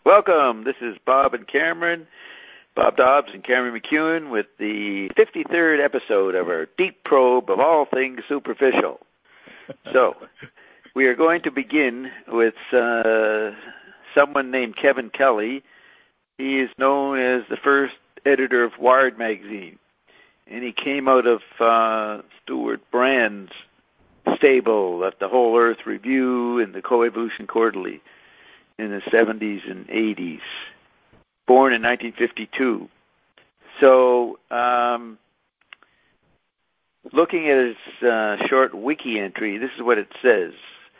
Welcome. This is Bob and Cameron, Bob Dobbs and Cameron McEwen with the 53rd episode of our deep probe of all things superficial. So, we are going to begin with someone named Kevin Kelly. He is known as the first editor of Wired magazine, and he came out of Stuart Brand's stable at the Whole Earth Review and the Coevolution Quarterly in the 70s and 80s, born in 1952. So, looking at his short wiki entry, this is what it says.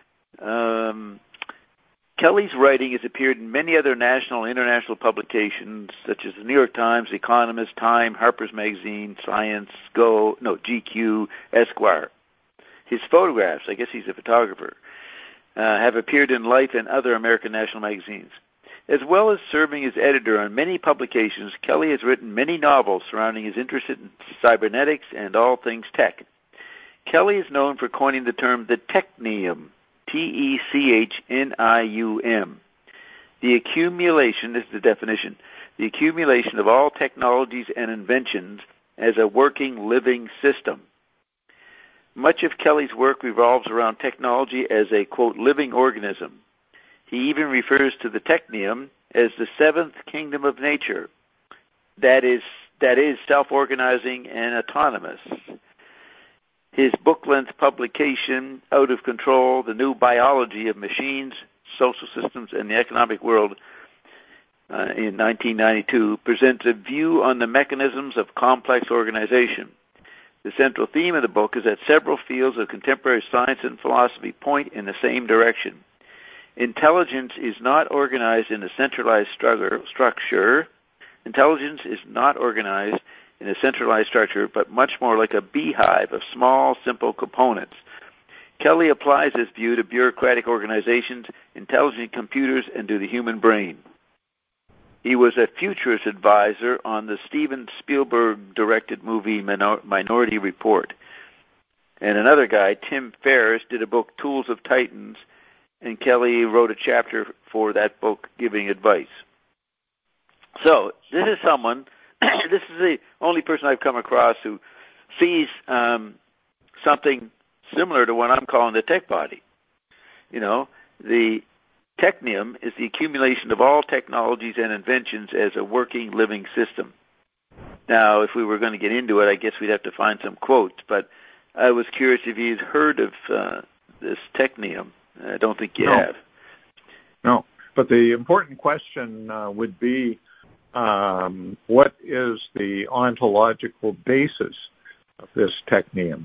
Kelly's writing has appeared in many other national and international publications, such as the New York Times, The Economist, Time, Harper's Magazine, Science, GQ, Esquire. His photographs, I guess he's a photographer, have appeared in Life and other American national magazines. As well as serving as editor on many publications, Kelly has written many novels surrounding his interest in cybernetics and all things tech. Kelly is known for coining the term the technium, Technium. The accumulation, this is the definition, the accumulation of all technologies and inventions as a working, living system. Much of Kelly's work revolves around technology as a, quote, living organism. He even refers to the technium as the seventh kingdom of nature, that is self-organizing and autonomous. His book-length publication, Out of Control, The New Biology of Machines, Social Systems, and the Economic World, in 1992, presents a view on the mechanisms of complex organization. The central theme of the book is that several fields of contemporary science and philosophy point in the same direction. Intelligence is not organized in a centralized structure. Intelligence is not organized in a centralized structure, but much more like a beehive of small, simple components. Kelly applies this view to bureaucratic organizations, intelligent computers, and to the human brain. He was a futurist advisor on the Steven Spielberg-directed movie Minority Report. And another guy, Tim Ferriss, did a book, Tools of Titans, and Kelly wrote a chapter for that book giving advice. So, this is someone, this is the only person I've come across who sees something similar to what I'm calling the tech body. You know, the technium is the accumulation of all technologies and inventions as a working, living system. Now, if we were going to get into it, I guess we'd have to find some quotes, but I was curious if you'd heard of this technium. I don't think you have. No, but the important question would be, what is the ontological basis of this technium?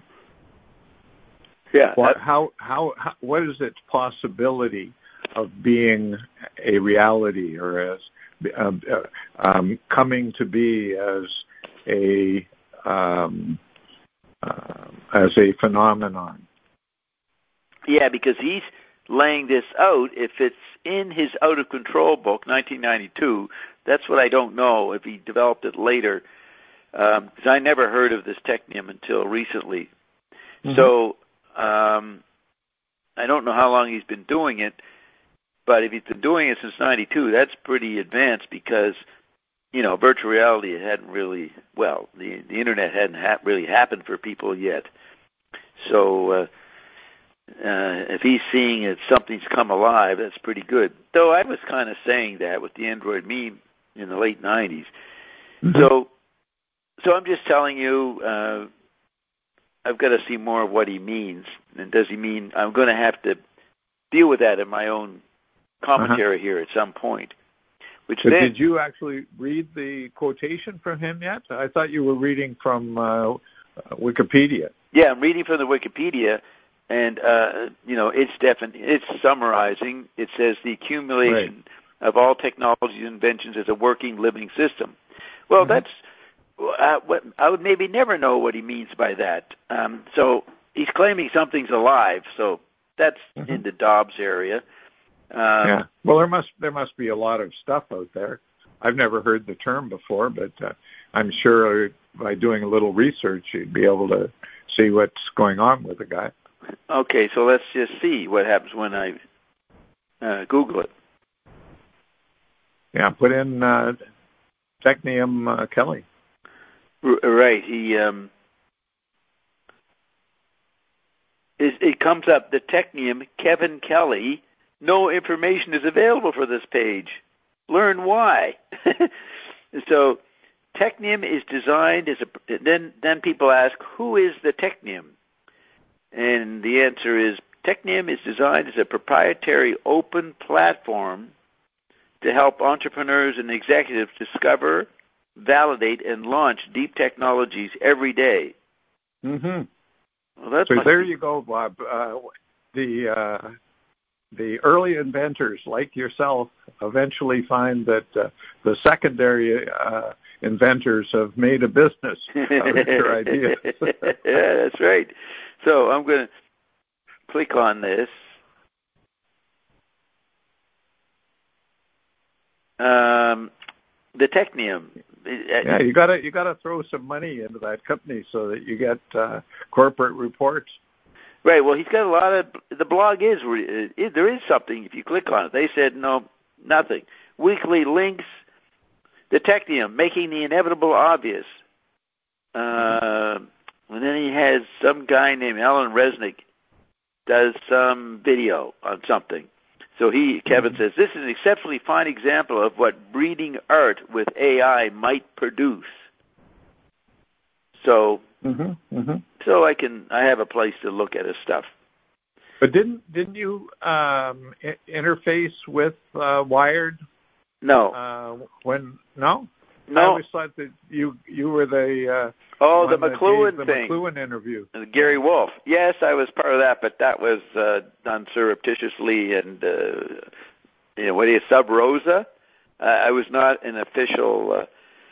Yeah. What is its possibility of being a reality, or as coming to be as a phenomenon? Yeah, because he's laying this out. If it's in his Out of Control book, 1992, that's what I don't know, if he developed it later, because I never heard of this technium until recently. Mm-hmm. So I don't know how long he's been doing it, but if he's been doing it since 92, that's pretty advanced because, you know, virtual reality hadn't really, well, the Internet hadn't really happened for people yet. So if he's seeing that something's come alive, that's pretty good. Though I was kind of saying that with the Android meme in the late 90s. Mm-hmm. So I'm just telling you, I've got to see more of what he means. And does he mean, I'm going to have to deal with that in my own commentary here at some point. Did you actually read the quotation from him yet? I thought you were reading from Wikipedia. Yeah, I'm reading from the Wikipedia, and it's summarizing. It says the accumulation of all technologies and inventions as a working, living system. Well, that's what I would maybe never know what he means by that. So he's claiming something's alive. So that's in the Dobbs area. Yeah. Well, there must be a lot of stuff out there. I've never heard the term before, but I'm sure by doing a little research, you'd be able to see what's going on with the guy. Okay, so let's just see what happens when I Google it. Yeah, put in Technium Kelly. Right. He it comes up, the Technium Kevin Kelly. No information is available for this page. Learn why. So Technium is designed as a. Then people ask, who is the Technium? And the answer is, Technium is designed as a proprietary open platform to help entrepreneurs and executives discover, validate, and launch deep technologies every day. Mm-hmm. Well, so there you go, Bob. The early inventors, like yourself, eventually find that the secondary inventors have made a business out of your ideas. Yeah, that's right. So I'm going to click on this. The Technium. Yeah, you gotta throw some money into that company so that you get corporate reports. Right. Well, he's got a lot of. The blog is there is something if you click on it. They said no, nothing. Weekly links. The Technium, making the inevitable obvious. And then he has some guy named Alan Resnick does some video on something. So Kevin says, this is an exceptionally fine example of what breeding art with AI might produce. So, so I have a place to look at his stuff. But didn't you interface with Wired? No. No. No. I always thought that you were the the McLuhan thing. The McLuhan interview. Gary Wolf. Yes, I was part of that, but that was done surreptitiously and sub rosa. I was not an official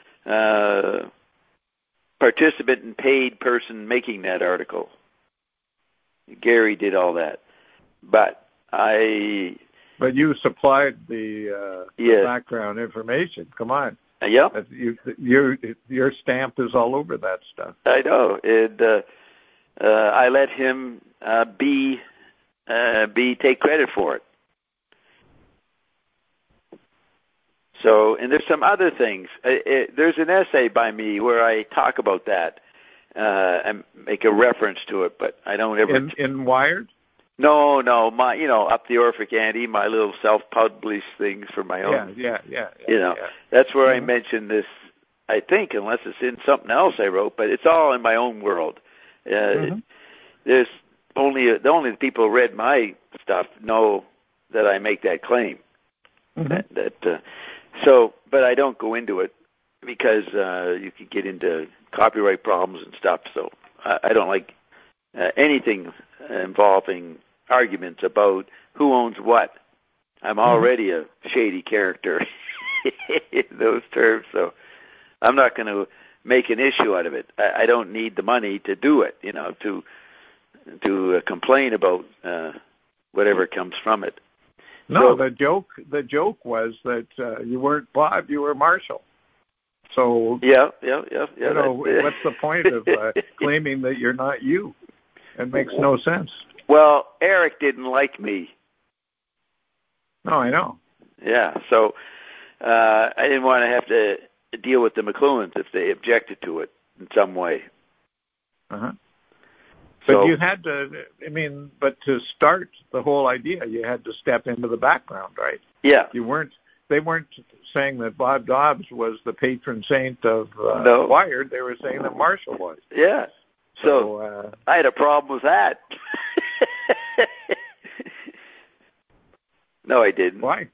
participant and paid person making that article. Gary did all that, but you supplied the background information. Come on. Yep. Your stamp is all over that stuff. I know. I let him take credit for it. So, and there's some other things. There's an essay by me where I talk about that and make a reference to it, but I don't ever. In Wired? No, my up the Orphic Ante, my little self-published things for my own. Yeah. That's where I mentioned this. I think, unless it's in something else I wrote, but it's all in my own world. There's only the people who read my stuff know that I make that claim. But I don't go into it because you could get into copyright problems and stuff. So I don't like anything involving arguments about who owns what. I'm already a shady character in those terms, so I'm not going to make an issue out of it. I don't need the money to do it, to complain about whatever comes from it. No, the joke was that you weren't Bob, you were Marshall. So yeah. What's the point of claiming that you're not you? It makes no sense. Well, Eric didn't like me. No, I know. Yeah, so I didn't want to have to deal with the McLuhans if they objected to it in some way. But you had to, but to start the whole idea, you had to step into the background, right? Yeah. They weren't saying that Bob Dobbs was the patron saint of Wired. They were saying that Marshall was. Yeah. So I had a problem with that. No, I didn't. Why?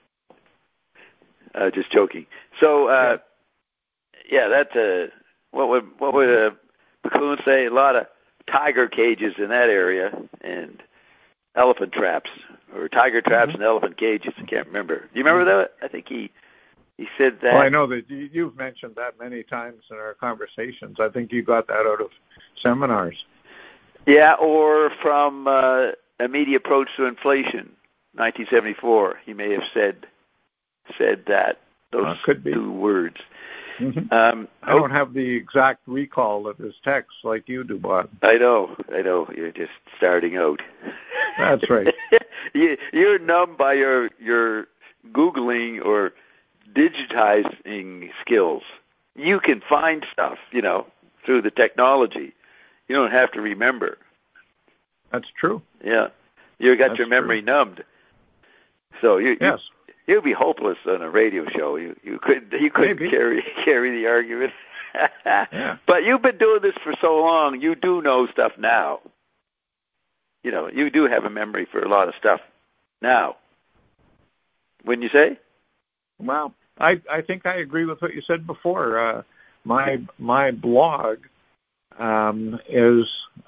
Just joking. So, that's what would McLuhan say? A lot of tiger cages in that area and elephant traps, or tiger traps and elephant cages. I can't remember. Do you remember that? I think he said that. Well, I know that you've mentioned that many times in our conversations. I think you got that out of seminars. Yeah, or from Immediate Approach to Inflation, 1974. He may have said that, those two words. I don't have the exact recall of his text like you do, Bob. I know. You're just starting out. That's right. You're numb by your Googling or digitizing skills. You can find stuff, through the technology. You don't have to remember. That's true. Yeah. You got your memory numbed. So you'd be hopeless on a radio show. You couldn't carry the argument. Yeah. But you've been doing this for so long, you do know stuff now. You do have a memory for a lot of stuff now. Wouldn't you say? Well, I think I agree with what you said before. My blog is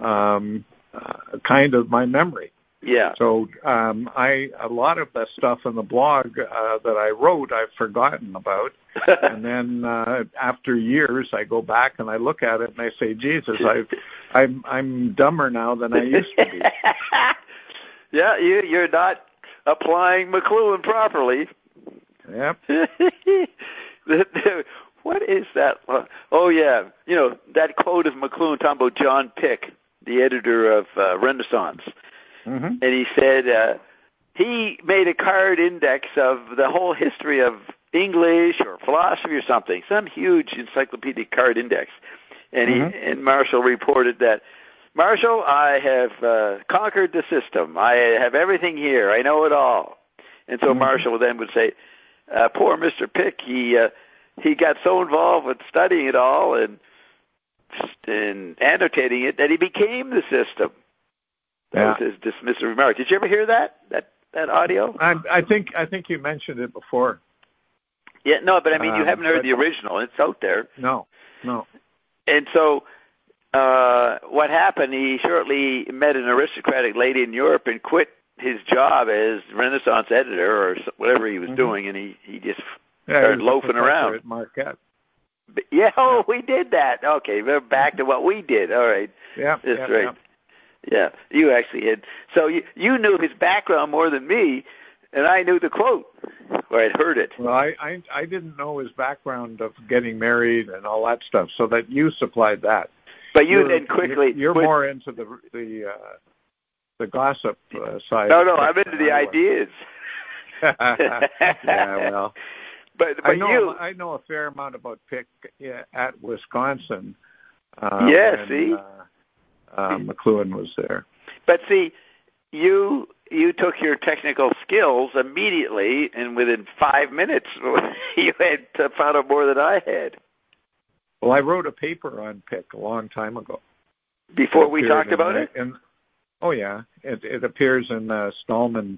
kind of my memory. Yeah. So a lot of the stuff in the blog that I wrote, I've forgotten about, and then after years, I go back and I look at it and I say, Jesus, I'm dumber now than I used to be. Yeah, you're not applying McLuhan properly. Yep. What is that? Oh, yeah. That quote of McLuhan talking about John Pick, the editor of Renaissance. Mm-hmm. And he said he made a card index of the whole history of English or philosophy or something, some huge encyclopedic card index. And and Marshall reported that, Marshall, I have conquered the system. I have everything here. I know it all. And so Marshall then would say, poor Mr. Pick, he got so involved with studying it all and annotating it that he became the system. That was his dismissive remark. Did you ever hear that audio? I think you mentioned it before. Yeah, no, but I mean, you haven't heard the original. It's out there. No. And so what happened, he shortly met an aristocratic lady in Europe and quit his job as Renaissance editor or whatever he was doing, and he just started loafing around. At Marquette. Yeah, we did that. Okay, we're back to what we did. All right. Yeah, that's right. Yeah, you actually had. So you knew his background more than me, and I knew the quote, or I'd heard it. Well, I didn't know his background of getting married and all that stuff, so that you supplied that. But then quickly... You're more into the gossip side. No, I'm into the ideas. Yeah, well... But I know a fair amount about Pick at Wisconsin. See? McLuhan was there. But see, you took your technical skills immediately, and within 5 minutes, you had found out more than I had. Well, I wrote a paper on Pick a long time ago. Before we talked about it? Oh, yeah. It appears in Stallman.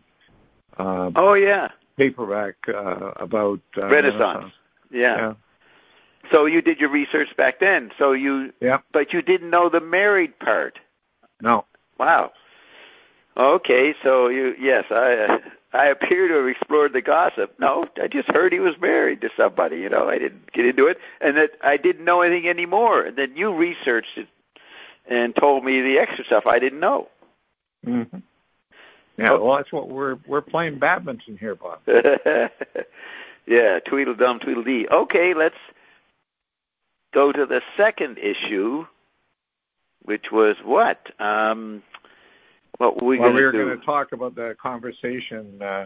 Paperback about Renaissance. Yeah. So you did your research back then. But you didn't know the married part. No. Wow. Okay, so I appear to have explored the gossip. No, I just heard he was married to somebody. I didn't get into it, and that I didn't know anything anymore. And then you researched it and told me the extra stuff I didn't know. Mm-hmm. Yeah, well, that's what we're playing badminton here, Bob. Yeah, Tweedledum, Tweedledee. Okay, let's go to the second issue, which was what? What were we going to do? We were going to talk about the conversation about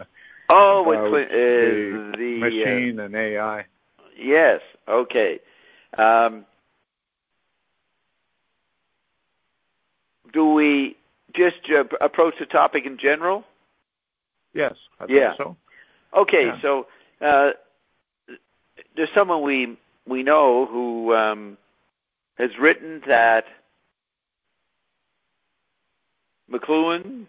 the machine and AI. Yes, okay. Do we just approach the topic in general? Yes, I think so. Okay, so there's someone we know who has written that McLuhan,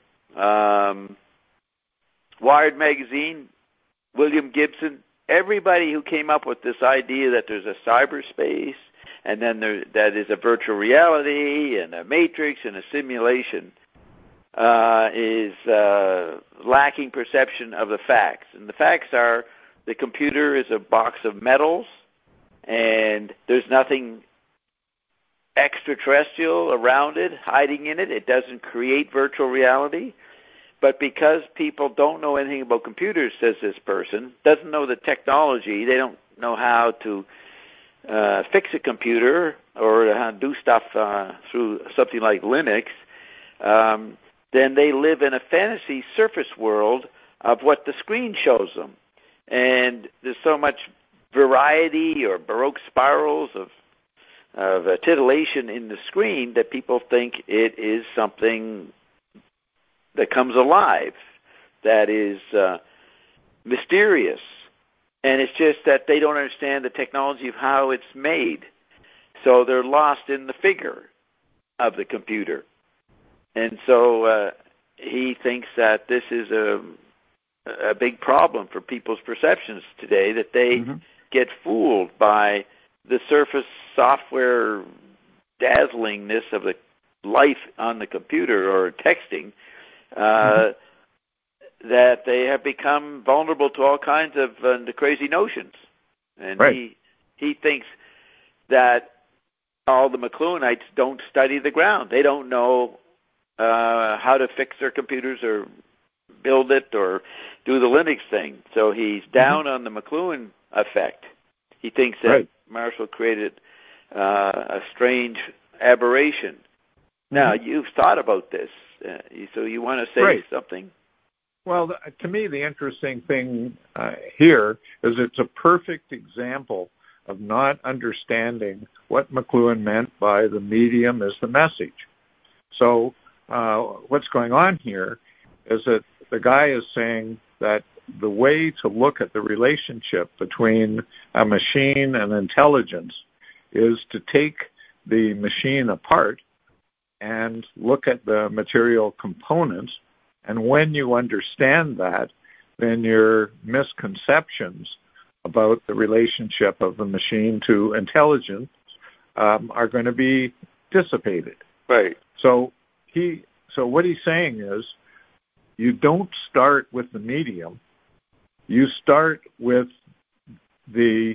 Wired Magazine, William Gibson, everybody who came up with this idea that there's a cyberspace and then that is a virtual reality and a matrix and a simulation is lacking perception of the facts. And the facts are the computer is a box of metals and there's nothing extraterrestrial around it, hiding in it. It doesn't create virtual reality. But because people don't know anything about computers, says this person, doesn't know the technology, they don't know how to fix a computer or how to do stuff through something like Linux, then they live in a fantasy surface world of what the screen shows them. And there's so much variety or Baroque spirals of titillation in the screen that people think it is something that comes alive, that is mysterious. And it's just that they don't understand the technology of how it's made. So they're lost in the figure of the computer. And so he thinks that this is a big problem for people's perceptions today, that they get fooled by the surface software dazzlingness of the life on the computer or texting, that they have become vulnerable to all kinds of the crazy notions. And he thinks that all the McLuhanites don't study the ground. They don't know how to fix their computers or build it or do the Linux thing. So he's down on the McLuhan effect. He thinks that Marshall created a strange aberration. Now, you've thought about this, so you want to say something? Well, to me, the interesting thing here is it's a perfect example of not understanding what McLuhan meant by the medium is the message. So what's going on here is that the guy is saying that the way to look at the relationship between a machine and intelligence is to take the machine apart and look at the material components. And when you understand that, then your misconceptions about the relationship of the machine to intelligence are going to be dissipated. Right. So what he's saying is, you don't start with the medium. You start with the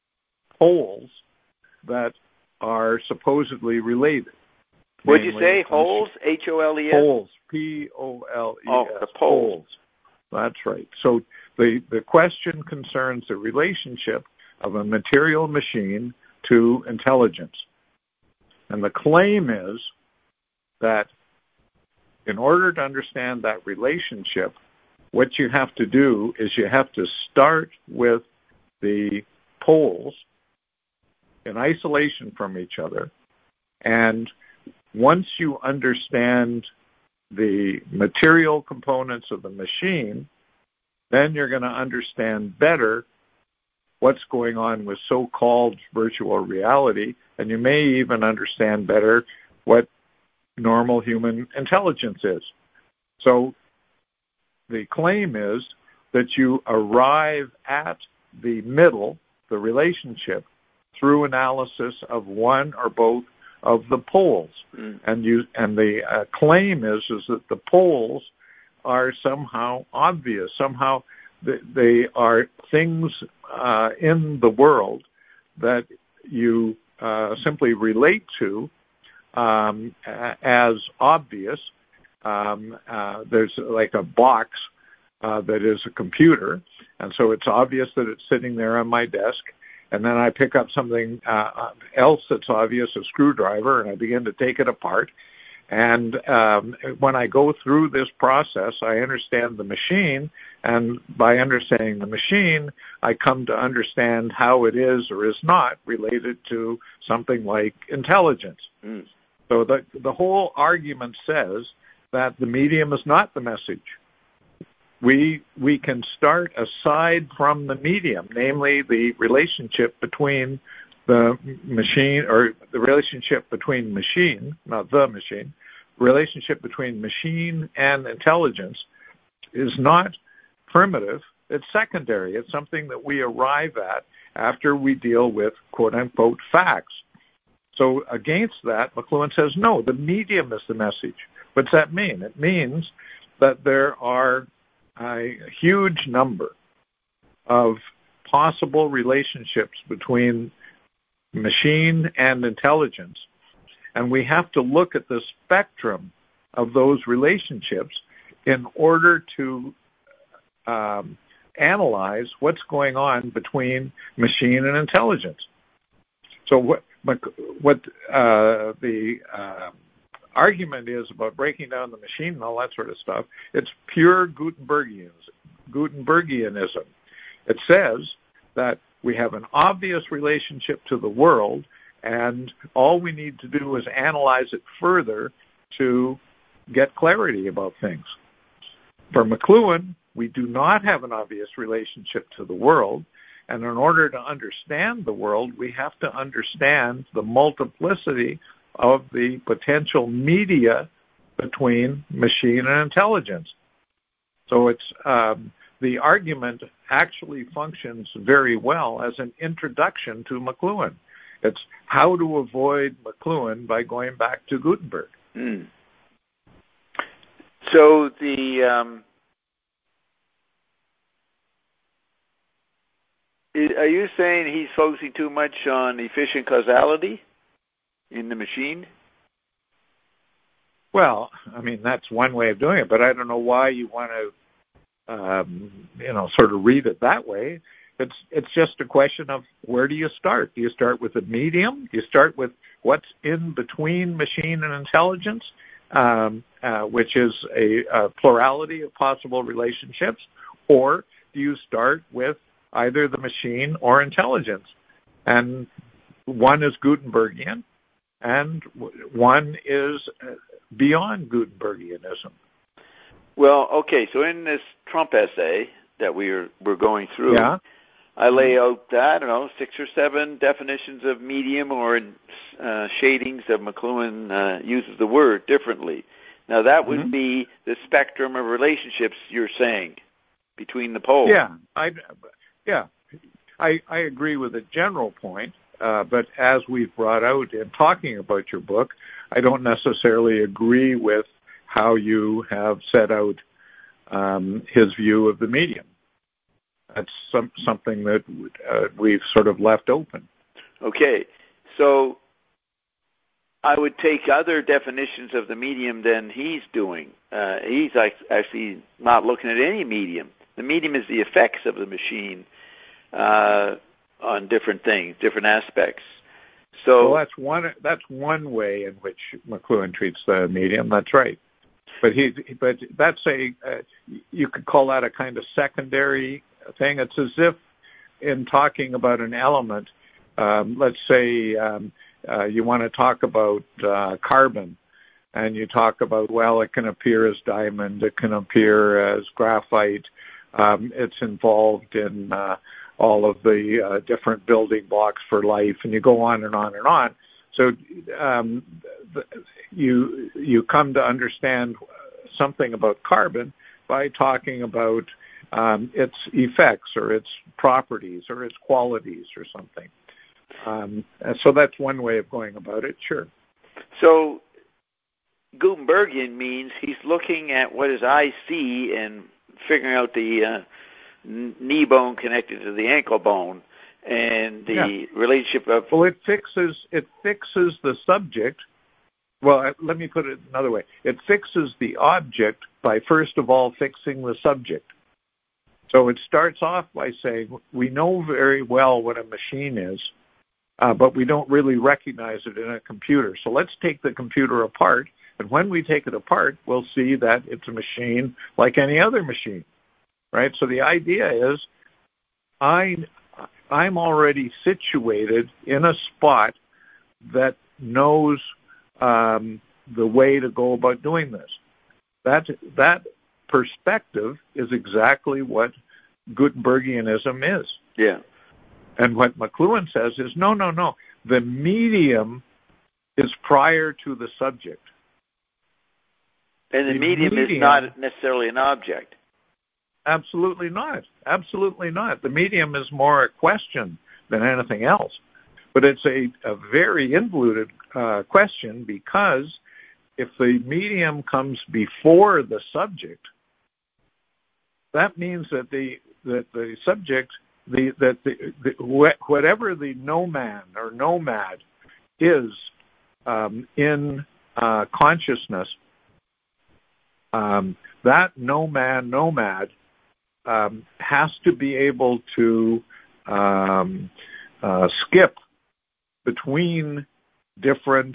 poles that are supposedly related. What did you say? Holes? H-O-L-E-S? Poles. P-O-L-E-S. Oh, the poles. That's right. So the question concerns the relationship of a material machine to intelligence. And the claim is that in order to understand that relationship, what you have to do is you have to start with the poles in isolation from each other. And once you understand the material components of the machine, then you're going to understand better what's going on with so-called virtual reality, and you may even understand better what normal human intelligence is. So the claim is that you arrive at the middle, the relationship, through analysis of one or both of the poles. And the claim is that the poles are somehow obvious. Somehow they are things in the world that you simply relate to as obvious. There's like a box that is a computer, and so it's obvious that it's sitting there on my desk. And then I pick up something else that's obvious, a screwdriver, and I begin to take it apart. And when I go through this process, I understand the machine, and by understanding the machine, I come to understand how it is or is not related to something like intelligence. So the whole argument says that the medium is not the message. We can start aside from the medium, namely the relationship between the machine, or the relationship between machine, not the machine, relationship between machine and intelligence is not primitive, it's secondary. It's something that we arrive at after we deal with quote-unquote facts. So against that, McLuhan says, no, the medium is the message. What's that mean? It means that there are a huge number of possible relationships between machine and intelligence, and we have to look at the spectrum of those relationships in order to analyze what's going on between machine and intelligence. So what the argument is about breaking down the machine and all that sort of stuff, it's pure Gutenbergianism. It says that we have an obvious relationship to the world, and all we need to do is analyze it further to get clarity about things. For McLuhan, we do not have an obvious relationship to the world, and in order to understand the world, we have to understand the multiplicity of the potential media between machine and intelligence. So it's the argument actually functions very well as an introduction to McLuhan. It's how to avoid McLuhan by going back to Gutenberg. Mm. So are you saying he's focusing too much on efficient causality in the machine? Well, I mean, that's one way of doing it, but I don't know why you want to, sort of read it that way. It's just a question of where do you start? Do you start with a medium? Do you start with what's in between machine and intelligence, which is a plurality of possible relationships? Or do you start with either the machine or intelligence? And one is Gutenbergian, and one is beyond Gutenbergianism. Well, okay, so in this Trump essay that we're going through, I lay out, 6 or 7 definitions of medium or shadings of McLuhan uses the word differently. Now, that would be the spectrum of relationships you're saying between the poles. I agree with the general point, but as we've brought out in talking about your book, I don't necessarily agree with how you have set out his view of the medium. That's something that we've sort of left open. Okay, so I would take other definitions of the medium than he's doing. He's actually not looking at any medium. The medium is the effects of the machine on different things, different aspects. So that's one way in which McLuhan treats the medium. That's right. But that's you could call that a kind of secondary thing. It's as if in talking about an element, let's say you want to talk about carbon, and you talk about, well, it can appear as diamond, it can appear as graphite, it's involved in all of the different building blocks for life, and you go on and on and on. So you come to understand something about carbon by talking about its effects or its properties or its qualities or something. So that's one way of going about it, sure. So Gutenbergian means he's looking at what his eyes see and figuring out the knee bone connected to the ankle bone and the relationship of... Well, it fixes the subject. Well, let me put it another way. It fixes the object by, first of all, fixing the subject. So it starts off by saying, we know very well what a machine is, but we don't really recognize it in a computer. So let's take the computer apart, and when we take it apart, we'll see that it's a machine like any other machine, right? So the idea is, I'm already situated in a spot that knows the way to go about doing this. That perspective is exactly what Gutenbergianism is. Yeah. And what McLuhan says is, no. The medium is prior to the subject. And the medium is not necessarily an object. Absolutely not. Absolutely not. The medium is more a question than anything else. But it's a very involuted question, because if the medium comes before the subject, that means that the subject, whatever the nomad or nomad is in consciousness, that nomad has to be able to skip between different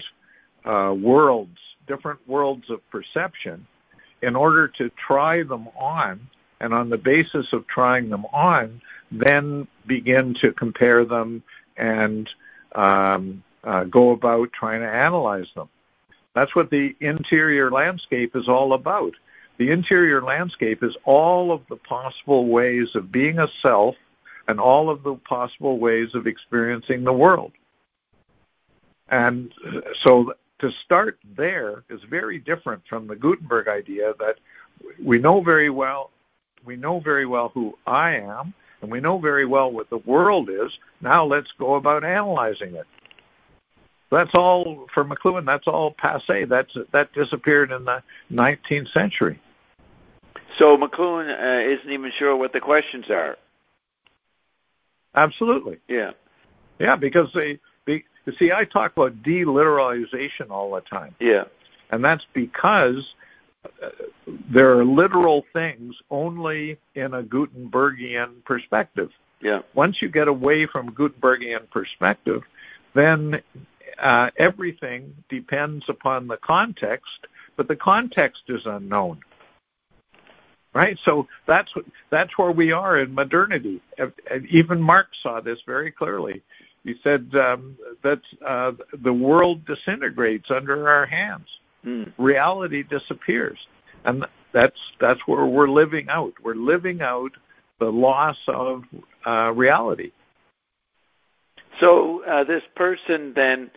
worlds of perception in order to try them on and on the basis of trying them on, then begin to compare them and go about trying to analyze them. That's what the interior landscape is all about. The interior landscape is all of the possible ways of being a self and all of the possible ways of experiencing the world. And so to start there is very different from the Gutenberg idea that we know very well who I am, and we know very well what the world is. Now let's go about analyzing it. That's all, for McLuhan, that's all passé. That disappeared in the 19th century. So McLuhan isn't even sure what the questions are. Absolutely. Yeah. Yeah, because you see, I talk about deliteralization all the time. Yeah. And that's because there are literal things only in a Gutenbergian perspective. Yeah. Once you get away from Gutenbergian perspective, then everything depends upon the context, but the context is unknown. Right? So that's where we are in modernity. Even Marx saw this very clearly. He said that the world disintegrates under our hands. Reality disappears. And that's where we're living out. We're living out the loss of reality. So this person then,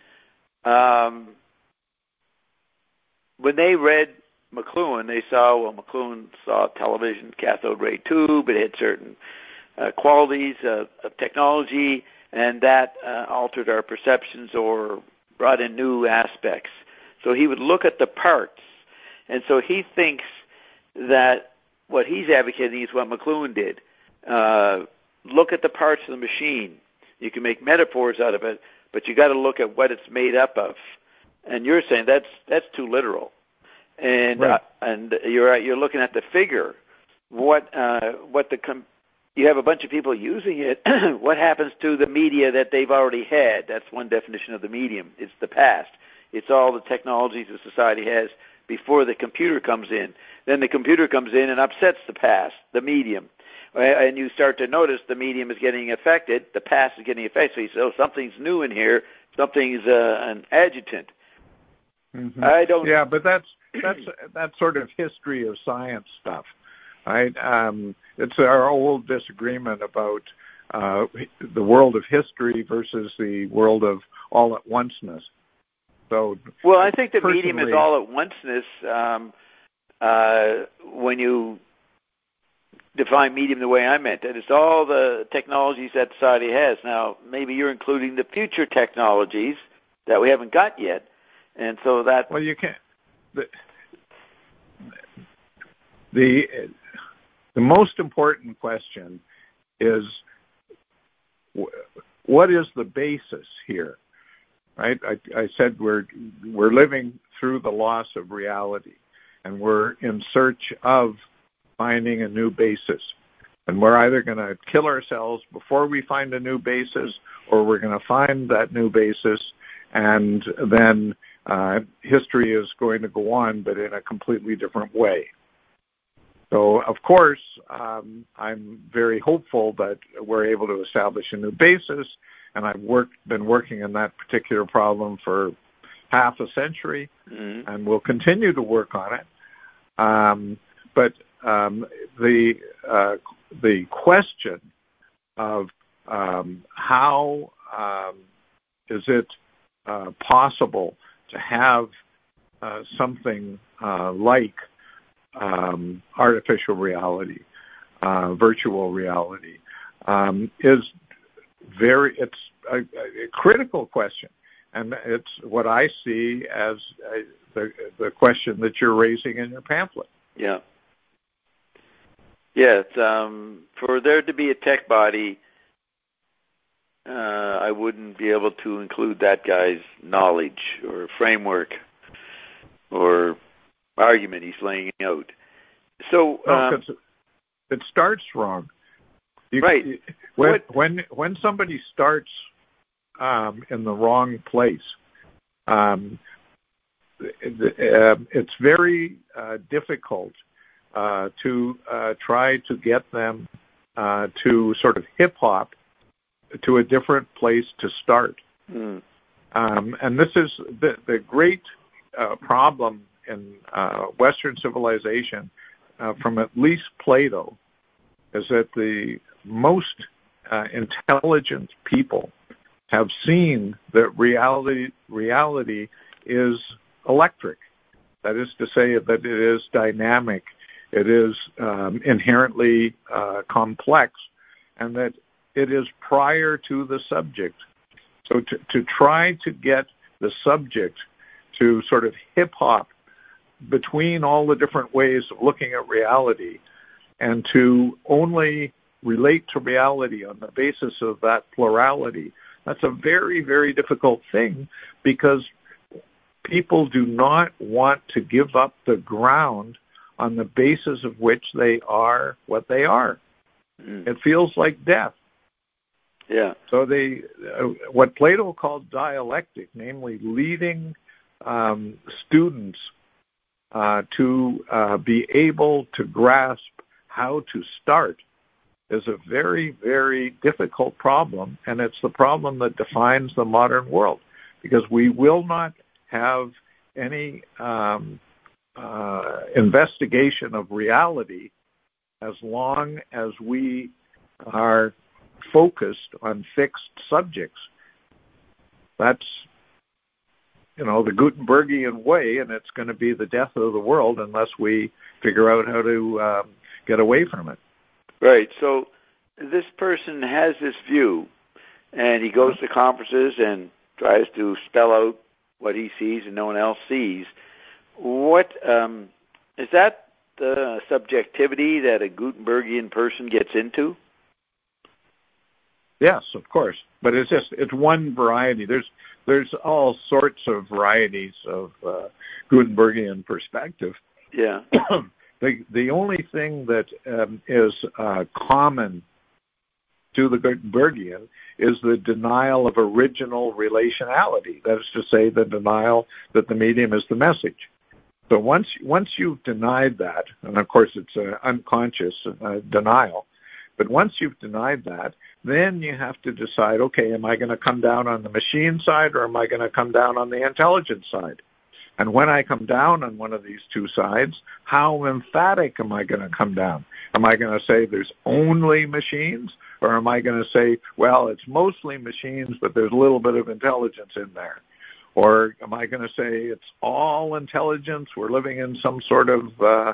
when they read McLuhan, they saw, McLuhan saw television, cathode ray tube, it had certain qualities of technology, and that altered our perceptions or brought in new aspects. So he would look at the parts, and so he thinks that what he's advocating is what McLuhan did. Look at the parts of the machine. You can make metaphors out of it, but you got to look at what it's made up of. And you're saying that's too literal. And right. And you're looking at the figure. You have a bunch of people using it. What happens to the media that they've already had? That's one definition of the medium. It's the past. It's all the technologies that society has before the computer comes in. Then the computer comes in and upsets the past, the medium. And you start to notice the medium is getting affected, the past is getting affected. So you say, oh, something's new in here, something's an adjutant. Mm-hmm. I don't... Yeah, but that's sort of history of science stuff, right? It's our old disagreement about the world of history versus the world of all-at-onceness. So, well, I think the medium is all-at-onceness when you define medium the way I meant it. It's all the technologies that society has. Now, maybe you're including the future technologies that we haven't got yet. And so that... Well, you can't... The most important question is, what is the basis here? Right? I said we're living through the loss of reality, and we're in search of finding a new basis. And we're either going to kill ourselves before we find a new basis, or we're going to find that new basis, and then history is going to go on, but in a completely different way. So, of course, I'm very hopeful that we're able to establish a new basis, and I've been working on that particular problem for half a century, and we'll continue to work on it. But the question of how is it possible to have something like artificial reality, virtual reality, is it's a critical question, and it's what I see as the question that you're raising in your pamphlet. Yeah. Yes. For there to be a tech body, I wouldn't be able to include that guy's knowledge or framework or argument he's laying out. So it starts wrong. Right. When somebody starts in the wrong place, it's very difficult to try to get them to sort of hip-hop to a different place to start. Mm. And this is the great problem in Western civilization, from at least Plato, is that the most intelligent people have seen that reality is electric. That is to say that it is dynamic, it is inherently complex, and that it is prior to the subject. So to try to get the subject to sort of hip-hop between all the different ways of looking at reality and to only relate to reality on the basis of that plurality, that's a very, very difficult thing, because people do not want to give up the ground on the basis of which they are what they are. Mm. It feels like death. Yeah. So what Plato called dialectic, namely leading students to be able to grasp how to start, is a very, very difficult problem, and it's the problem that defines the modern world, because we will not have any investigation of reality as long as we are focused on fixed subjects. That's, the Gutenbergian way, and it's going to be the death of the world unless we figure out how to get away from it. Right. So this person has this view, and he goes to conferences and tries to spell out what he sees and no one else sees. What is that the subjectivity that a Gutenbergian person gets into? Yes, of course, but it's one variety. There's all sorts of varieties of Gutenbergian perspective. Yeah. The only thing that is common to the Gutenbergian is the denial of original relationality. That is to say, the denial that the medium is the message. So once you've denied that, and of course it's an unconscious denial, but once you've denied that, then you have to decide, okay, am I going to come down on the machine side, or am I going to come down on the intelligence side? And when I come down on one of these two sides, how emphatic am I going to come down? Am I going to say there's only machines? Or am I going to say, well, it's mostly machines, but there's a little bit of intelligence in there? Or am I going to say it's all intelligence, we're living in some sort of,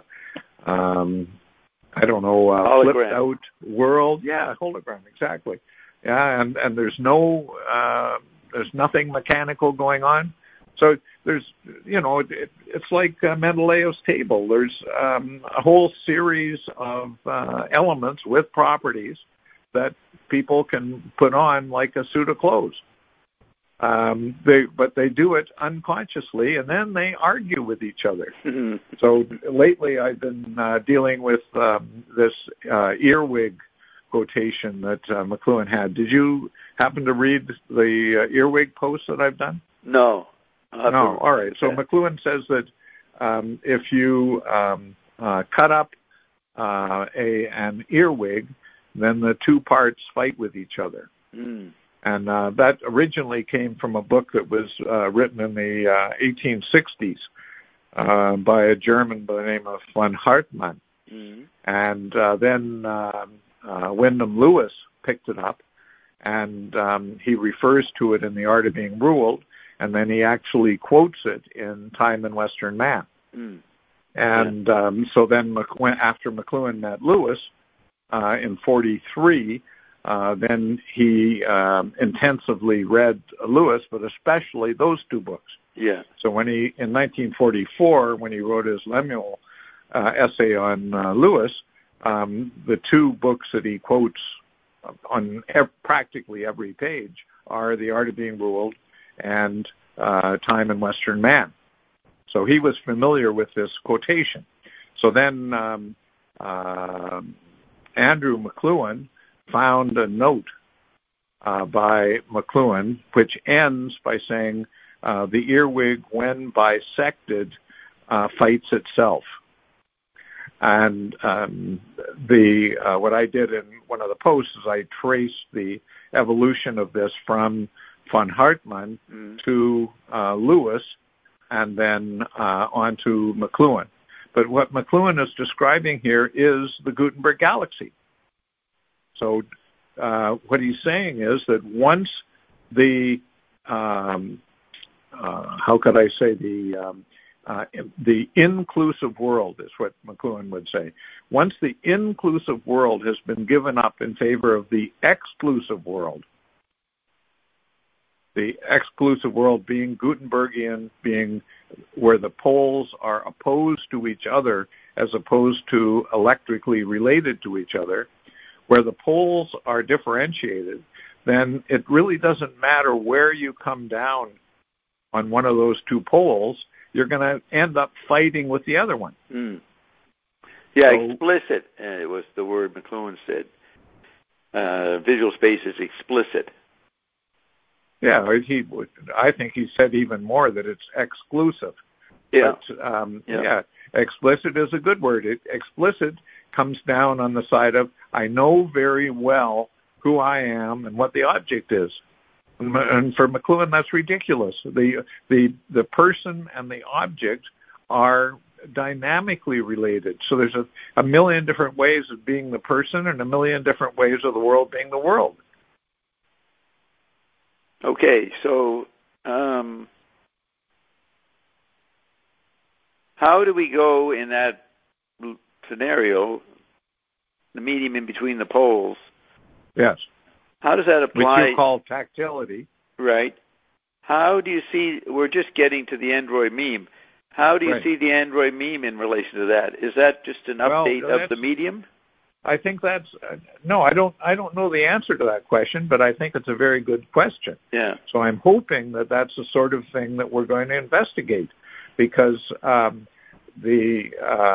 flipped out world? Yeah, hologram, exactly. Yeah, and there's nothing mechanical going on. So there's, it's like Mendeleev's table. There's a whole series of elements with properties that people can put on like a suit of clothes. But they do it unconsciously, and then they argue with each other. So lately I've been dealing with this earwig quotation that McLuhan had. Did you happen to read the earwig post that I've done? No. No, all right. So McLuhan says that if you cut up an earwig, then the two parts fight with each other. Mm. And that originally came from a book that was written in the 1860s by a German by the name of von Hartmann. Mm. And then Wyndham Lewis picked it up, and he refers to it in The Art of Being Ruled, and then he actually quotes it in Time and Western Man. Mm. And so then after McLuhan met Lewis in 1943, then he intensively read Lewis, but especially those two books. Yeah. So in 1944, when he wrote his Lemuel essay on Lewis, the two books that he quotes on practically every page are The Art of Being Ruled and Time and Western Man. So he was familiar with this quotation. So then Andrew McLuhan found a note by McLuhan which ends by saying, the earwig, when bisected, fights itself. And what I did in one of the posts is I traced the evolution of this from von Hartmann to Lewis, and then on to McLuhan. But what McLuhan is describing here is the Gutenberg galaxy. So what he's saying is that once the how could I say the inclusive world is what McLuhan would say. Once the inclusive world has been given up in favor of the exclusive world, the exclusive world being Gutenbergian, being where the poles are opposed to each other as opposed to electrically related to each other, where the poles are differentiated, then it really doesn't matter where you come down on one of those two poles, you're going to end up fighting with the other one. Yeah, so, explicit was the word McLuhan said. Visual space is explicit. Yeah, I think he said even more that it's exclusive. Yeah. But, explicit is a good word. Explicit comes down on the side of, I know very well who I am and what the object is. And for McLuhan, that's ridiculous. The person and the object are dynamically related. So there's a million different ways of being the person and a million different ways of the world being the world. Okay, so how do we go in that scenario, the medium in between the poles? Yes. How does that apply? Which you call tactility. Right. How do you see, we're just getting to the Android meme. How do you see the Android meme in relation to that? Is that just an update of the medium? I think that's, no, I don't know the answer to that question, but I think it's a very good question. Yeah. So I'm hoping that that's the sort of thing that we're going to investigate, because the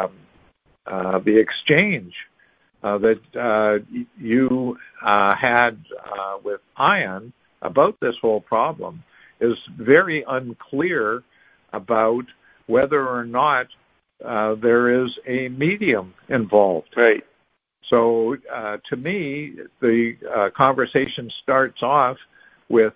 exchange that you had with Ion about this whole problem is very unclear about whether or not there is a medium involved. Right. So to me, the conversation starts off with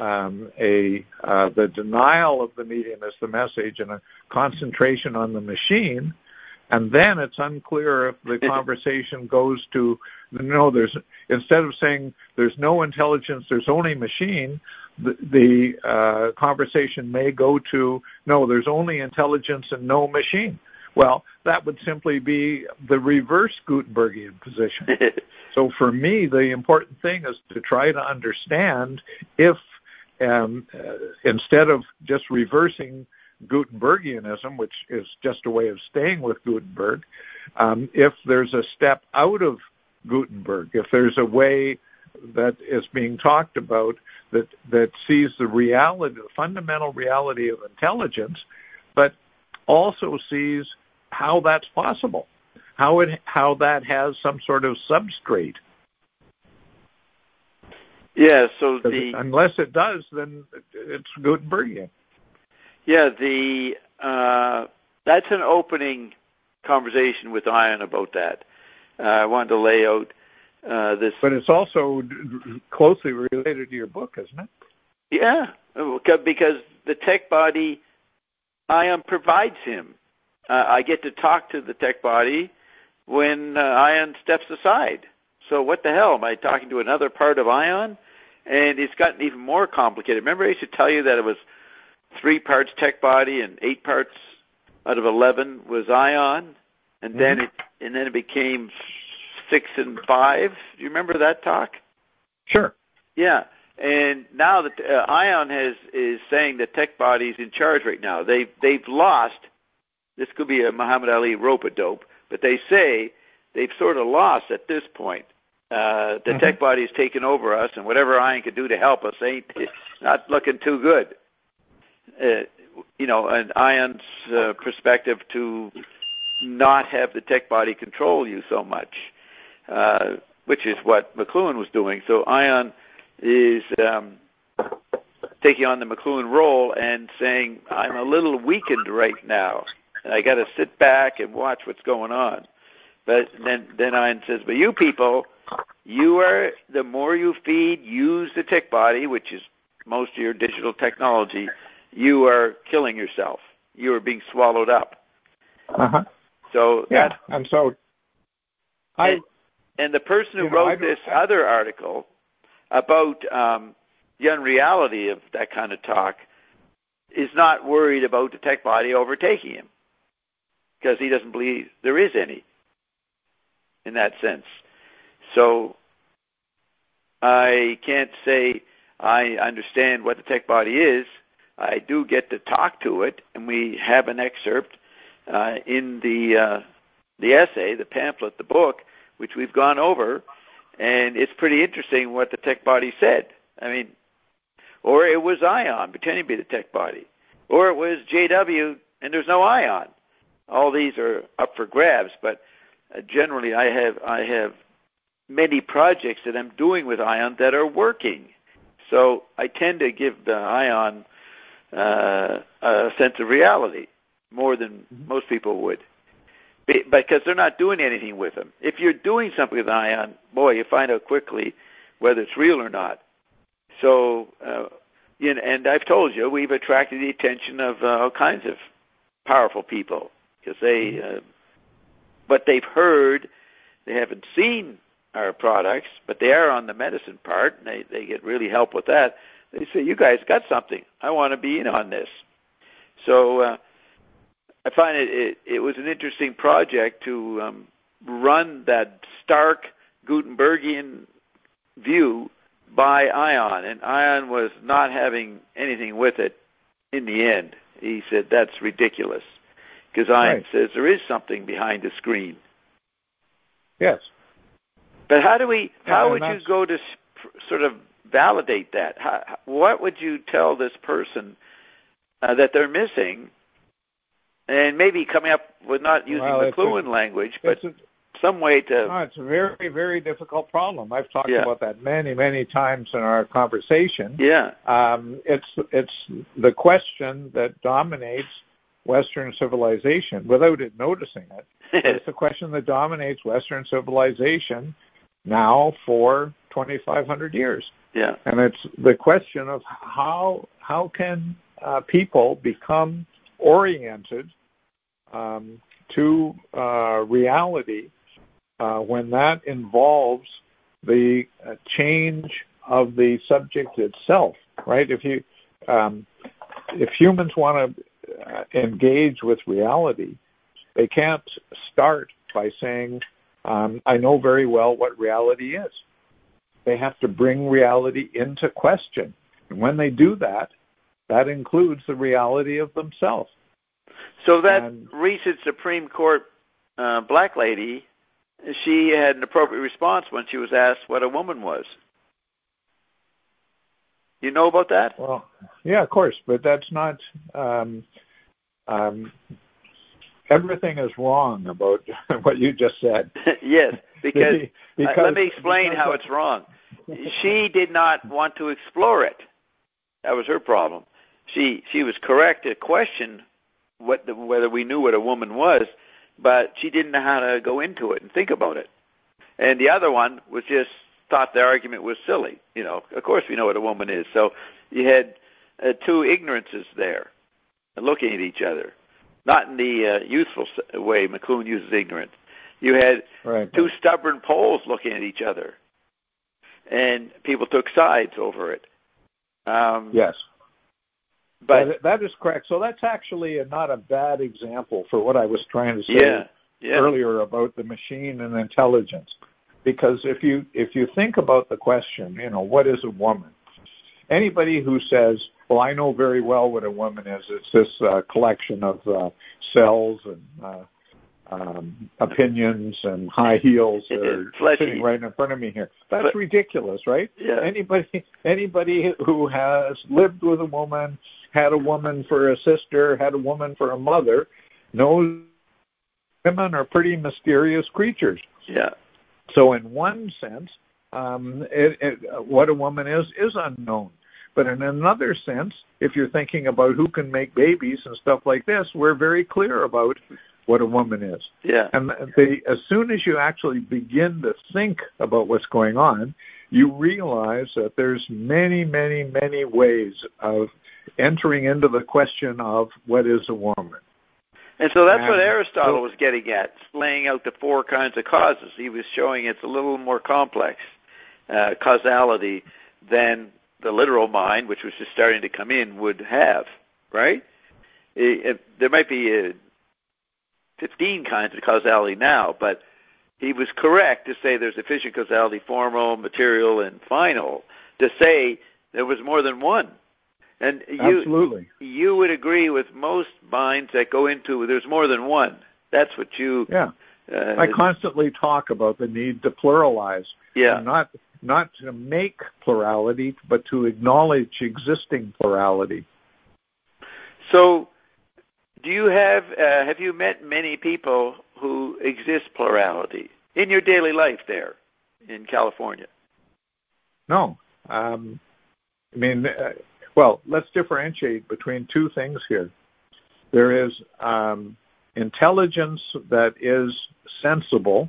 the denial of the medium as the message and a concentration on the machine. And then it's unclear if the conversation goes to, instead of saying there's no intelligence, there's only machine, the conversation may go to, no, there's only intelligence and no machine. Well, that would simply be the reverse Gutenbergian position. So for me, the important thing is to try to understand if, instead of just reversing Gutenbergianism, which is just a way of staying with Gutenberg, if there's a step out of Gutenberg, if there's a way that is being talked about that sees the reality, the fundamental reality of intelligence, but also sees how that's possible, how that has some sort of substrate. Yeah, so unless it does, then it's Gutenbergian. Yeah, that's an opening conversation with Ion about that. I wanted to lay out this. But it's also closely related to your book, isn't it? Yeah, because the tech body, Ion provides him. I get to talk to the tech body when Ion steps aside. So what the hell? Am I talking to another part of Ion? And it's gotten even more complicated. Remember I used to tell you that it was 3 parts tech body and 8 parts out of 11 was Ion, and then it became 6 and 5. Do you remember that talk? Sure. Yeah, and now that Ion is saying that tech body is in charge right now. They've lost. This could be a Muhammad Ali rope-a-dope, but they say they've sort of lost at this point. The tech body has taken over us, and whatever Ion could do to help us ain't not looking too good. An Ion's perspective to not have the tech body control you so much, which is what McLuhan was doing. So Ion is taking on the McLuhan role and saying, I'm a little weakened right now, and I got to sit back and watch what's going on. But then Ion says, but you people, the more you use the tick body, which is most of your digital technology, you are killing yourself. You are being swallowed up. Uh-huh. So and the person who wrote this other article about the unreality of that kind of talk is not worried about the tech body overtaking him, because he doesn't believe there is any in that sense. So I can't say I understand what the tech body is. I do get to talk to it, and we have an excerpt in the essay, the pamphlet, the book, which we've gone over, and it's pretty interesting what the tech body said. I mean, or it was Ion pretending to be the tech body, or it was JW and there's no Ion. All these are up for grabs, but generally I have many projects that I'm doing with Ion that are working. So I tend to give the Ion a sense of reality more than most people would, because they're not doing anything with them. If you're doing something with Ion, boy, you find out quickly whether it's real or not. So, and I've told you, we've attracted the attention of all kinds of powerful people, because but they've heard, they haven't seen our products, but they are on the medicine part, and they get really help with that. They say, you guys got something. I want to be in on this. So I find it was an interesting project to run that stark Gutenbergian view by Ion, and Ion was not having anything with it in the end. He said, that's ridiculous, because Ion says there is something behind the screen. Yes. But how would you go to sort of validate that? What would you tell this person that they're missing, and maybe coming up with not using McLuhan language, but some way to... No, it's a very, very difficult problem. I've talked about that many, many times in our conversation. Yeah. It's the question that dominates Western civilization without it noticing it. It's the question that dominates Western civilization now for 2,500 years. Yeah. And it's the question of how can people become oriented to reality when that involves the change of the subject itself, right? If humans want to engage with reality, they can't start by saying, I know very well what reality is. They have to bring reality into question. And when they do that, that includes the reality of themselves. So that recent Supreme Court black lady, she had an appropriate response when she was asked what a woman was. You know about that? Well, yeah, of course, but that's not... everything is wrong about what you just said. Yes, because let me explain how it's wrong. She did not want to explore it. That was her problem. She was correct to question whether we knew what a woman was, but she didn't know how to go into it and think about it. And the other one was just thought the argument was silly. You know, of course we know what a woman is. So you had two ignorances there, looking at each other. Not in the youthful way McLuhan uses ignorance. You had two stubborn poles looking at each other, and people took sides over it. Yes. But that is correct. So that's actually not a bad example for what I was trying to say earlier about the machine and intelligence. Because if you think about the question, what is a woman? Anybody who says, well, I know very well what a woman is. It's this collection of cells and opinions and high heels that are sitting right in front of me here. That's ridiculous, right? Yeah. Anybody who has lived with a woman, had a woman for a sister, had a woman for a mother, knows women are pretty mysterious creatures. Yeah. So in one sense, what a woman is unknown. But in another sense, if you're thinking about who can make babies and stuff like this, we're very clear about what a woman is. Yeah. And as soon as you actually begin to think about what's going on, you realize that there's many, many, many ways of entering into the question of what is a woman. And so that's what Aristotle was getting at, laying out the four kinds of causes. He was showing it's a little more complex causality than the literal mind, which was just starting to come in, would have, right? There might be 15 kinds of causality now, but he was correct to say there's efficient causality, formal, material, and final, to say there was more than one. And absolutely, you would agree with most minds that go into there's more than one. That's what you. Yeah, I constantly talk about the need to pluralize. Yeah, not to make plurality, but to acknowledge existing plurality. So, do you have you met many people who exist plurality in your daily life there in California? No, well, let's differentiate between two things here. There is intelligence that is sensible,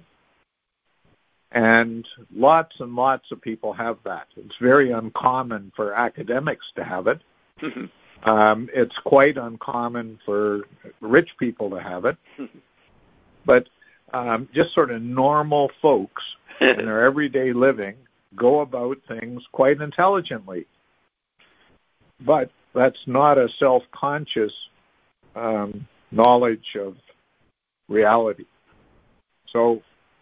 and lots of people have that. It's very uncommon for academics to have it. It's quite uncommon for rich people to have it. But just sort of normal folks in their everyday living go about things quite intelligently. But that's not a self-conscious knowledge of reality. So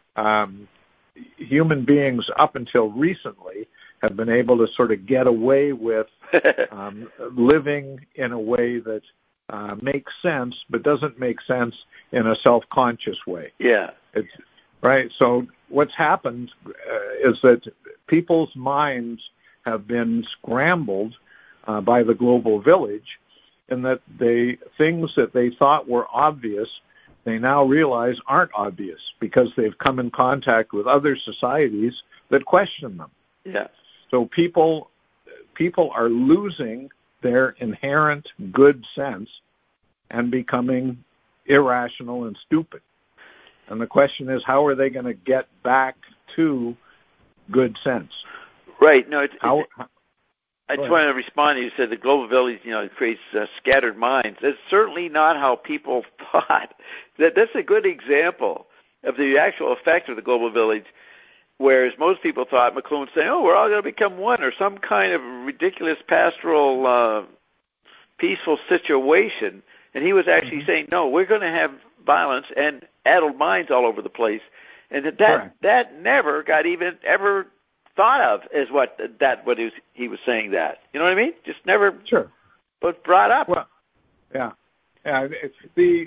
human beings up until recently have been able to sort of get away with living in a way that makes sense, but doesn't make sense in a self-conscious way. Yeah. It's, right? So what's happened is that people's minds have been scrambled by the global village, and that things that they thought were obvious, they now realize aren't obvious because they've come in contact with other societies that question them. Yeah. So people are losing their inherent good sense and becoming irrational and stupid. And the question is, how are they going to get back to good sense? Right. No, I just wanted to respond. You said the global village, creates scattered minds. That's certainly not how people thought. That's a good example of the actual effect of the global village, whereas most people thought McLuhan saying, we're all going to become one, or some kind of ridiculous pastoral, peaceful situation. And he was actually saying, no, we're going to have violence and addled minds all over the place. And that never got even ever thought of as what he was saying that. You know what I mean? Just never was brought up. Well, yeah. It's the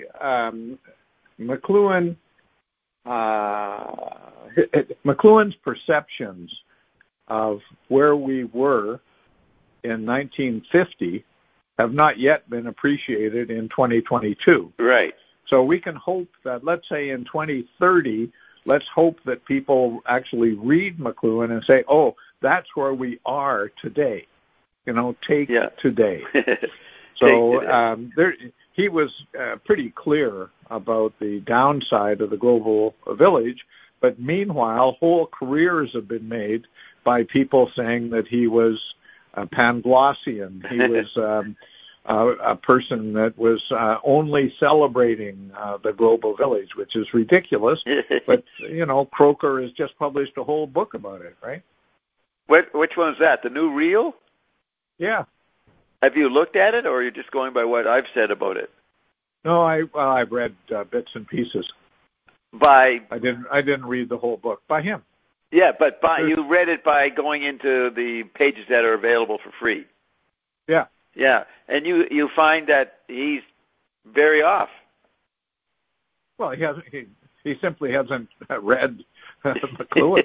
McLuhan's perceptions of where we were in 1950 have not yet been appreciated in 2022. Right. So we can hope that, let's say in 2030, let's hope that people actually read McLuhan and say, that's where we are today. Take today. So he was pretty clear about the downside of the global village, but meanwhile, whole careers have been made by people saying that he was a Panglossian. He was a person that was only celebrating the global village, which is ridiculous. But, Croker has just published a whole book about it, right? Which one's that? The New Real? Yeah. Have you looked at it, or are you just going by what I've said about it? No, I've read bits and pieces. I didn't read the whole book by him. Yeah, but you read it by going into the pages that are available for free. Yeah. Yeah, and you find that he's very off. Well, he simply hasn't read McLuhan.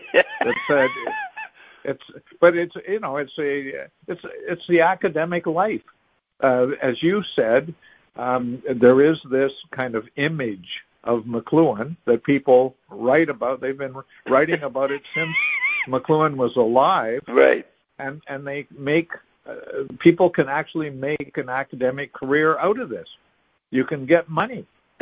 It's the academic life. As you said, there is this kind of image of McLuhan that people write about. They've been writing about it since McLuhan was alive. Right. And they make people can actually make an academic career out of this. You can get money.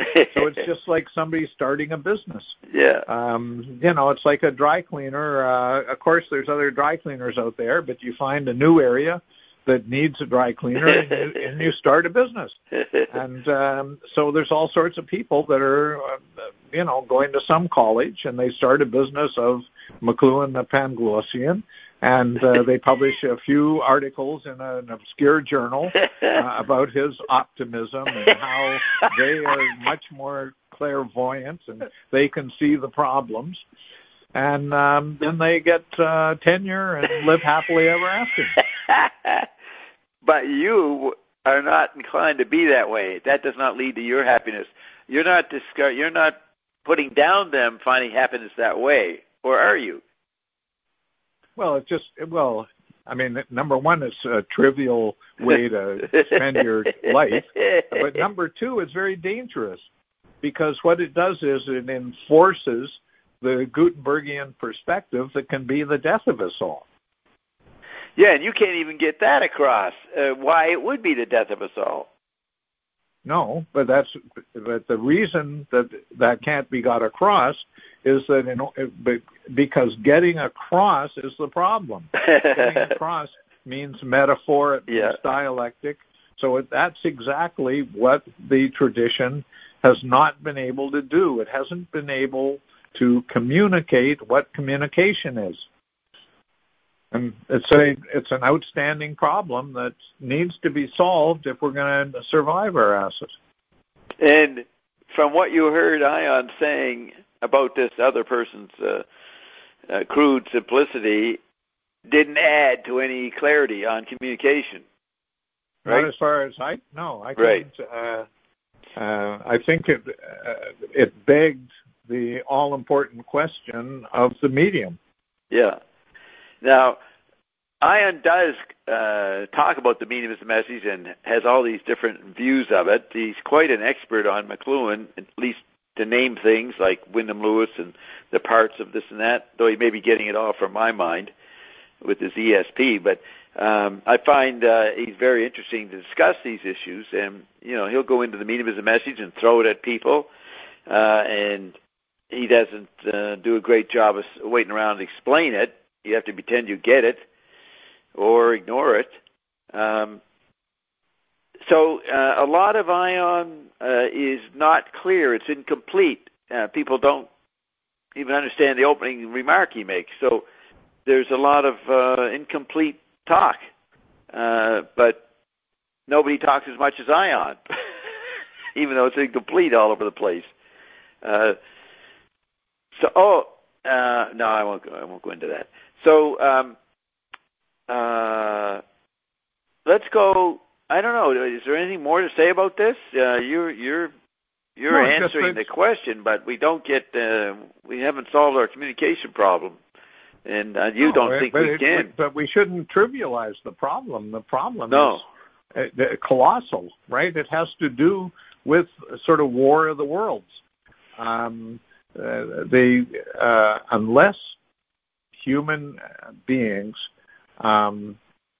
So it's just like somebody starting a business. Yeah. It's like a dry cleaner. Of course, there's other dry cleaners out there, but you find a new area that needs a dry cleaner, and you start a business. And so there's all sorts of people that are, going to some college, and they start a business of McLuhan the Panglossian, and they publish a few articles in an obscure journal about his optimism and how they are much more clairvoyant and they can see the problems. And then they get tenure and live happily ever after. But you are not inclined to be that way. That does not lead to your happiness. You're not putting down them finding happiness that way, or are you? Well, number one, it's a trivial way to spend your life. But number two, it's very dangerous because what it does is it enforces the Gutenbergian perspective that can be the death of us all. Yeah, and you can't even get that across, why it would be the death of us all. No, but the reason that can't be got across is that because getting across is the problem. Getting across means metaphor, it means dialectic. So that's exactly what the tradition has not been able to do. It hasn't been able to communicate what communication is. And it's an outstanding problem that needs to be solved if we're going to survive our asset. And from what you heard Ion saying about this other person's crude simplicity, didn't add to any clarity on communication, right? Not as far as I couldn't. Right. I think it begged the all-important question of the medium. Yeah. Now, Ion does talk about the meaning of the message and has all these different views of it. He's quite an expert on McLuhan, at least to name things like Wyndham Lewis and the parts of this and that, though he may be getting it all from my mind with his ESP. But I find he's very interesting to discuss these issues, and he'll go into the meaning of the message and throw it at people, and he doesn't do a great job of waiting around to explain it. You have to pretend you get it or ignore it. So a lot of Ion is not clear. It's incomplete. People don't even understand the opening remark he makes. So there's a lot of incomplete talk. But nobody talks as much as Ion, even though it's incomplete all over the place. No, I won't go into that. So let's go. I don't know. Is there anything more to say about this? You're answering the question, but we don't get. We haven't solved our communication problem, and you don't think we can. But we shouldn't trivialize the problem. The problem is colossal, right? It has to do with sort of War of the Worlds. Unless human beings find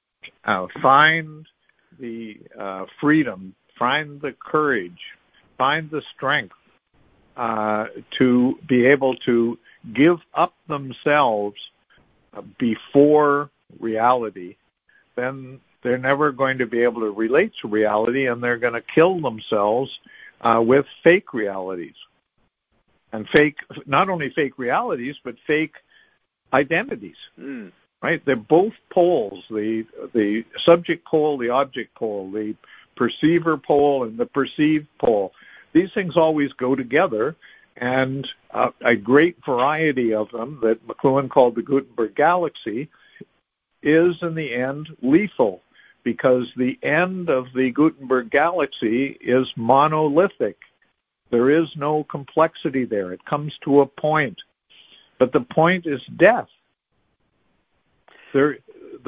the freedom, find the courage, find the strength to be able to give up themselves before reality, then they're never going to be able to relate to reality, and they're going to kill themselves with fake realities. And not only fake realities, but fake identities, right? They're both poles, the subject pole, the object pole, the perceiver pole, and the perceived pole. These things always go together, and a great variety of them that McLuhan called the Gutenberg galaxy is, in the end, lethal, because the end of the Gutenberg galaxy is monolithic. There is no complexity there. It comes to a point. But the point is death. The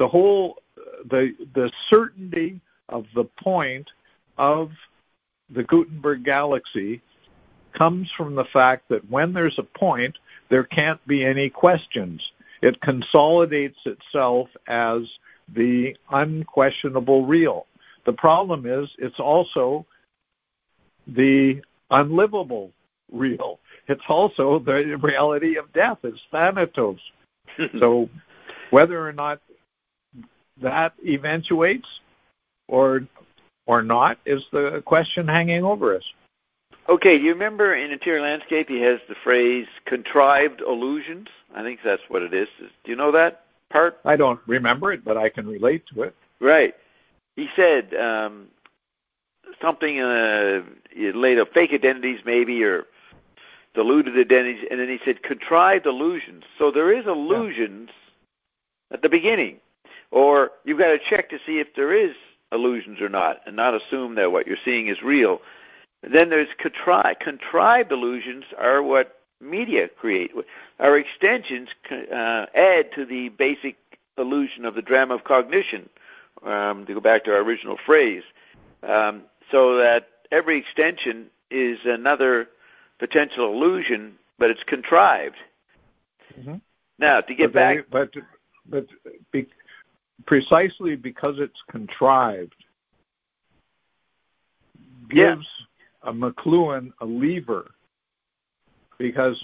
certainty of the point of the Gutenberg galaxy comes from the fact that when there's a point, there can't be any questions. It consolidates itself as the unquestionable real. The problem is it's also the unlivable real. It's also the reality of death. It's thanatos. So whether or not that eventuates or not is the question hanging over us. Okay, do you remember in Interior Landscape he has the phrase contrived illusions? I think that's what it is. Do you know that part? I don't remember it, but I can relate to it. Right. He said something later, fake identities maybe, or diluted identities, and then he said contrived illusions. So there is illusions at the beginning, or you've got to check to see if there is illusions or not, and not assume that what you're seeing is real. Then there's contrived illusions are what media create. Our extensions add to the basic illusion of the drama of cognition, to go back to our original phrase, so that every extension is another potential illusion, but it's contrived. Mm-hmm. Now, to get back... precisely because it's contrived gives a McLuhan a lever, because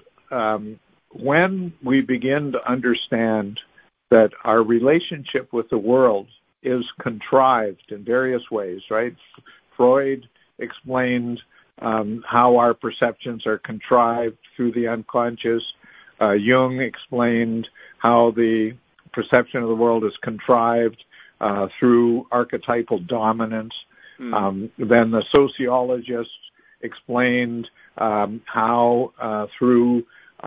when we begin to understand that our relationship with the world is contrived in various ways, right? Freud explained how our perceptions are contrived through the unconscious. Jung explained how the perception of the world is contrived through archetypal dominance. Then the sociologists explained how through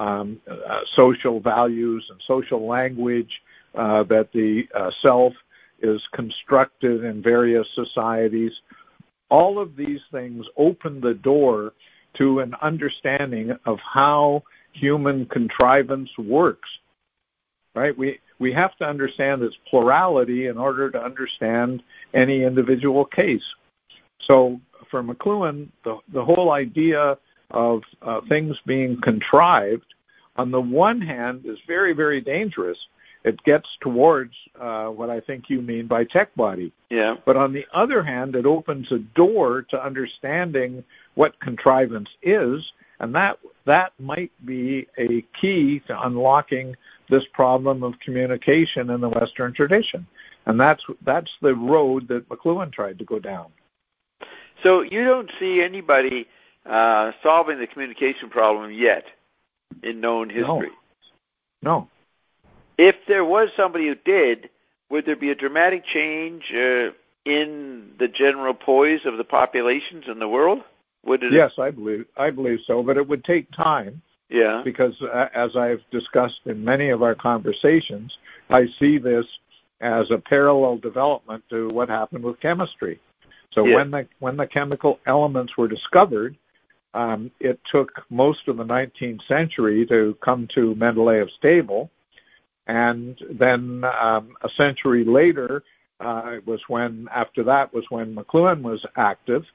social values and social language that the self is constructed in various societies. All of these things open the door to an understanding of how human contrivance works, right? We have to understand its plurality in order to understand any individual case. So for McLuhan, the whole idea of things being contrived, on the one hand, is very, very dangerous. It gets towards what I think you mean by tech body. Yeah. But on the other hand, it opens a door to understanding what contrivance is, and that might be a key to unlocking this problem of communication in the Western tradition. And that's the road that McLuhan tried to go down. So you don't see anybody solving the communication problem yet in known history? No. If there was somebody who did, would there be a dramatic change in the general poise of the populations in the world? Yes, I believe so, but it would take time. Yeah. Because as I've discussed in many of our conversations, I see this as a parallel development to what happened with chemistry. So when the chemical elements were discovered, it took most of the 19th century to come to Mendeleev's table. And then a century later was when McLuhan was active.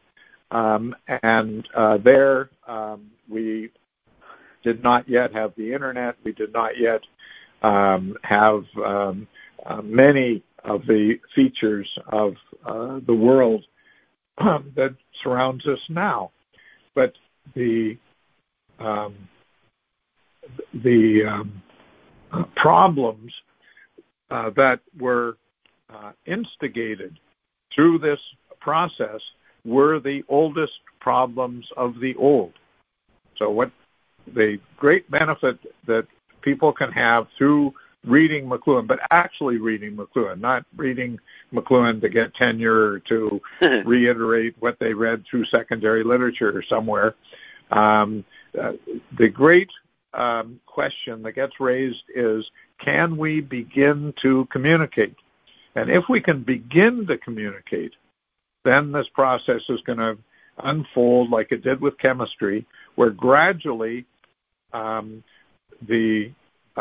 There we did not yet have the internet. We did not yet have many of the features of the world that surrounds us now. But the problems that were instigated through this process were the oldest problems of the old. So what the great benefit that people can have through reading McLuhan, but actually reading McLuhan, not reading McLuhan to get tenure or to reiterate what they read through secondary literature or somewhere. The great question that gets raised is, can we begin to communicate? And if we can begin to communicate, then this process is going to unfold like it did with chemistry, where gradually the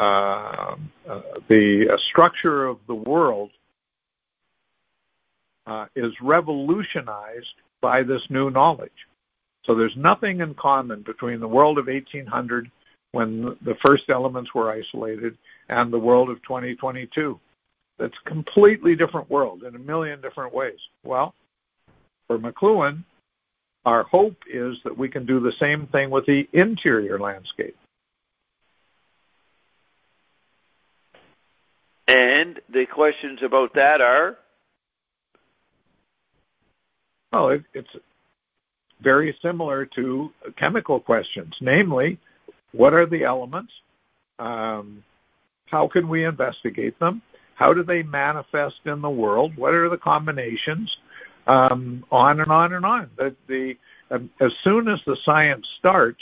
structure of the world is revolutionized by this new knowledge. So there's nothing in common between the world of 1800, when the first elements were isolated, and the world of 2022. It's a completely different world in a million different ways. Well, for McLuhan, our hope is that we can do the same thing with the interior landscape. And the questions about that are? Well, it's very similar to chemical questions, namely, what are the elements? How can we investigate them? How do they manifest in the world? What are the combinations? On and on and on. As soon as the science starts,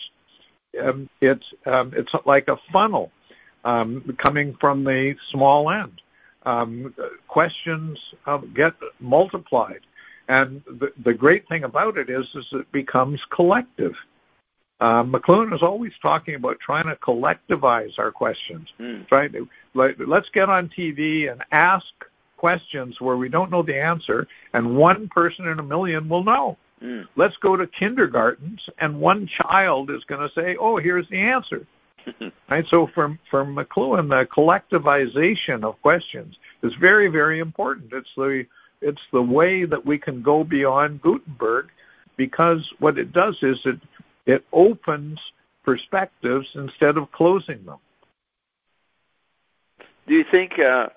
it's like a funnel coming from the small end. Questions get multiplied. And the great thing about it is it becomes collective. McLuhan is always talking about trying to collectivize our questions. Let's get on TV and ask questions where we don't know the answer, and one person in a million will know. Let's go to kindergartens, and one child is going to say, "Oh, here's the answer." Right. So for McLuhan, the collectivization of questions is very, very important. It's the way that we can go beyond Gutenberg, because what it does is it opens perspectives instead of closing them. Do you think a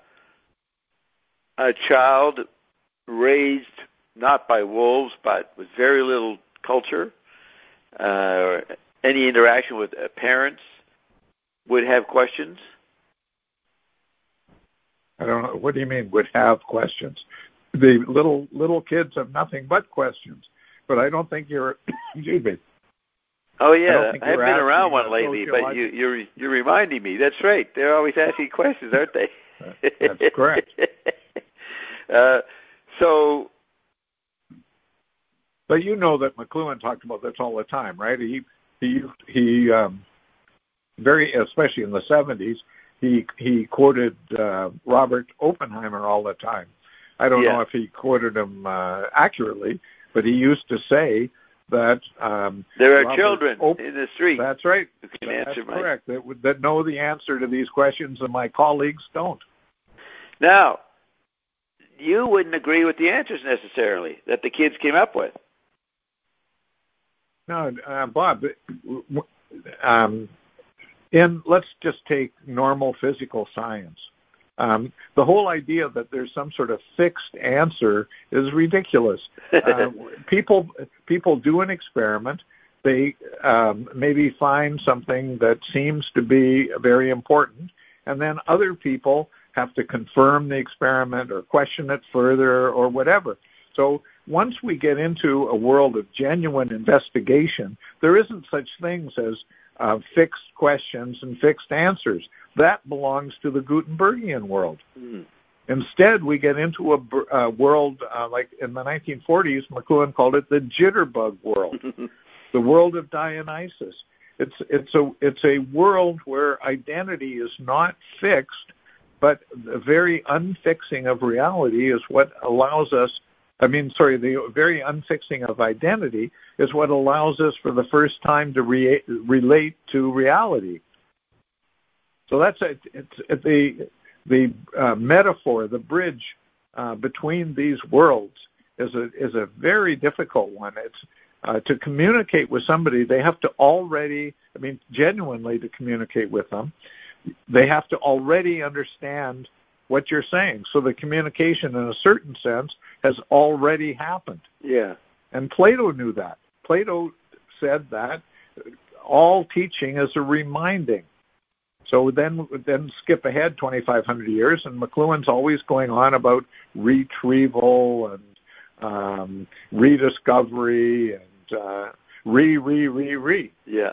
child raised not by wolves but with very little culture, or any interaction with parents, would have questions? I don't know. What do you mean would have questions? The little kids have nothing but questions. But I don't think you're. Excuse me. Oh yeah, I haven't been around one lately, but you're reminding me. That's right. They're always asking questions, aren't they? That's correct. But you know that McLuhan talked about this all the time, right? He very, especially in the 70s, he quoted Robert Oppenheimer all the time. I don't know if he quoted him accurately, but he used to say that there are children in the street. That's right. Who can answer correct. That know the answer to these questions, and my colleagues don't. Now, you wouldn't agree with the answers necessarily that the kids came up with. No, Bob. Let's just take normal physical science. The whole idea that there's some sort of fixed answer is ridiculous. People do an experiment. They maybe find something that seems to be very important, and then other people have to confirm the experiment or question it further or whatever. So once we get into a world of genuine investigation, there isn't such things as fixed questions and fixed answers. That belongs to the Gutenbergian world. Instead, we get into a world like in the 1940s, McLuhan called it the jitterbug world, the world of Dionysus. It's a world where identity is not fixed, but the very unfixing of reality is what allows us. The very unfixing of identity is what allows us for the first time to relate to reality. So that's the metaphor, the bridge between these worlds is a very difficult one. It's to communicate with somebody, they have to already, genuinely to communicate with them, they have to already understand what you're saying. So the communication, in a certain sense, has already happened. Yeah. And Plato knew that. Plato said that all teaching is a reminding. So then skip ahead 2,500 years, and McLuhan's always going on about retrieval and rediscovery and re. Yeah.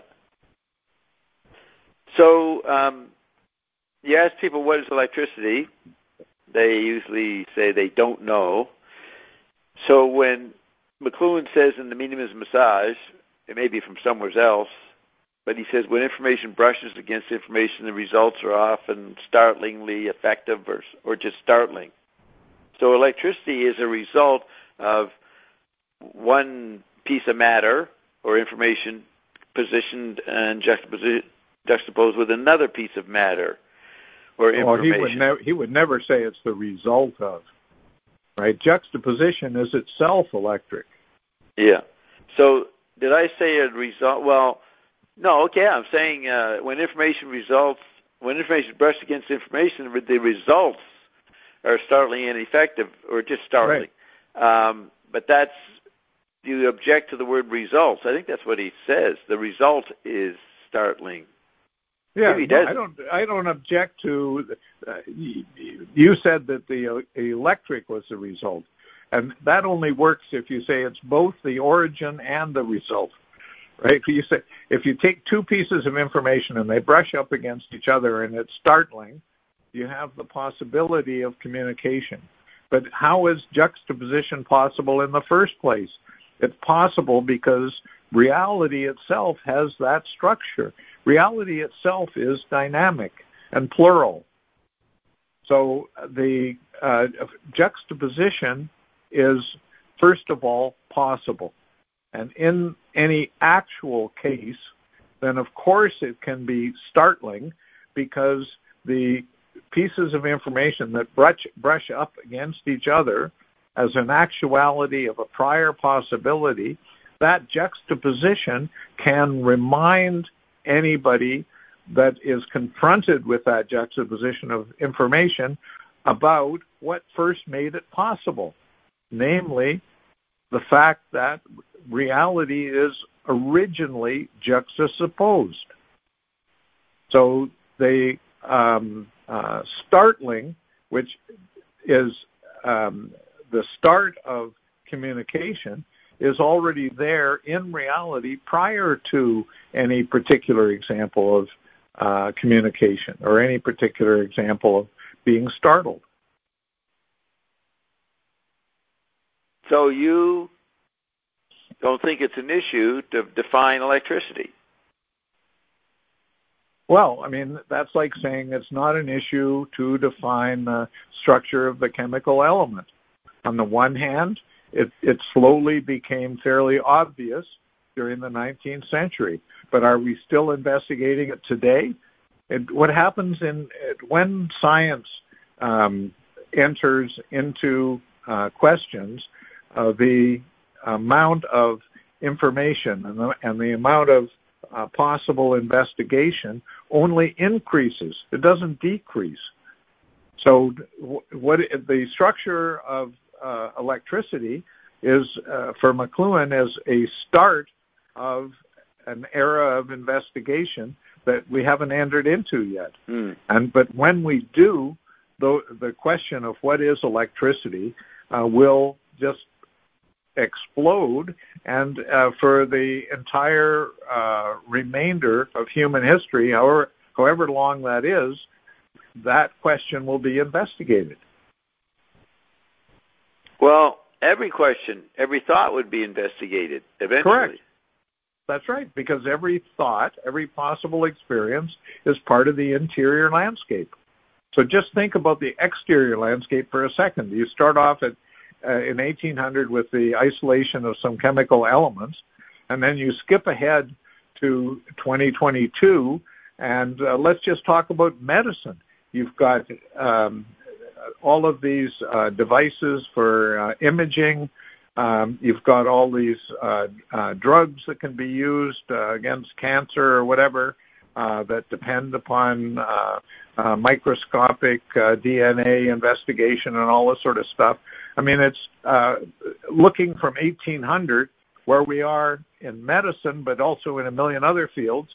So you ask people what is electricity, they usually say they don't know. So when McLuhan says in The Medium is Massage, it may be from somewhere else, but he says when information brushes against information, the results are often startlingly effective or just startling. So electricity is a result of one piece of matter or information positioned and juxtaposed with another piece of matter or information. Well, he would never say it's the result of. Right? Juxtaposition is itself electric. Yeah. So did I say a result? Well, no. Okay, I'm saying when information is brushed against information, the results are startling and effective, or just startling. Right. But that's, you object to the word results. I think that's what he says. The result is startling. Yeah, I don't object to. You said that the electric was the result, and that only works if you say it's both the origin and the result, right? You say if you take two pieces of information and they brush up against each other and it's startling, you have the possibility of communication. But how is juxtaposition possible in the first place? It's possible because reality itself has that structure. Reality itself is dynamic and plural. So the juxtaposition is, first of all, possible. And in any actual case, then of course it can be startling because the pieces of information that brush up against each other as an actuality of a prior possibility, that juxtaposition can remind anybody that is confronted with that juxtaposition of information about what first made it possible, namely the fact that reality is originally juxtaposed. So the startling, which is the start of communication, is already there in reality prior to any particular example of communication or any particular example of being startled. So you don't think it's an issue to define electricity? Well, I mean, that's like saying it's not an issue to define the structure of the chemical element. On the one hand, it slowly became fairly obvious during the 19th century. But are we still investigating it today? What happens when science enters into questions, the amount of information and the amount of possible investigation only increases. It doesn't decrease. So what the structure of electricity is for McLuhan as a start of an era of investigation that we haven't entered into yet. But when we do, the question of what is electricity will just explode, and for the entire remainder of human history, however long that is, that question will be investigated. Well, every question, every thought would be investigated eventually. Correct. That's right, because every thought, every possible experience is part of the interior landscape. So just think about the exterior landscape for a second. You start off in 1800 with the isolation of some chemical elements, and then you skip ahead to 2022, and let's just talk about medicine. You've got all of these devices for imaging. You've got all these drugs that can be used against cancer or whatever that depend upon microscopic DNA investigation and all this sort of stuff. I mean, it's looking from 1800, where we are in medicine, but also in a million other fields,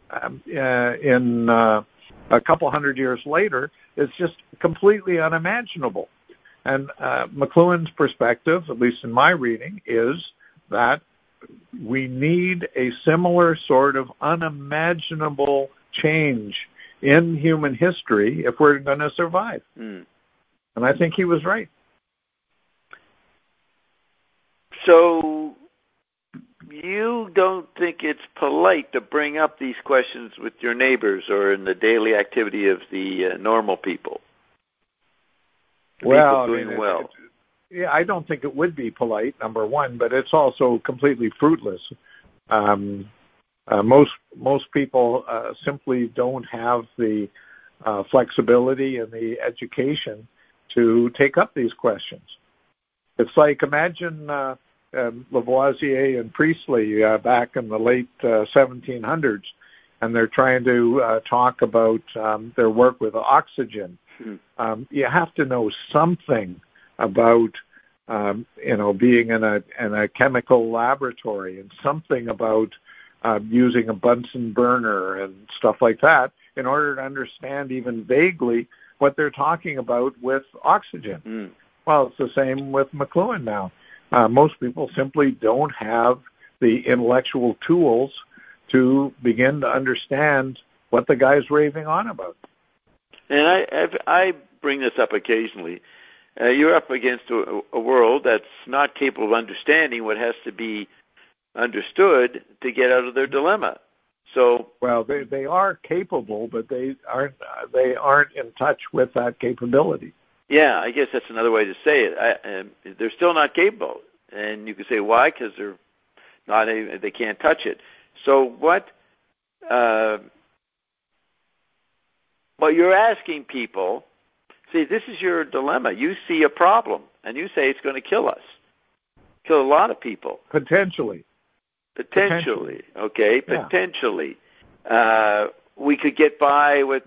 in a couple hundred years later, is just completely unimaginable. And McLuhan's perspective, at least in my reading, is that we need a similar sort of unimaginable change in human history if we're going to survive. And I think he was right. So you don't think it's polite to bring up these questions with your neighbors or in the daily activity of the normal people? Well, people doing well. Yeah, I don't think it would be polite, number one, but it's also completely fruitless. Most people simply don't have the flexibility and the education to take up these questions. It's like, imagine Lavoisier and Priestley back in the late 1700s, and they're trying to talk about their work with oxygen. You have to know something about being in a chemical laboratory, and something about using a Bunsen burner and stuff like that in order to understand even vaguely what they're talking about with oxygen. Well, it's the same with McLuhan now. Most people simply don't have the intellectual tools to begin to understand what the guy's raving on about. And I bring this up occasionally. You're up against a world that's not capable of understanding what has to be understood to get out of their dilemma. So, well, they are capable, but they aren't in touch with that capability. Yeah, I guess that's another way to say it. They're still not capable, and you could say why? Because they can't touch it. So what you're asking people, see, this is your dilemma. You see a problem, and you say it's going to kill us, kill a lot of people. Potentially. Okay, yeah. Potentially. We could get by with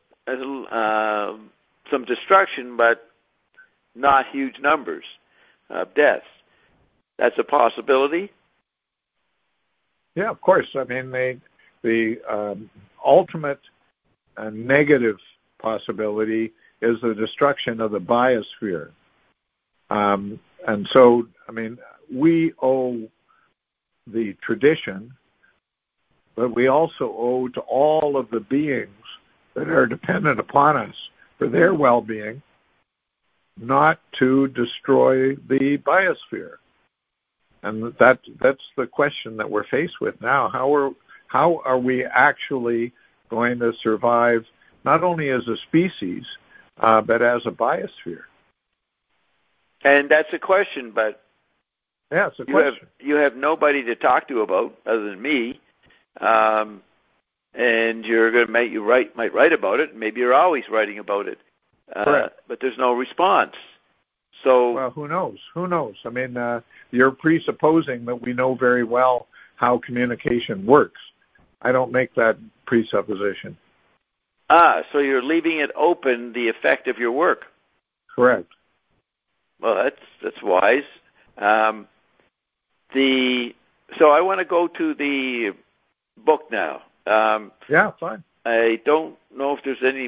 some destruction, but not huge numbers of deaths. That's a possibility? Yeah, of course. I mean, the ultimate negative possibility is the destruction of the biosphere. And so, I mean, we owe the tradition, but we also owe to all of the beings that are dependent upon us for their well-being not to destroy the biosphere. And that's the question that we're faced with now. How are we actually going to survive not only as a species, but as a biosphere? And that's a question, but yeah, it's a question. You have nobody to talk to about other than me, and you're going to might write about it. Maybe you're always writing about it, but there's no response. So, well, who knows? Who knows? I mean, you're presupposing that we know very well how communication works. I don't make that presupposition. So you're leaving it open, the effect of your work. Correct. Well, that's wise. So I want to go to the book now. Yeah, fine. I don't know if there's any.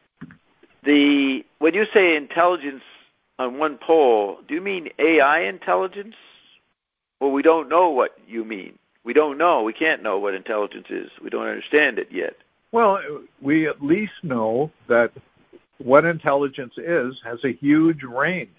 When you say intelligence on one pole, do you mean AI intelligence? Well, we don't know what you mean. We don't know. We can't know what intelligence is. We don't understand it yet. Well, we at least know that what intelligence is has a huge range.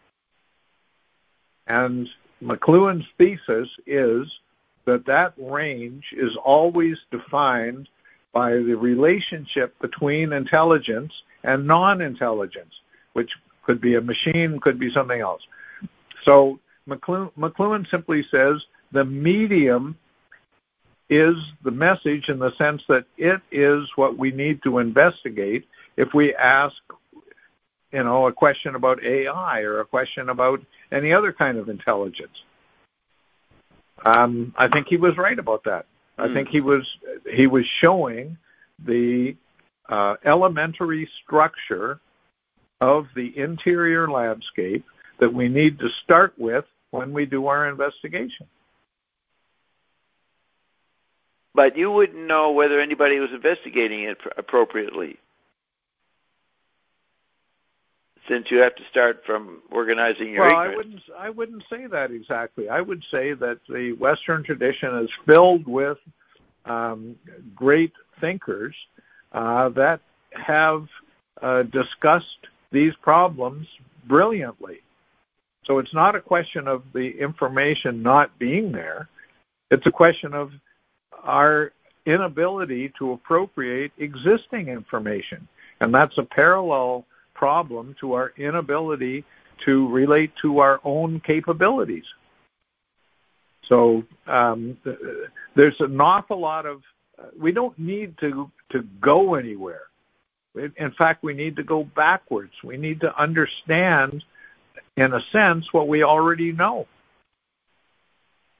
And McLuhan's thesis is that range is always defined by the relationship between intelligence and non-intelligence, which could be a machine, could be something else. So McLuhan simply says the medium is the message in the sense that it is what we need to investigate if we ask, a question about AI or a question about any other kind of intelligence. I think he was right about that. I think he was showing the elementary structure of the interior landscape that we need to start with when we do our investigation. But you wouldn't know whether anybody was investigating it appropriately, since you have to start from organizing your ignorance. I wouldn't say that exactly. I would say that the Western tradition is filled with great thinkers that have discussed these problems brilliantly. So it's not a question of the information not being there. It's a question of our inability to appropriate existing information. And that's a parallel problem to our inability to relate to our own capabilities. So there's an awful lot of, we don't need to go anywhere. In fact, we need to go backwards. We need to understand, in a sense, what we already know.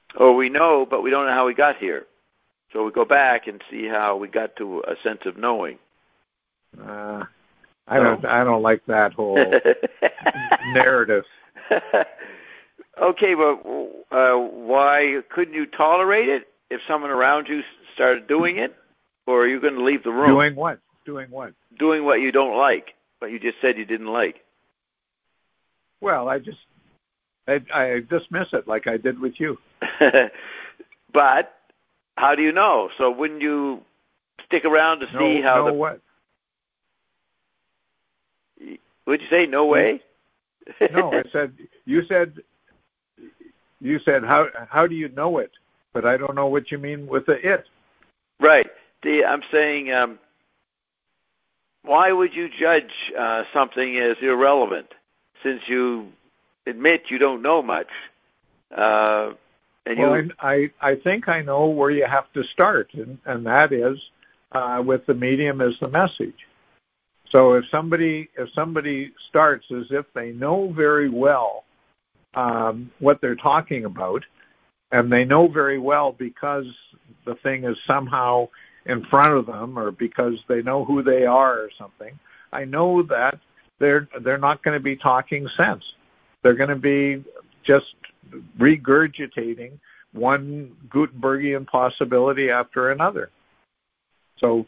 Or we know, but we don't know how we got here. So we go back and see how we got to a sense of knowing. I don't like that whole narrative. Okay, but why couldn't you tolerate it if someone around you started doing it? Or are you going to leave the room? Doing what? Doing what? Doing what you don't like, what you just said you didn't like. Well, I dismiss it like I did with you. But how do you know? So wouldn't you stick around to see how what? What'd you say? No way? No, you said, how do you know it? But I don't know what you mean with the it. Right. I'm saying, why would you judge something as irrelevant since you admit you don't know much? I think I know where you have to start, and that is with the medium as the message. So if somebody starts as if they know very well what they're talking about, and they know very well because the thing is somehow in front of them, or because they know who they are or something, I know that they're not going to be talking sense. They're going to be just regurgitating one Gutenbergian possibility after another. So,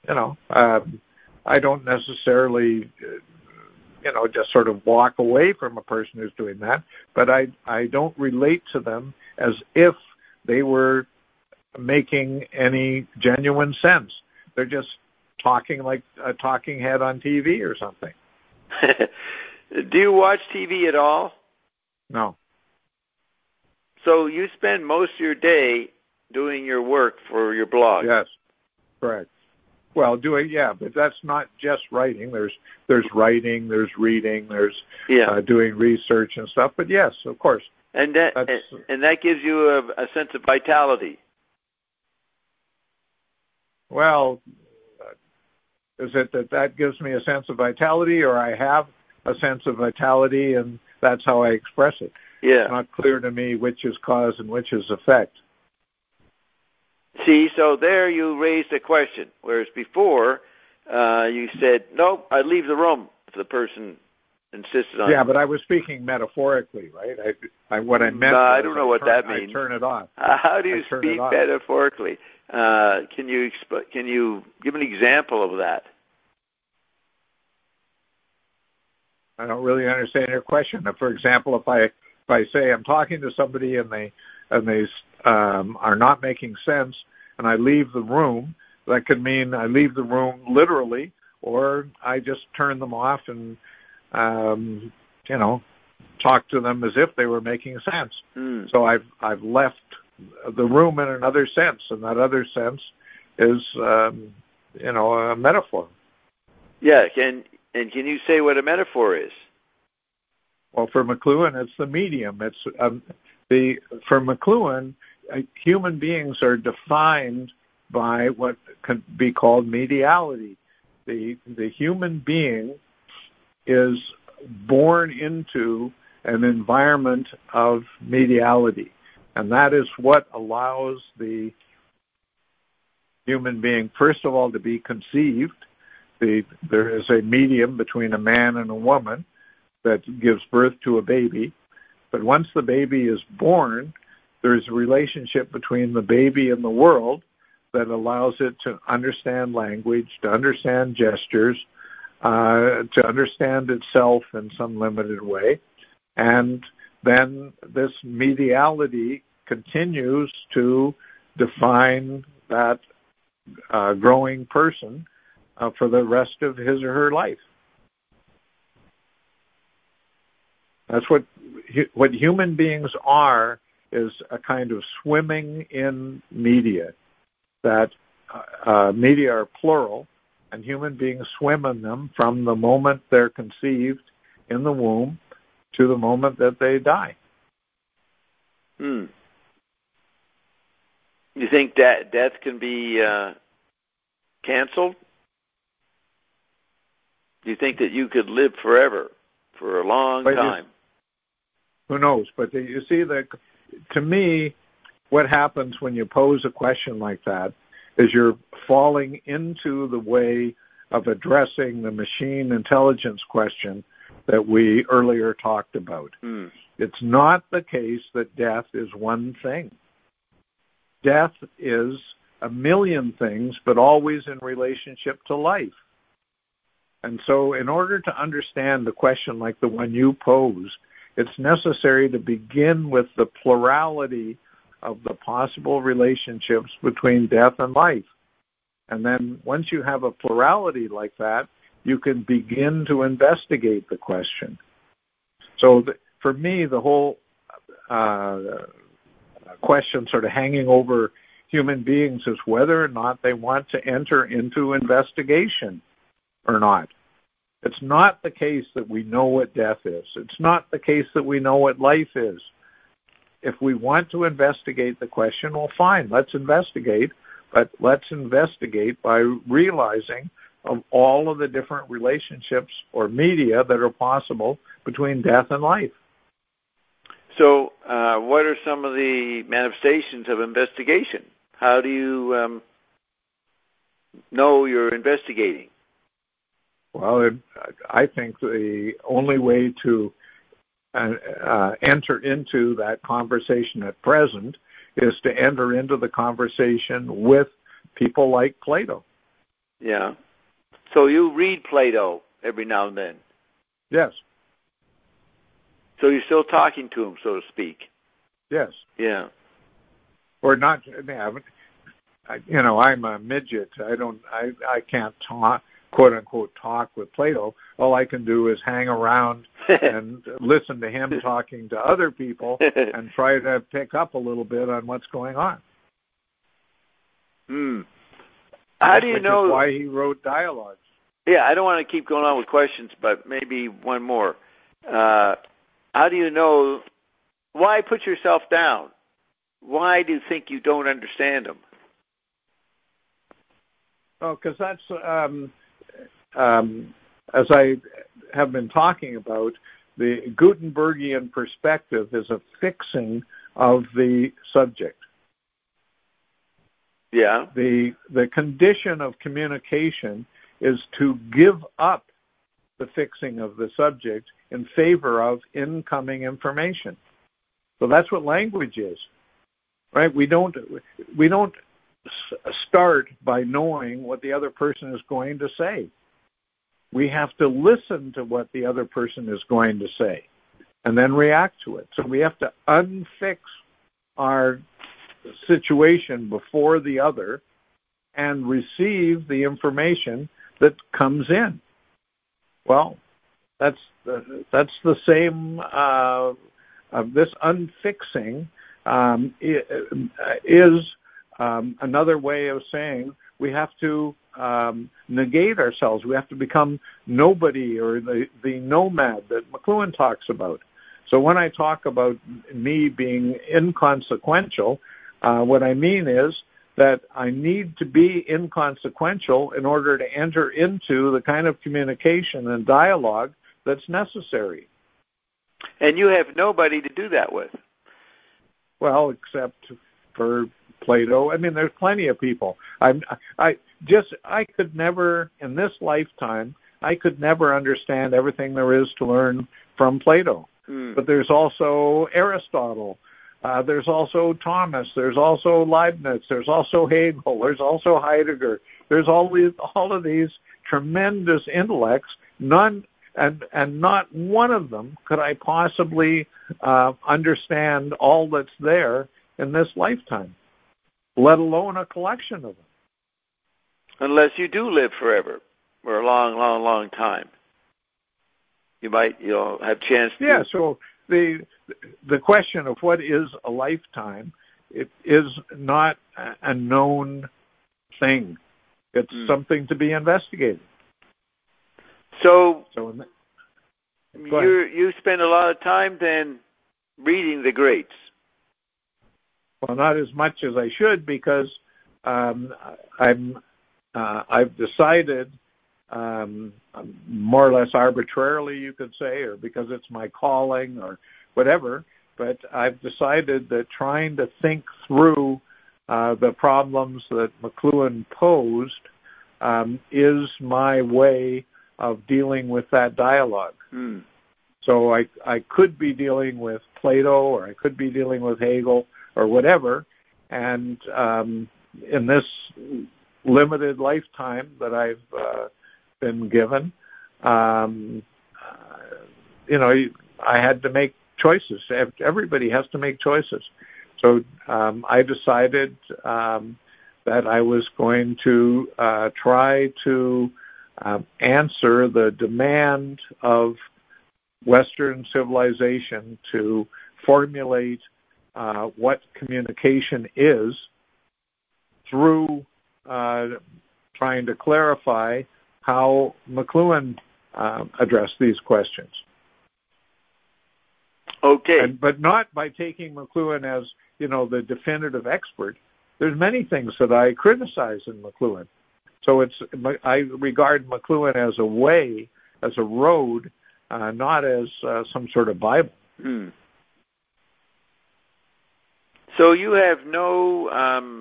I don't necessarily, just sort of walk away from a person who's doing that, but I don't relate to them as if they were making any genuine sense. They're just talking like a talking head on TV or something. Do you watch TV at all? No. So you spend most of your day doing your work for your blog? Yes, correct. Well, but that's not just writing. There's writing, there's reading, there's doing research and stuff. But yes, of course. And that gives you a sense of vitality. Well, is it that gives me a sense of vitality, or I have a sense of vitality and that's how I express it? Yeah. It's not clear to me which is cause and which is effect. See, so there you raised a question, whereas before you said, nope, I'd leave the room if the person insisted on it. Yeah, but I was speaking metaphorically, right? What I meant I don't know what that means. I turn it off. How do you speak metaphorically? Can you give an example of that? I don't really understand your question. For example, if I say I'm talking to somebody and they are not making sense, and I leave the room, that could mean I leave the room literally, or I just turn them off and talk to them as if they were making sense. So I've left the room in another sense, and that other sense is a metaphor. Yeah, can you say what a metaphor is? Well, for McLuhan, it's the medium. It's for McLuhan, human beings are defined by what can be called mediality. The human being is born into an environment of mediality, and that is what allows the human being, first of all, to be conceived. There is a medium between a man and a woman that gives birth to a baby, but once the baby is born, there's a relationship between the baby and the world that allows it to understand language, to understand gestures, to understand itself in some limited way. And then this mediality continues to define that growing person for the rest of his or her life. That's what human beings are, is a kind of swimming in media. That media are plural, and human beings swim in them from the moment they're conceived in the womb to the moment that they die. You think that death can be canceled? Do you think that you could live forever, for a long time? Who knows? But you see, to me, what happens when you pose a question like that is you're falling into the way of addressing the machine intelligence question that we earlier talked about. It's not the case that death is one thing. Death is a million things, but always in relationship to life. And so in order to understand a question like the one you pose, it's necessary to begin with the plurality of the possible relationships between death and life. And then once you have a plurality like that, you can begin to investigate the question. So for me, the whole question sort of hanging over human beings is whether or not they want to enter into investigation or not. It's not the case that we know what death is. It's not the case that we know what life is. If we want to investigate the question, well, fine, let's investigate, but let's investigate by realizing of all of the different relationships or media that are possible between death and life. So what are some of the manifestations of investigation? How do you know you're investigating? Well, I think the only way to enter into that conversation at present is to enter into the conversation with people like Plato. Yeah. So you read Plato every now and then? Yes. So you're still talking to him, so to speak? Yes. Yeah. Or not, I'm a midget. I can't talk, quote unquote, talk with Plato. All I can do is hang around and listen to him talking to other people and try to pick up a little bit on what's going on. How do you know why he wrote dialogues? Yeah, I don't want to keep going on with questions, but maybe one more. How do you know? Why put yourself down? Why do you think you don't understand them? Oh, because that's as I have been talking about, the Gutenbergian perspective is a fixing of the subject. Yeah. The condition of communication is to give up the fixing of the subject in favor of incoming information. So that's what language is, right? We don't start by knowing what the other person is going to say. We have to listen to what the other person is going to say and then react to it. So we have to unfix our situation before the other and receive the information that comes in. Well, that's the same. This unfixing is another way of saying we have to negate ourselves. We have to become nobody, or the nomad that McLuhan talks about. So when I talk about me being inconsequential, what I mean is that I need to be inconsequential in order to enter into the kind of communication and dialogue that's necessary. And you have nobody to do that with. Well, except for Plato. I mean, there's plenty of people. I could never, in this lifetime, I could never understand everything there is to learn from Plato. But there's also Aristotle. There's also Thomas. There's also Leibniz. There's also Hegel. There's also Heidegger. There's all of these tremendous intellects. None, and not one of them could I possibly understand all that's there in this lifetime, let alone a collection of them. Unless you do live forever, or a long, long, long time. You'll have chance to... Yeah, so the question of what is a lifetime, it is not a known thing. It's something to be investigated. So you spend a lot of time then reading the greats. Well, not as much as I should, because I've decided, more or less arbitrarily, you could say, or because it's my calling or whatever, but I've decided that trying to think through the problems that McLuhan posed is my way of dealing with that dialogue. So I could be dealing with Plato, or I could be dealing with Hegel, or whatever, and in this limited lifetime that I've been given, I had to make choices. Everybody has to make choices. So I decided that I was going to try to answer the demand of Western civilization to formulate what communication is through trying to clarify how McLuhan addressed these questions. Okay. But not by taking McLuhan as, the definitive expert. There's many things that I criticize in McLuhan. So I regard McLuhan as a way, as a road, not as some sort of Bible. So you have no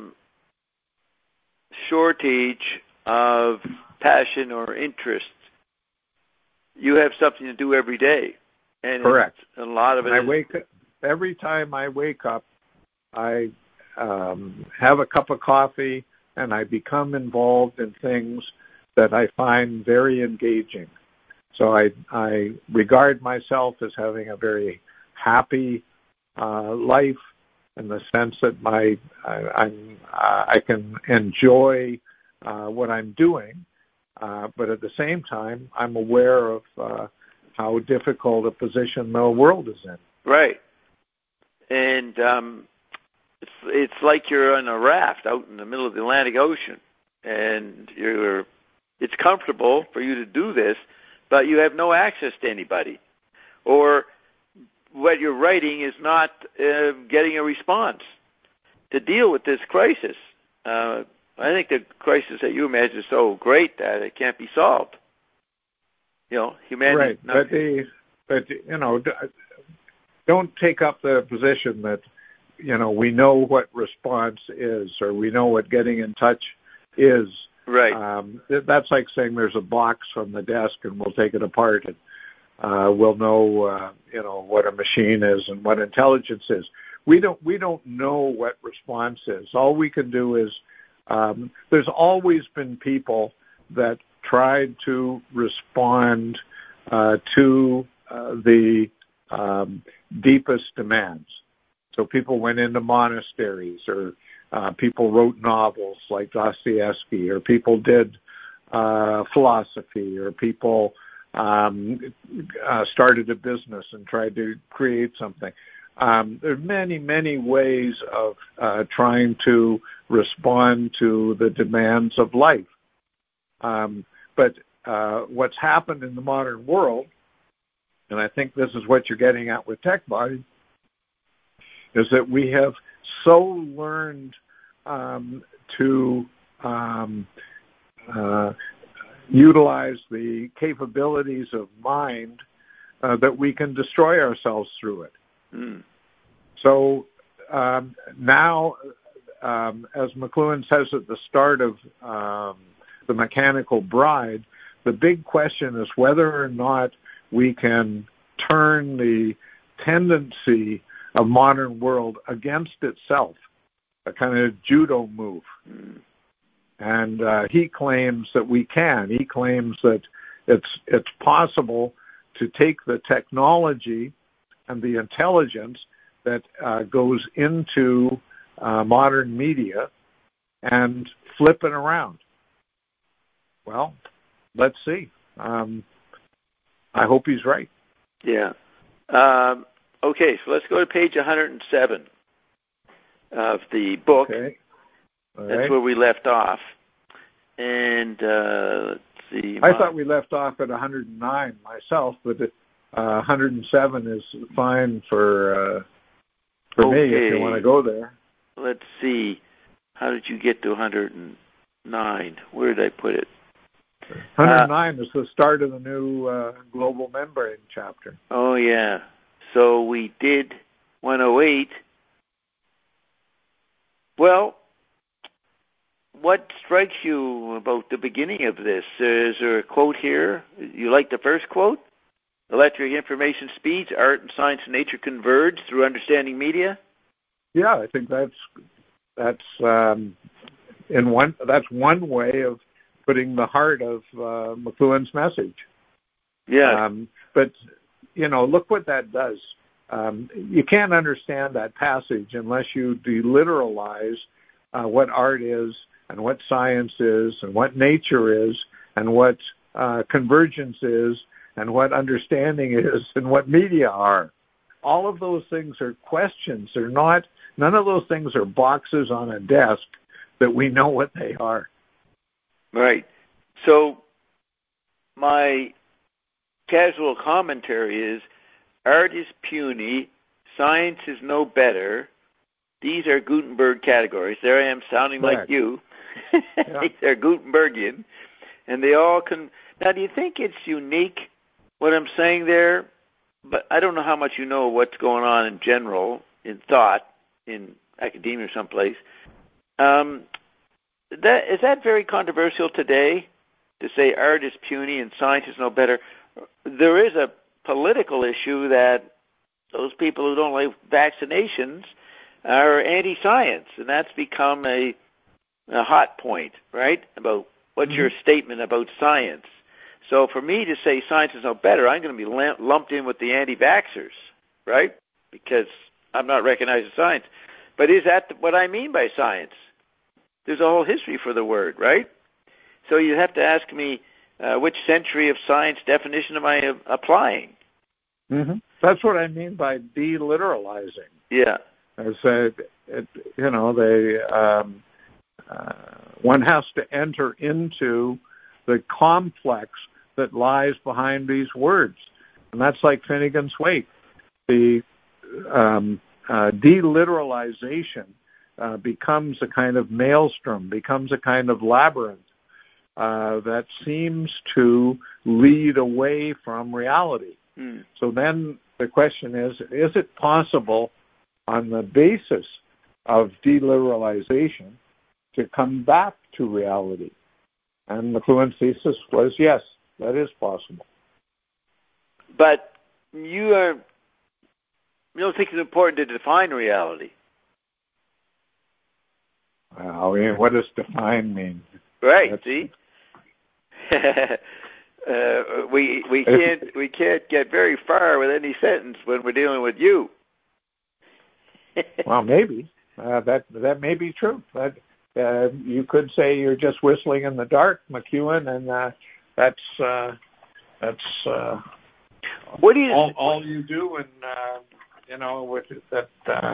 shortage of passion or interest. You have something to do every day. And correct. A lot of it. Every time I wake up, I have a cup of coffee, and I become involved in things that I find very engaging. So I regard myself as having a very happy life, in the sense that I can enjoy what I'm doing, but at the same time, I'm aware of how difficult a position the world is in. Right. And it's like you're on a raft out in the middle of the Atlantic Ocean, and it's comfortable for you to do this, but you have no access to anybody. Or what you're writing is not getting a response to deal with this crisis. I think the crisis that you imagine is so great that it can't be solved. Humanity. Right, but don't take up the position that we know what response is, or we know what getting in touch is. Right. That's like saying there's a box on the desk and we'll take it apart and we'll know what a machine is and what intelligence is. We don't know what response is. All we can do is there's always been people that tried to respond to the deepest demands. So people went into monasteries, or people wrote novels like Dostoevsky, or people did philosophy, or people started a business and tried to create something. There are many, many ways of trying to respond to the demands of life. But what's happened in the modern world, and I think this is what you're getting at with TechBody, is that we have so learned to utilize the capabilities of mind that we can destroy ourselves through it. So now, as McLuhan says at the start of The Mechanical Bride, the big question is whether or not we can turn the tendency of modern world against itself, a kind of judo move. And he claims that we can. He claims that it's possible to take the technology and the intelligence that goes into modern media and flip it around. Well, let's see. I hope he's right. Yeah. Okay, so let's go to page 107 of the book. Okay. That's where we left off. And let's see. I thought we left off at 109 myself, but 107 is fine for me if you want to go there. Let's see. How did you get to 109? Where did I put it? 109 is the start of the new global membrane chapter. Oh, yeah. So we did 108. Well, what strikes you about the beginning of this? Is there a quote here? You like the first quote? Electric information speeds, art and science and nature converge through understanding media? Yeah, I think that's one way of putting the heart of McLuhan's message. Yeah. But look what that does. You can't understand that passage unless you deliteralize what art is and what science is and what nature is and what convergence is and what understanding is and what media are. All of those things are questions. None of those things are boxes on a desk that we know what they are. Right. So my casual commentary is, art is puny, science is no better. These are Gutenberg categories. There I am sounding Correct. like you. Yeah. They're Gutenbergian. And they all can... Now, do you think it's unique, what I'm saying there? But I don't know how much you know what's going on in general, in thought, in academia or someplace. Is that very controversial today, to say art is puny and science is no better? There is a political issue that those people who don't like vaccinations are anti-science, and that's become a hot point, right? About what's your statement about science. So for me to say science is no better, I'm going to be lumped in with the anti-vaxxers, right? Because I'm not recognizing science. But is that what I mean by science? There's a whole history for the word, right? So you have to ask me, which century of science definition am I applying? Mm-hmm. That's what I mean by deliteralizing. Yeah. One has to enter into the complex that lies behind these words, and that's like Finnegan's Wake. The deliteralization becomes a kind of maelstrom, becomes a kind of labyrinth that seems to lead away from reality. So then the question is it possible on the basis of deliteralization to come back to reality? And McLuhan's thesis was, yes, that is possible. But you don't think it's important to define reality? What does define mean? Right, see? we can't get very far with any sentence when we're dealing with you. Well, maybe that may be true. But you could say you're just whistling in the dark, McEwen, and that's what do you all you do, and with that.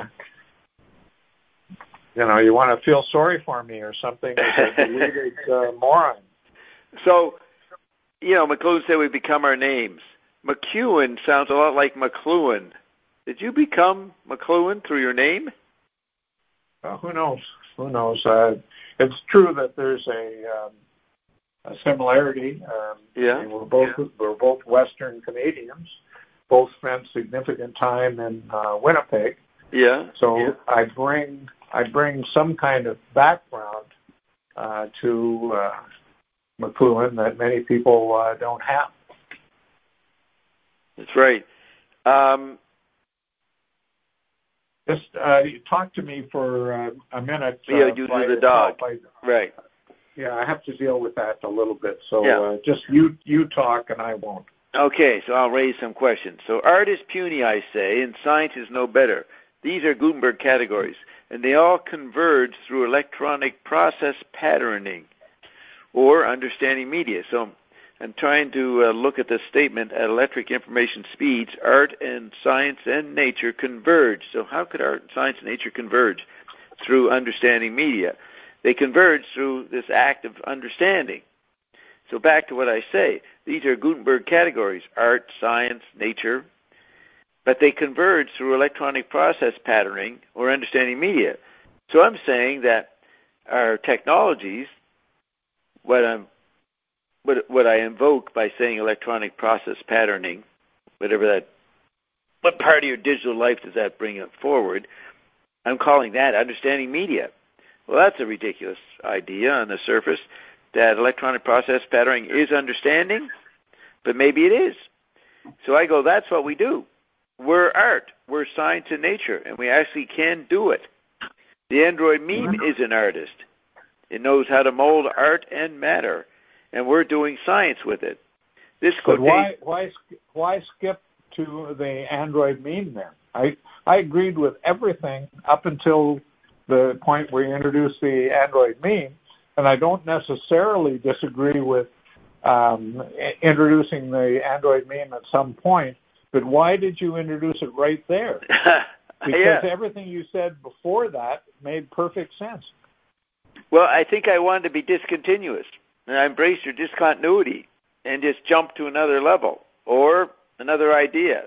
You want to feel sorry for me or something as a deluded moron. So, McLuhan said we become our names. McEwen sounds a lot like McLuhan. Did you become McLuhan through your name? Who knows? Who knows? It's true that there's a similarity. Yeah. We're both Western Canadians. Both spent significant time in Winnipeg. Yeah. So yeah. I bring some kind of background to McLuhan that many people don't have. That's right. Just talk to me for a minute. You do the dog. Right. Yeah, I have to deal with that a little bit. So just you talk and I won't. Okay, so I'll raise some questions. So art is puny, I say, and science is no better. These are Gutenberg categories, and they all converge through electronic process patterning or understanding media. So I'm trying to look at the statement, at electric information speeds, art and science and nature converge. So how could art, science, and nature converge? Through understanding media. They converge through this act of understanding. So back to what I say, these are Gutenberg categories, art, science, nature, but they converge through electronic process patterning or understanding media. So I'm saying that our technologies, what I invoke by saying electronic process patterning, whatever that what part of your digital life does that bring it forward? I'm calling that understanding media. Well, that's a ridiculous idea on the surface, that electronic process patterning is understanding, but maybe it is. So I go, that's what we do. We're art. We're science in nature, and we actually can do it. The Android meme is an artist. It knows how to mold art and matter, and we're doing science with it. This but why skip to the Android meme then? I agreed with everything up until the point where you introduced the Android meme, and I don't necessarily disagree with introducing the Android meme at some point, but why did you introduce it right there? Because everything you said before that made perfect sense. Well, I think I wanted to be discontinuous, and I embraced your discontinuity and just jump to another level or another idea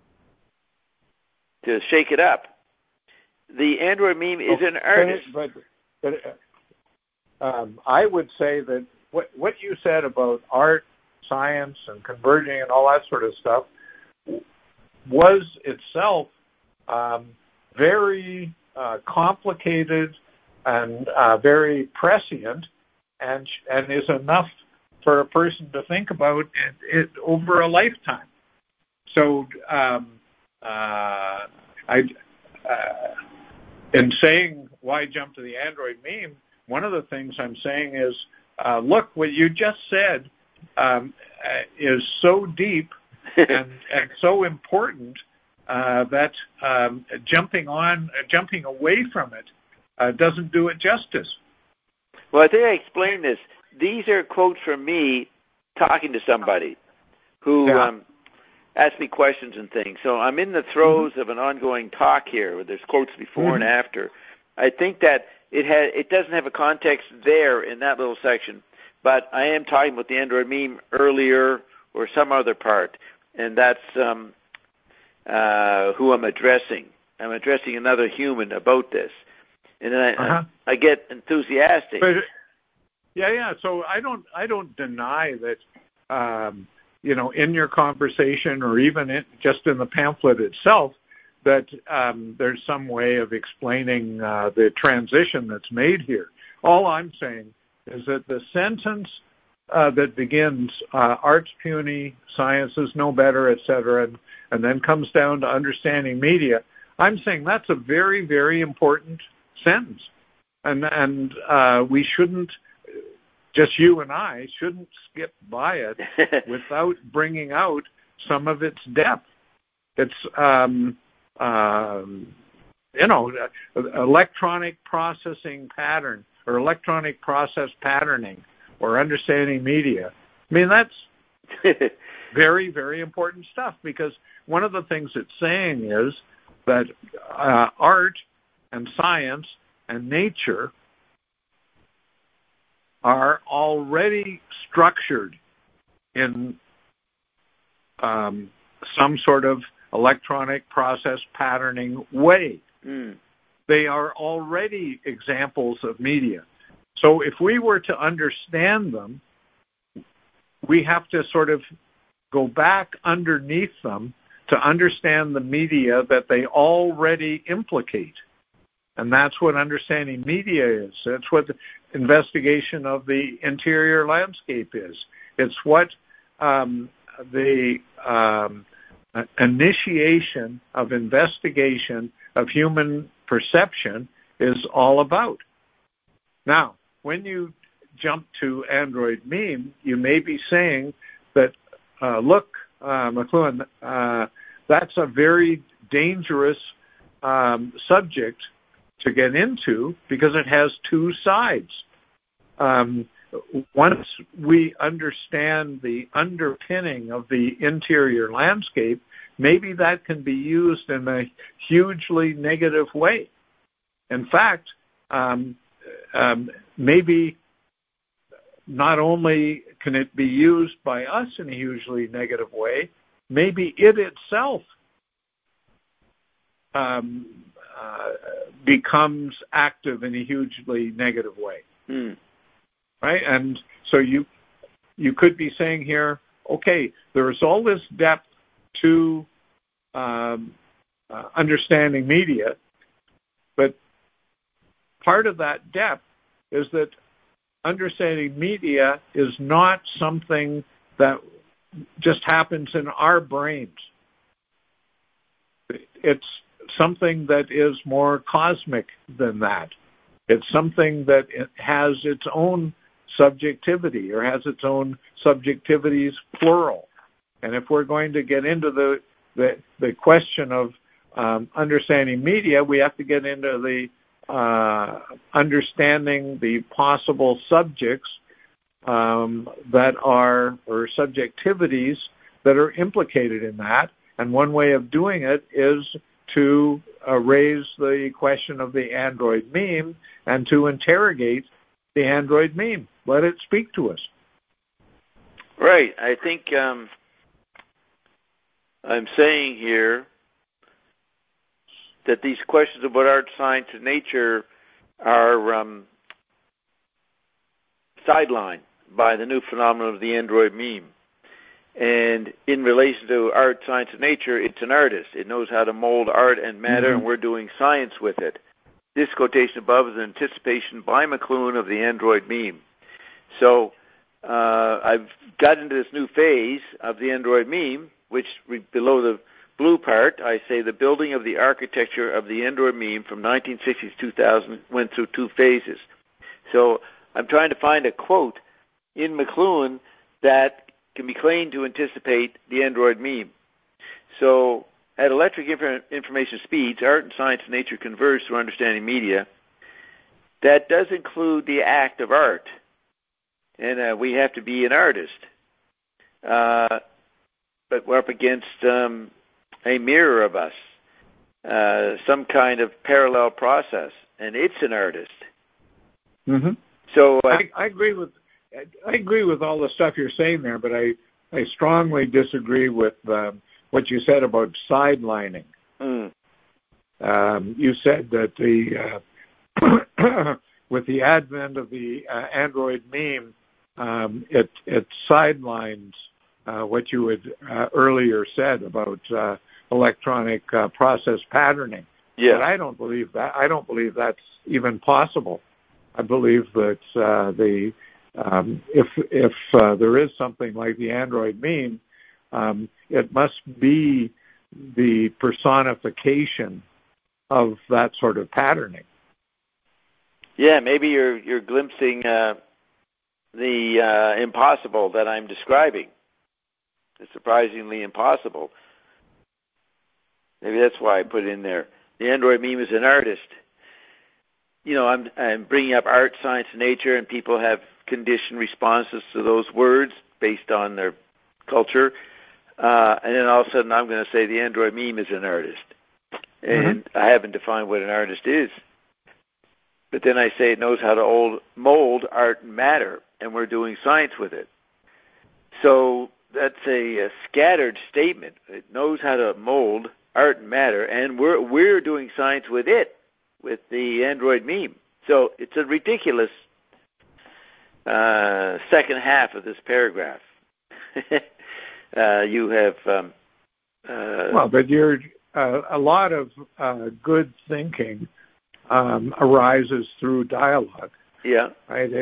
to shake it up. The Android meme is an artist. But I would say that what you said about art, science, and converging and all that sort of stuff was itself very complicated and very prescient, and is enough for a person to think about it over a lifetime. So in saying why jump to the Android meme, one of the things I'm saying is, look, what you just said is so deep and so important that jumping away from it doesn't do it justice. Well, I think I explained this. These are quotes from me talking to somebody who asked me questions and things. So I'm in the throes of an ongoing talk here where there's quotes before and after. I think that it doesn't have a context there in that little section, but I am talking about the Android meme earlier or some other part, and that's who I'm addressing. I'm addressing another human about this, and then I get enthusiastic. But, So I don't deny that in your conversation or even just in the pamphlet itself that there's some way of explaining the transition that's made here. All I'm saying is that the sentence that begins art's puny, science is no better, etc., and then comes down to understanding media, I'm saying that's a very, very important sentence. And we shouldn't, just you and I, shouldn't skip by it without bringing out some of its depth. It's, electronic processing pattern or electronic process patterning or understanding media. I mean, that's very, very important stuff, because one of the things it's saying is that art and science and nature are already structured in some sort of electronic process patterning way. They are already examples of media. So if we were to understand them, we have to sort of go back underneath them to understand the media that they already implicate. And that's what understanding media is. That's what the investigation of the interior landscape is. It's what the initiation of investigation of human perception is all about. Now, when you jump to Android meme, you may be saying that, look, McLuhan, that's a very dangerous subject to get into because it has two sides. Once we understand the underpinning of the interior landscape, maybe that can be used in a hugely negative way. In fact, maybe not only can it be used by us in a hugely negative way, maybe it itself becomes active in a hugely negative way. Right? And so you could be saying here, okay, there's all this depth to understanding media, but part of that depth is that understanding media is not something that just happens in our brains. It's something that is more cosmic than that. It's something that has its own subjectivity, or has its own subjectivities plural. And if we're going to get into the question of understanding media, we have to get into the understanding the possible subjects that are, or subjectivities that are implicated in that. And one way of doing it is to raise the question of the Android meme and to interrogate the Android meme. Let it speak to us. Right. I think I'm saying here that these questions about art, science, and nature are sidelined by the new phenomenon of the Android meme. And in relation to art, science, and nature, it's an artist. It knows how to mold art and matter, and we're doing science with it. This quotation above is an anticipation by McLuhan of the Android meme. So I've got into this new phase of the Android meme, which below the blue part, I say the building of the architecture of the Android meme from 1960 to 2000 went through two phases. So I'm trying to find a quote in McLuhan that can be claimed to anticipate the Android meme. So at electric information speeds, art and science and nature converge through understanding media. That does include the act of art. And we have to be an artist. But we're up against a mirror of us, some kind of parallel process, and it's an artist. Mm-hmm. So I agree with all the stuff you're saying there, but I strongly disagree with what you said about sidelining. Mm. You said that with the advent of the Android meme, it sidelines what you had earlier said about electronic process patterning. Yeah. But I don't believe that. I don't believe that's even possible. I believe that if there is something like the Android meme, it must be the personification of that sort of patterning. Yeah, maybe you're glimpsing the impossible that I'm describing. It's surprisingly impossible. Maybe that's why I put it in there. The Android meme is an artist. You know, I'm bringing up art, science, and nature, and people have conditioned responses to those words based on their culture. And then all of a sudden I'm going to say the Android meme is an artist. And I haven't defined what an artist is. But then I say it knows how to mold art and matter, and we're doing science with it. So that's a scattered statement. It knows how to mold art and matter, and we're doing science with it, with the Android meme. So it's a ridiculous second half of this paragraph. You have well, but you're a lot of good thinking arises through dialogue. Yeah. Right.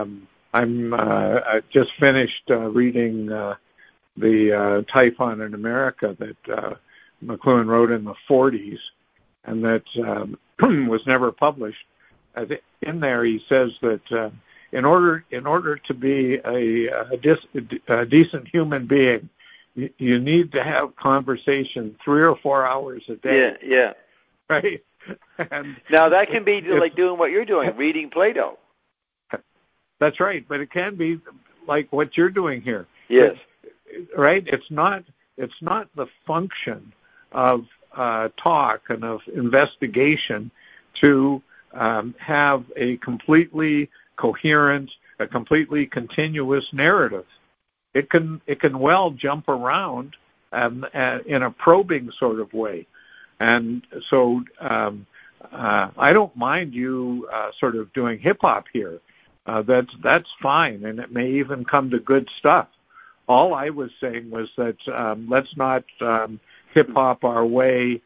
I just finished reading the Typhon in America that McLuhan wrote in the 40s, and that was never published. In there, he says that in order to be a decent human being, you need to have conversation 3 or 4 hours a day. Yeah. Right. And now that can be like doing what you're doing, reading Plato. That's right, but it can be like what you're doing here. Yes. Right. It's not the function of talk and of investigation to have a completely coherent, a completely continuous narrative. It can well jump around in a probing sort of way, and so I don't mind you sort of doing hip hop here. That's fine, and it may even come to good stuff. All I was saying was that let's not hip-hop our way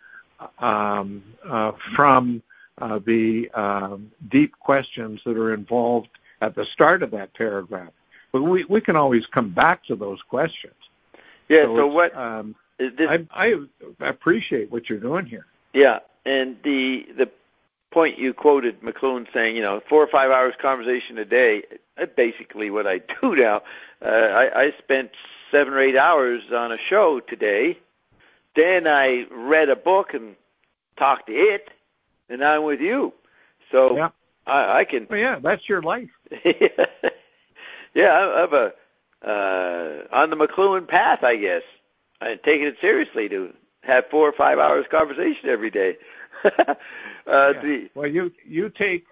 from the deep questions that are involved at the start of that paragraph. But we can always come back to those questions. Yeah, so what... I appreciate what you're doing here. Yeah, and the point you quoted, McLuhan saying, 4 or 5 hours conversation a day, that's basically what I do now. I spent 7 or 8 hours on a show today. Then I read a book and talked to it, and now I'm with you. So yeah. I can... Well, yeah, that's your life. Yeah, I'm on the McLuhan path, I guess. I'm taking it seriously to have 4 or 5 hours conversation every day. Well, you take,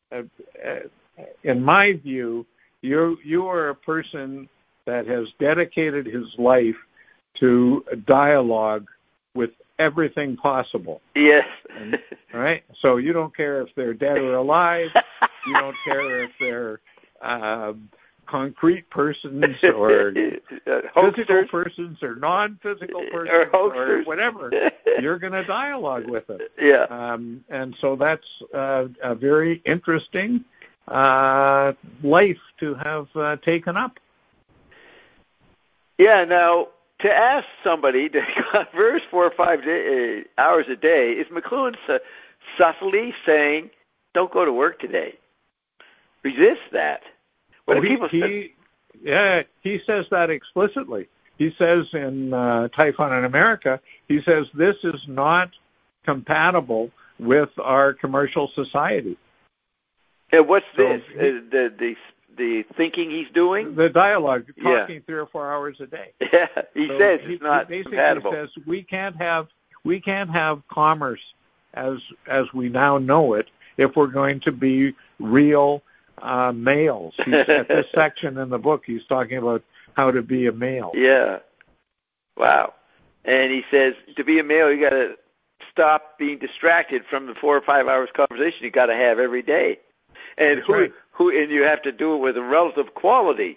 in my view, you are a person that has dedicated his life to dialogue with everything possible. Yes. All right? So you don't care if they're dead or alive. You don't care if they're concrete persons or physical persons or non-physical persons or whatever. You're going to dialogue with them. Yeah. And so that's a very interesting life to have taken up. Yeah, now, to ask somebody to converse 4 or 5 hours a day, is McLuhan subtly saying, don't go to work today? Resist that. Well, he says that explicitly. He says in Typhon in America, he says this is not compatible with our commercial society. And what's this? The thinking he's doing? The dialogue, talking 3 or 4 hours a day. Yeah, he says it's not compatible. He says we can't have commerce as we now know it if we're going to be real males. At this section in the book, he's talking about how to be a male. Yeah. Wow. And he says to be a male, you got to stop being distracted from the 4 or 5 hours conversation you got to have every day. And and you have to do it with a relative quality.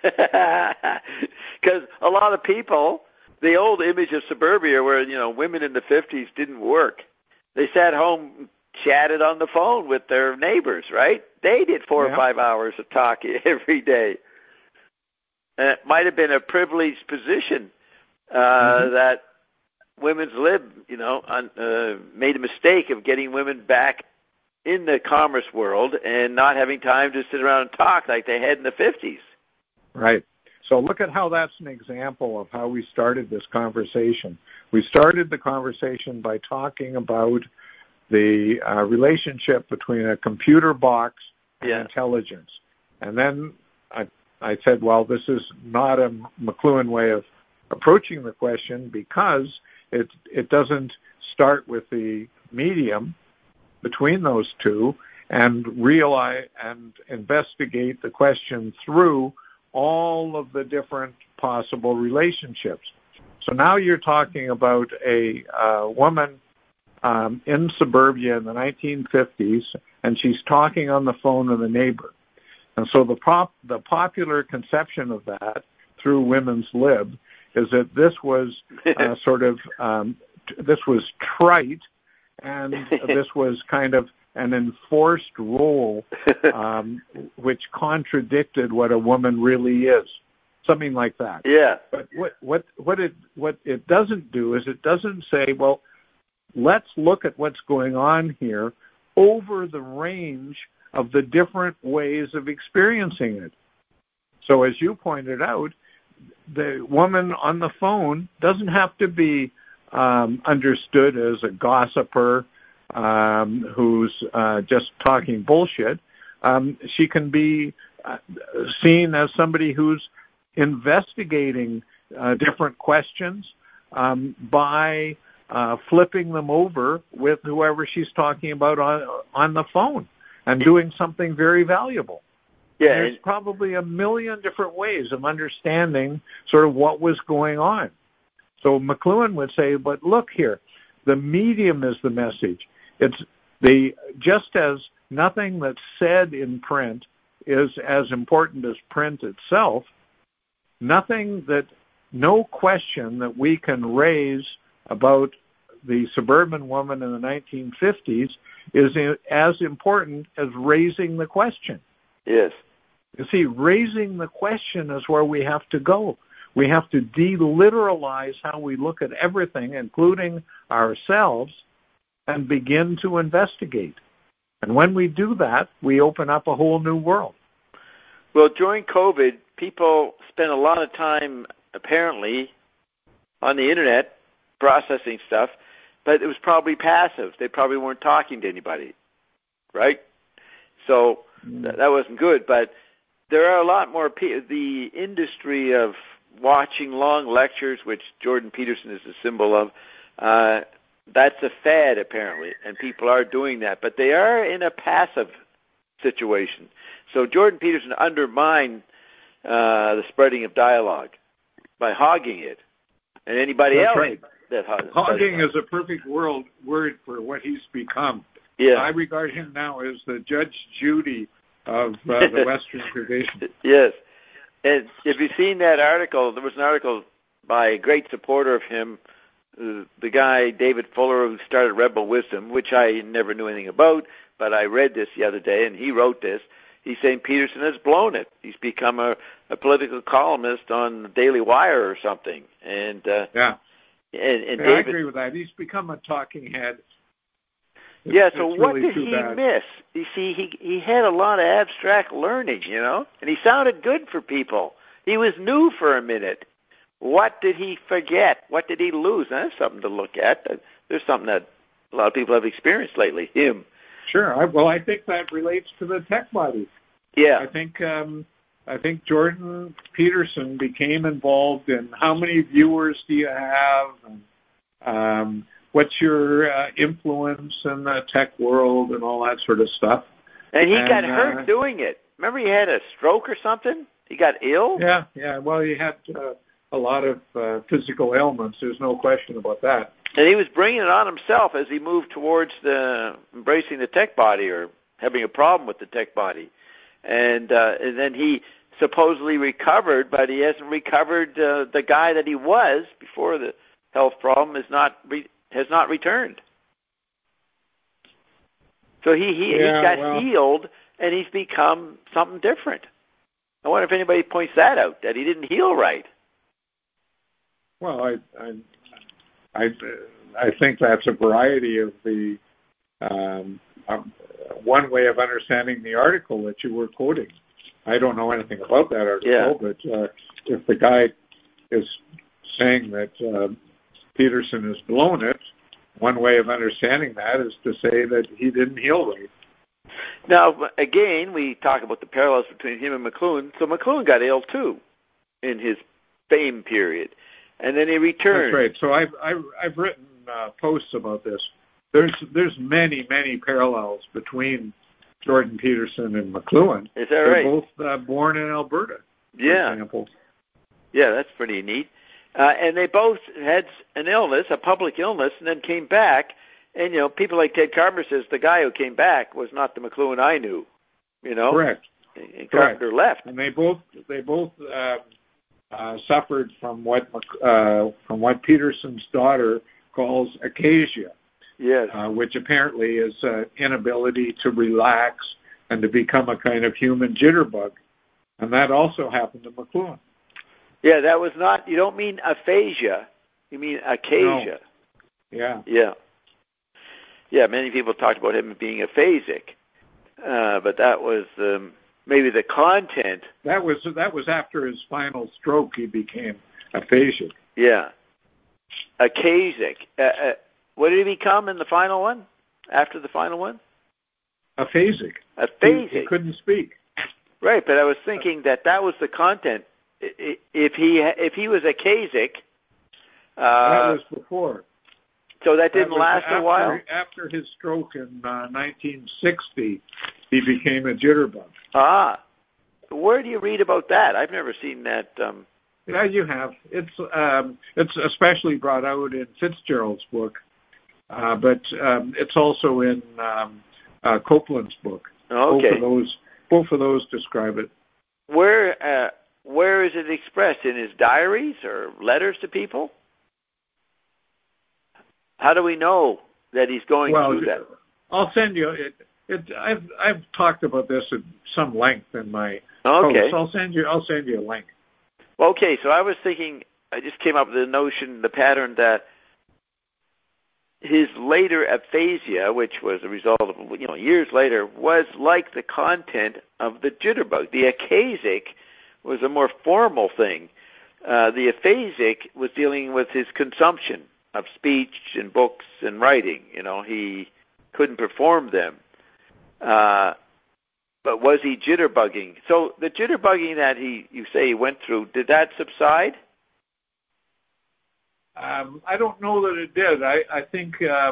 Because a lot of people, the old image of suburbia where, women in the 50s didn't work. They sat home, chatted on the phone with their neighbors, right? They did 4 or 5 hours of talking every day. And it might have been a privileged position that Women's Lib, made a mistake of getting women back in the commerce world and not having time to sit around and talk like they had in the 50s. Right. So look at how that's an example of how we started this conversation. We started the conversation by talking about the relationship between a computer box and intelligence. And then I said, well, this is not a McLuhan way of approaching the question because it doesn't start with the medium between those two and realize and investigate the question through all of the different possible relationships. So now you're talking about a woman in suburbia in the 1950s, and she's talking on the phone with a neighbor. And so the popular conception of that through Women's Lib is that this was this was trite, and this was kind of an enforced role, which contradicted what a woman really is, something like that. Yeah. But what it doesn't do is it doesn't say, well, let's look at what's going on here over the range of the different ways of experiencing it. So as you pointed out, the woman on the phone doesn't have to be understood as a gossiper who's just talking bullshit. She can be seen as somebody who's investigating different questions by flipping them over with whoever she's talking about on the phone and doing something very valuable. Yeah, there's probably a million different ways of understanding sort of what was going on. So McLuhan would say, but look here, the medium is the message. It's just as nothing that's said in print is as important as print itself, no question that we can raise about the suburban woman in the 1950s is as important as raising the question. Yes. You see, raising the question is where we have to go. We have to deliteralize how we look at everything, including ourselves, and begin to investigate. And when we do that, we open up a whole new world. Well, during COVID, people spent a lot of time, apparently, on the Internet processing stuff, but it was probably passive. They probably weren't talking to anybody, right? So that wasn't good. But there are a lot more people. The industry of watching long lectures, which Jordan Peterson is a symbol of, that's a fad, apparently, and people are doing that. But they are in a passive situation. So Jordan Peterson undermined the spreading of dialogue by hogging it. And anybody That's else right. that hogging is a perfect word for what he's become. Yeah. I regard him now as the Judge Judy of the Western tradition. Yes. And if you've seen that article, there was an article by a great supporter of him, the guy David Fuller, who started Rebel Wisdom, which I never knew anything about, but I read this the other day, and he wrote this. He's saying Peterson has blown it. He's become a political columnist on the Daily Wire or something. And yeah, David, I agree with that. He's become a talking head. So what did he miss? You see, he had a lot of abstract learning, and he sounded good for people. He was new for a minute. What did he forget? What did he lose? And that's something to look at. There's something that a lot of people have experienced lately, him. Sure. I think that relates to the tech body. Yeah. I think Jordan Peterson became involved in how many viewers do you have, and what's your influence in the tech world, and all that sort of stuff. And he got hurt doing it. Remember, he had a stroke or something? He got ill? Yeah. Well, he had a lot of physical ailments. There's no question about that. And he was bringing it on himself as he moved towards embracing the tech body or having a problem with the tech body. And then he supposedly recovered, but he hasn't recovered. The guy that he was before the health problem has not returned. So he got healed, and he's become something different. I wonder if anybody points that out, that he didn't heal right. Well, I think that's a variety of the one way of understanding the article that you were quoting. I don't know anything about that article, but if the guy is saying that Peterson has blown it, one way of understanding that is to say that he didn't heal right. Now, again, we talk about the parallels between him and McLuhan. So McLuhan got ill, too, in his fame period. And then he returned. That's right. So I've written posts about this. There's many parallels between Jordan Peterson and McLuhan. Is that right? They're both born in Alberta. For example. Yeah, that's pretty neat. And they both had an illness, a public illness, and then came back. And people like Ted Carpenter says the guy who came back was not the McLuhan I knew. Correct. And Carpenter left. And they both suffered from what Peterson's daughter calls akasia. Yes. Which apparently is inability to relax and to become a kind of human jitterbug. And that also happened to McLuhan. Yeah, that was not, you don't mean aphasia, you mean akasia. No. Yeah. Yeah, many people talked about him being aphasic, but that was maybe the content. That was after his final stroke he became aphasic. Yeah. Aphasic. What did he become in the final one? After the final one? Aphasic. He couldn't speak. Right, but I was thinking that was the content. If he was aphasic, that was before. So that didn't last a while. After his stroke in 1960, he became a jitterbug. Ah, where do you read about that? I've never seen that. Yeah, you have. It's especially brought out in Fitzgerald's book, but it's also in Copeland's book. Okay. Both of those describe it. Where is it expressed? In his diaries or letters to people? How do we know that he's going through that? I'll send you it. I've talked about this at some length in my post. I'll send you a link. Okay, so I was thinking, I just came up with the notion, the pattern that his later aphasia, which was a result of years later, was like the content of the jitterbug. The aphasic was a more formal thing. The aphasic was dealing with his consumption of speech and books and writing. He couldn't perform them. But was he jitterbugging? So the jitterbugging that you say he went through, did that subside? I don't know that it did. I think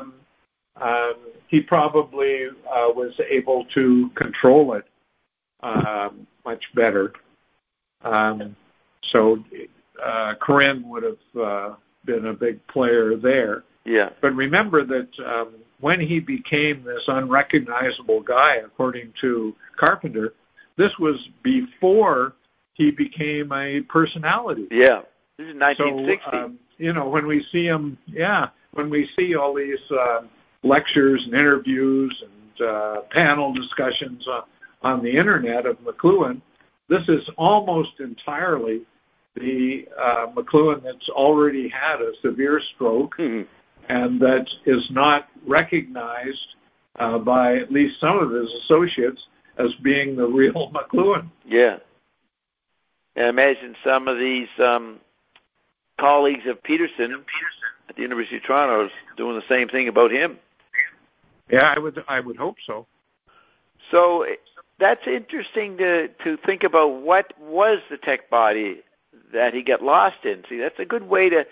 he probably was able to control it much better. So Corinne would have been a big player there. Yeah. But remember that when he became this unrecognizable guy, according to Carpenter, this was before he became a personality. Yeah. This is 1960. So, when we see him, when we see all these lectures and interviews and panel discussions on the internet of McLuhan, this is almost entirely the McLuhan that's already had a severe stroke and that is not recognized by at least some of his associates as being the real McLuhan. Yeah. And imagine some of these colleagues of Peterson at the University of Toronto is doing the same thing about him. Yeah, I would hope so. So that's interesting to think about what was the tech body that he got lost in. See, that's a good way to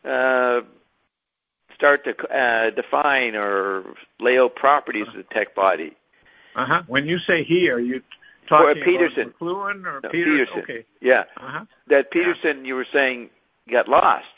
start to define or lay out properties of the tech body. When you say he, are you talking Peterson. about McLuhan or no, Peterson? Okay. Yeah. That Peterson, you were saying, got lost.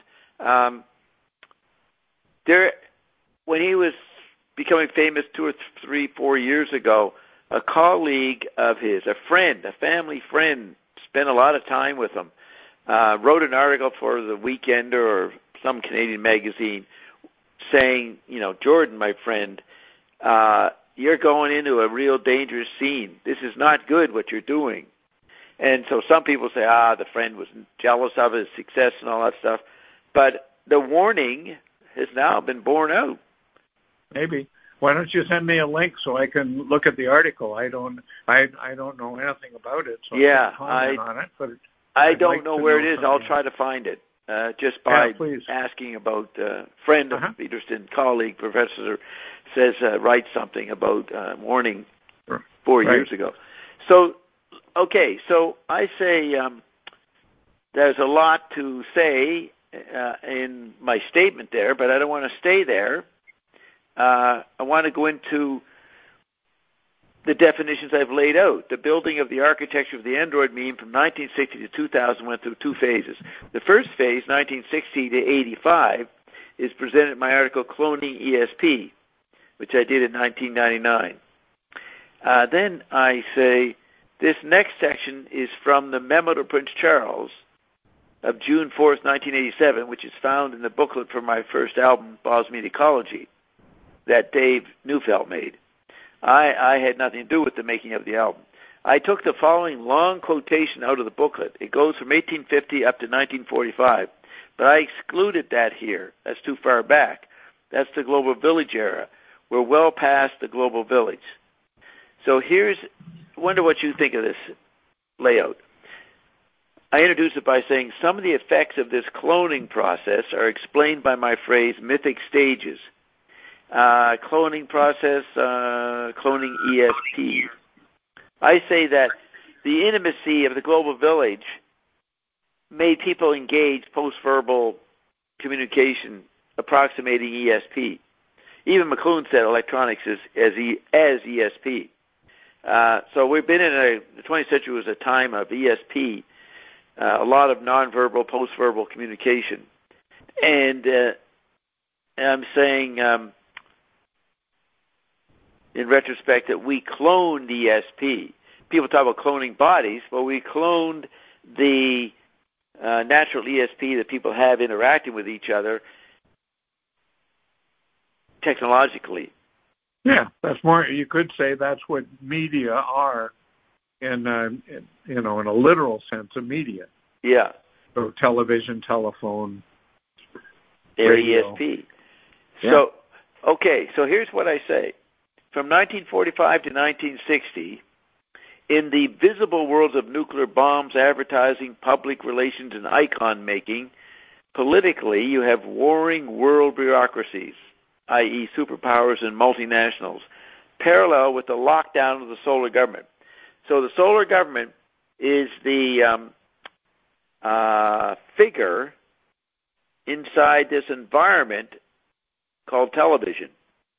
When he was becoming famous 2 or 3, 4 years ago, a colleague of his, a family friend, spent a lot of time with him, wrote an article for The Weekender or some Canadian magazine saying, Jordan, my friend, you're going into a real dangerous scene. This is not good what you're doing. And so some people say, the friend was jealous of his success and all that stuff. But the warning has now been borne out. Maybe. Why don't you send me a link so I can look at the article? I don't know anything about it, so I can't comment on it. But I don't know where it is. I'll try to find it just by asking about a friend of Peterson, colleague, professor, says write something about warning 4 years ago. So, okay, so I say there's a lot to say in my statement there, but I don't want to stay there. I want to go into the definitions I've laid out. The building of the architecture of the Android meme from 1960 to 2000 went through 2 phases. The first phase, 1960 to 85, is presented in my article, Cloning ESP, which I did in 1999. Then I say, this next section is from the Memo to Prince Charles of June 4th, 1987, which is found in the booklet for my first album, Bosnian Ecology, that Dave Neufeld made. I had nothing to do with the making of the album. I took the following long quotation out of the booklet. It goes from 1850 up to 1945, but I excluded that here. That's too far back. That's the Global Village era. We're well past the Global Village. So I wonder what you think of this layout. I introduce it by saying some of the effects of this cloning process are explained by my phrase mythic stages. Cloning process, cloning ESP. I say that the intimacy of the Global Village made people engage post-verbal communication approximating ESP. Even McLuhan said electronics is as ESP. So we've been in the 20th century was a time of ESP, a lot of nonverbal, post-verbal communication. And I'm saying, in retrospect, that we cloned ESP. People talk about cloning bodies, but we cloned the natural ESP that people have interacting with each other technologically. Yeah, that's more. You could say that's what media are, in a literal sense of media. Yeah. So television, telephone, radio. ESP. Yeah. So, okay. So here's what I say: from 1945 to 1960, in the visible worlds of nuclear bombs, advertising, public relations, and icon making, politically, you have warring world bureaucracies, i.e. superpowers and multinationals, parallel with the lockdown of the solar government. So the solar government is the figure inside this environment called television.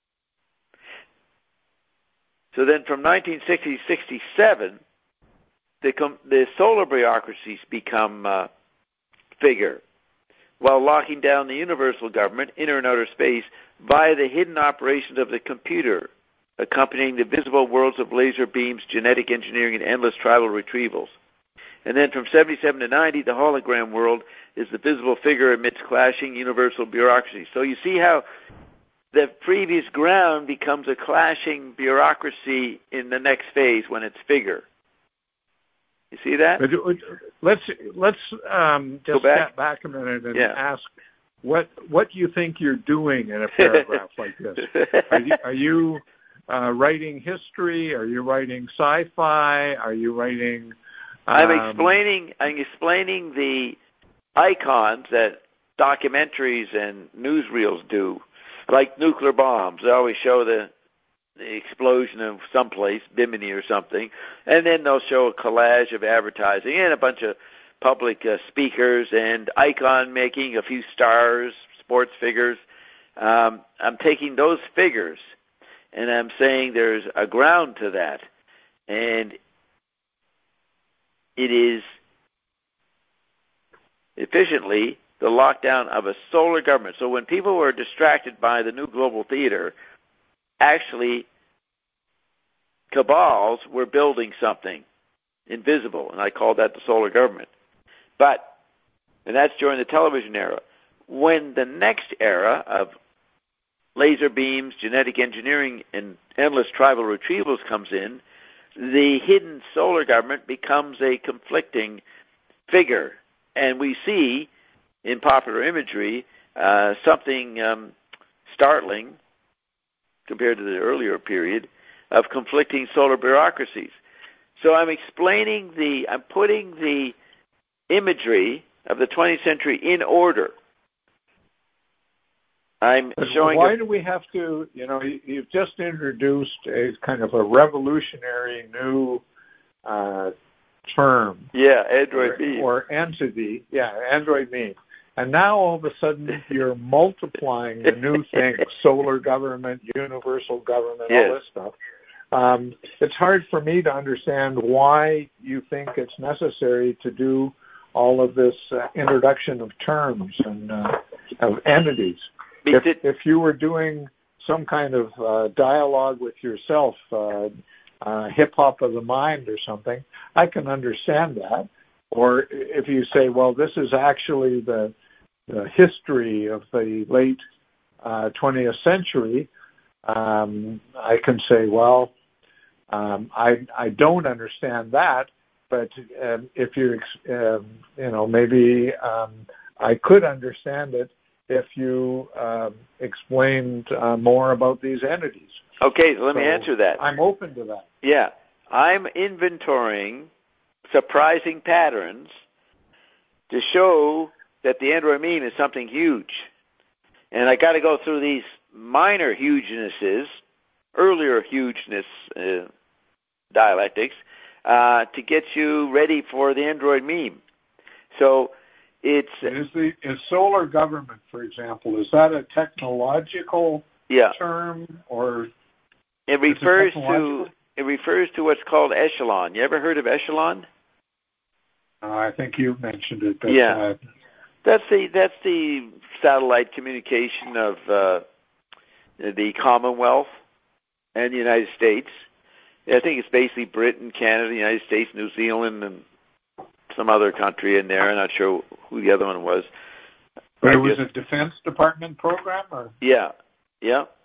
So then from 1960 to 67, the solar bureaucracies become figure, while locking down the universal government, inner and outer space, via the hidden operations of the computer, accompanying the visible worlds of laser beams, genetic engineering, and endless tribal retrievals. And then from 77 to 90, the hologram world is the visible figure amidst clashing universal bureaucracies. So you see how the previous ground becomes a clashing bureaucracy in the next phase when it's figure. You see that? Let's just step back a minute and ask what you think you're doing in a paragraph like this. Are you writing history? Are you writing sci-fi? Are you writing? I'm explaining the icons that documentaries and newsreels do, like nuclear bombs. They always show the explosion of someplace, Bimini or something, and then they'll show a collage of advertising and a bunch of public speakers and icon making, a few stars, sports figures. I'm taking those figures and I'm saying there's a ground to that, and it is efficiently the lockdown of a solar government. So when people were distracted by the new global theater, actually cabals were building something invisible, and I call that the solar government. And that's during the television era. When the next era of laser beams, genetic engineering, and endless tribal retrievals comes in, the hidden solar government becomes a conflicting figure. And we see in popular imagery something startling compared to the earlier period of conflicting solar bureaucracies. So I'm putting the imagery of the 20th century in order. I'm showing. Why do we have to? You've just introduced a kind of a revolutionary new term. Yeah, Android meme. Or entity. Yeah, Android meme. And now all of a sudden you're multiplying the new things: solar government, universal government, all this stuff. It's hard for me to understand why you think it's necessary to do all of this introduction of terms and of entities. If you were doing some kind of dialogue with yourself, hip-hop of the mind or something, I can understand that. Or if you say, well, this is actually the history of the late 20th century, I can say, well, I don't understand that, but if you're, maybe I could understand it if you explained more about these entities. Okay, so let me answer that. I'm open to that. Yeah, I'm inventorying surprising patterns to show that the Android meme is something huge. And I got to go through these minor hugenesses, earlier hugeness dialectics, to get you ready for the Android meme. So is solar government, for example, is that a technological term, or it refers to what's called echelon. You ever heard of echelon? I think you've mentioned it. But, that's the satellite communication of the Commonwealth and the United States. I think it's basically Britain, Canada, the United States, New Zealand, and some other country in there. I'm not sure who the other one was. But it was a Defense Department program, or? Yeah.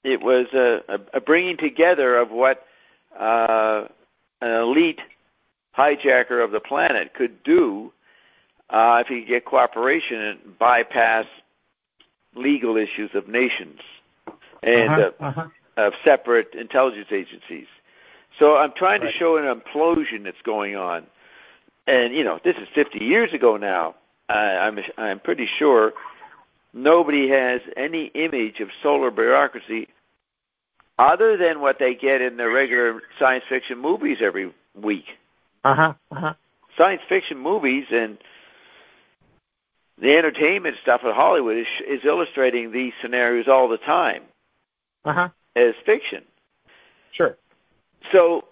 it was a bringing together of what an elite hijacker of the planet could do if he could get cooperation and bypass legal issues of nations and of separate intelligence agencies. So I'm trying to show an implosion that's going on. And, this is 50 years ago now. I'm pretty sure nobody has any image of solar bureaucracy other than what they get in the regular science fiction movies every week. Science fiction movies and the entertainment stuff at Hollywood is illustrating these scenarios all the time as fiction. Sure. So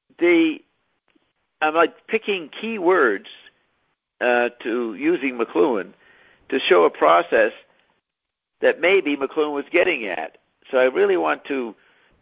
I'm like picking key words to using McLuhan to show a process that maybe McLuhan was getting at. So I really want to,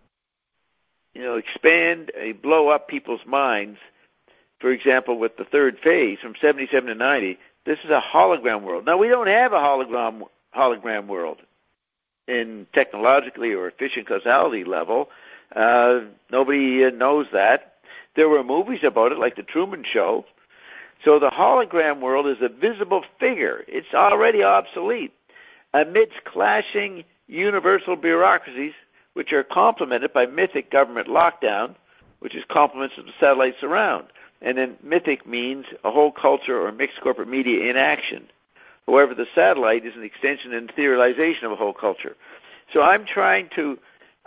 expand, blow up people's minds. For example, with the third phase from 77 to 90, this is a hologram world. Now, we don't have a hologram world in technologically or efficient causality level. Nobody knows that. There were movies about it, like The Truman Show. So the hologram world is a visible figure. It's already obsolete amidst clashing universal bureaucracies, which are complemented by mythic government lockdown, which is complements of the satellite surround. And then mythic means a whole culture or mixed corporate media in action. However, the satellite is an extension and theorization of a whole culture. So I'm trying to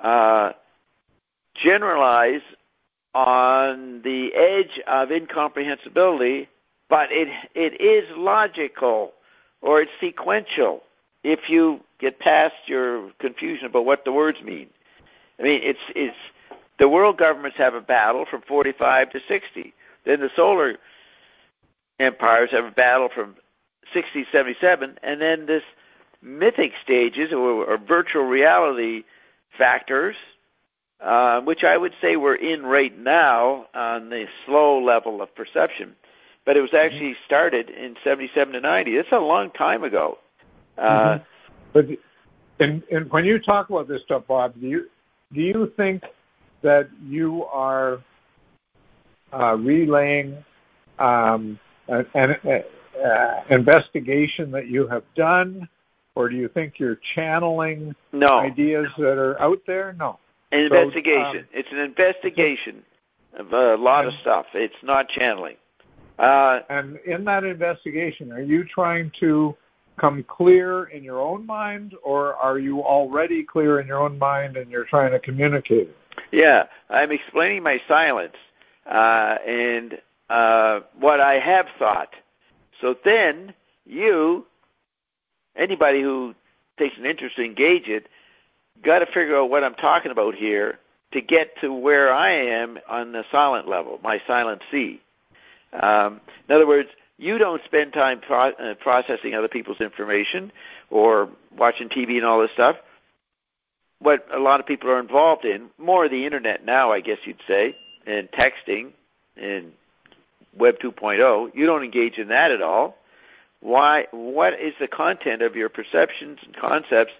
generalize on the edge of incomprehensibility, but it is logical or it's sequential if you get past your confusion about what the words mean. I mean, it's the world governments have a battle from 45 to 60. Then the solar empires have a battle from 60 to 77, and then this mythic stages or virtual reality factors, which I would say we're in right now on the slow level of perception. But it was actually started in 77 to 90. It's a long time ago. But and when you talk about this stuff, Bob, do you think that you are relaying an investigation that you have done, or do you think you're channeling ideas that are out there? No. An investigation. It's an investigation of a lot of stuff. It's not channeling. And in that investigation, are you trying to come clear in your own mind, or are you already clear in your own mind and you're trying to communicate it? Yeah, I'm explaining my silence and what I have thought. So then anybody who takes an interest to engage it, got to figure out what I'm talking about here to get to where I am on the silent level, my silent C. In other words, you don't spend time processing other people's information or watching TV and all this stuff. What a lot of people are involved in, more of the internet now, I guess you'd say, and texting and Web 2.0, you don't engage in that at all. Why? What is the content of your perceptions and concepts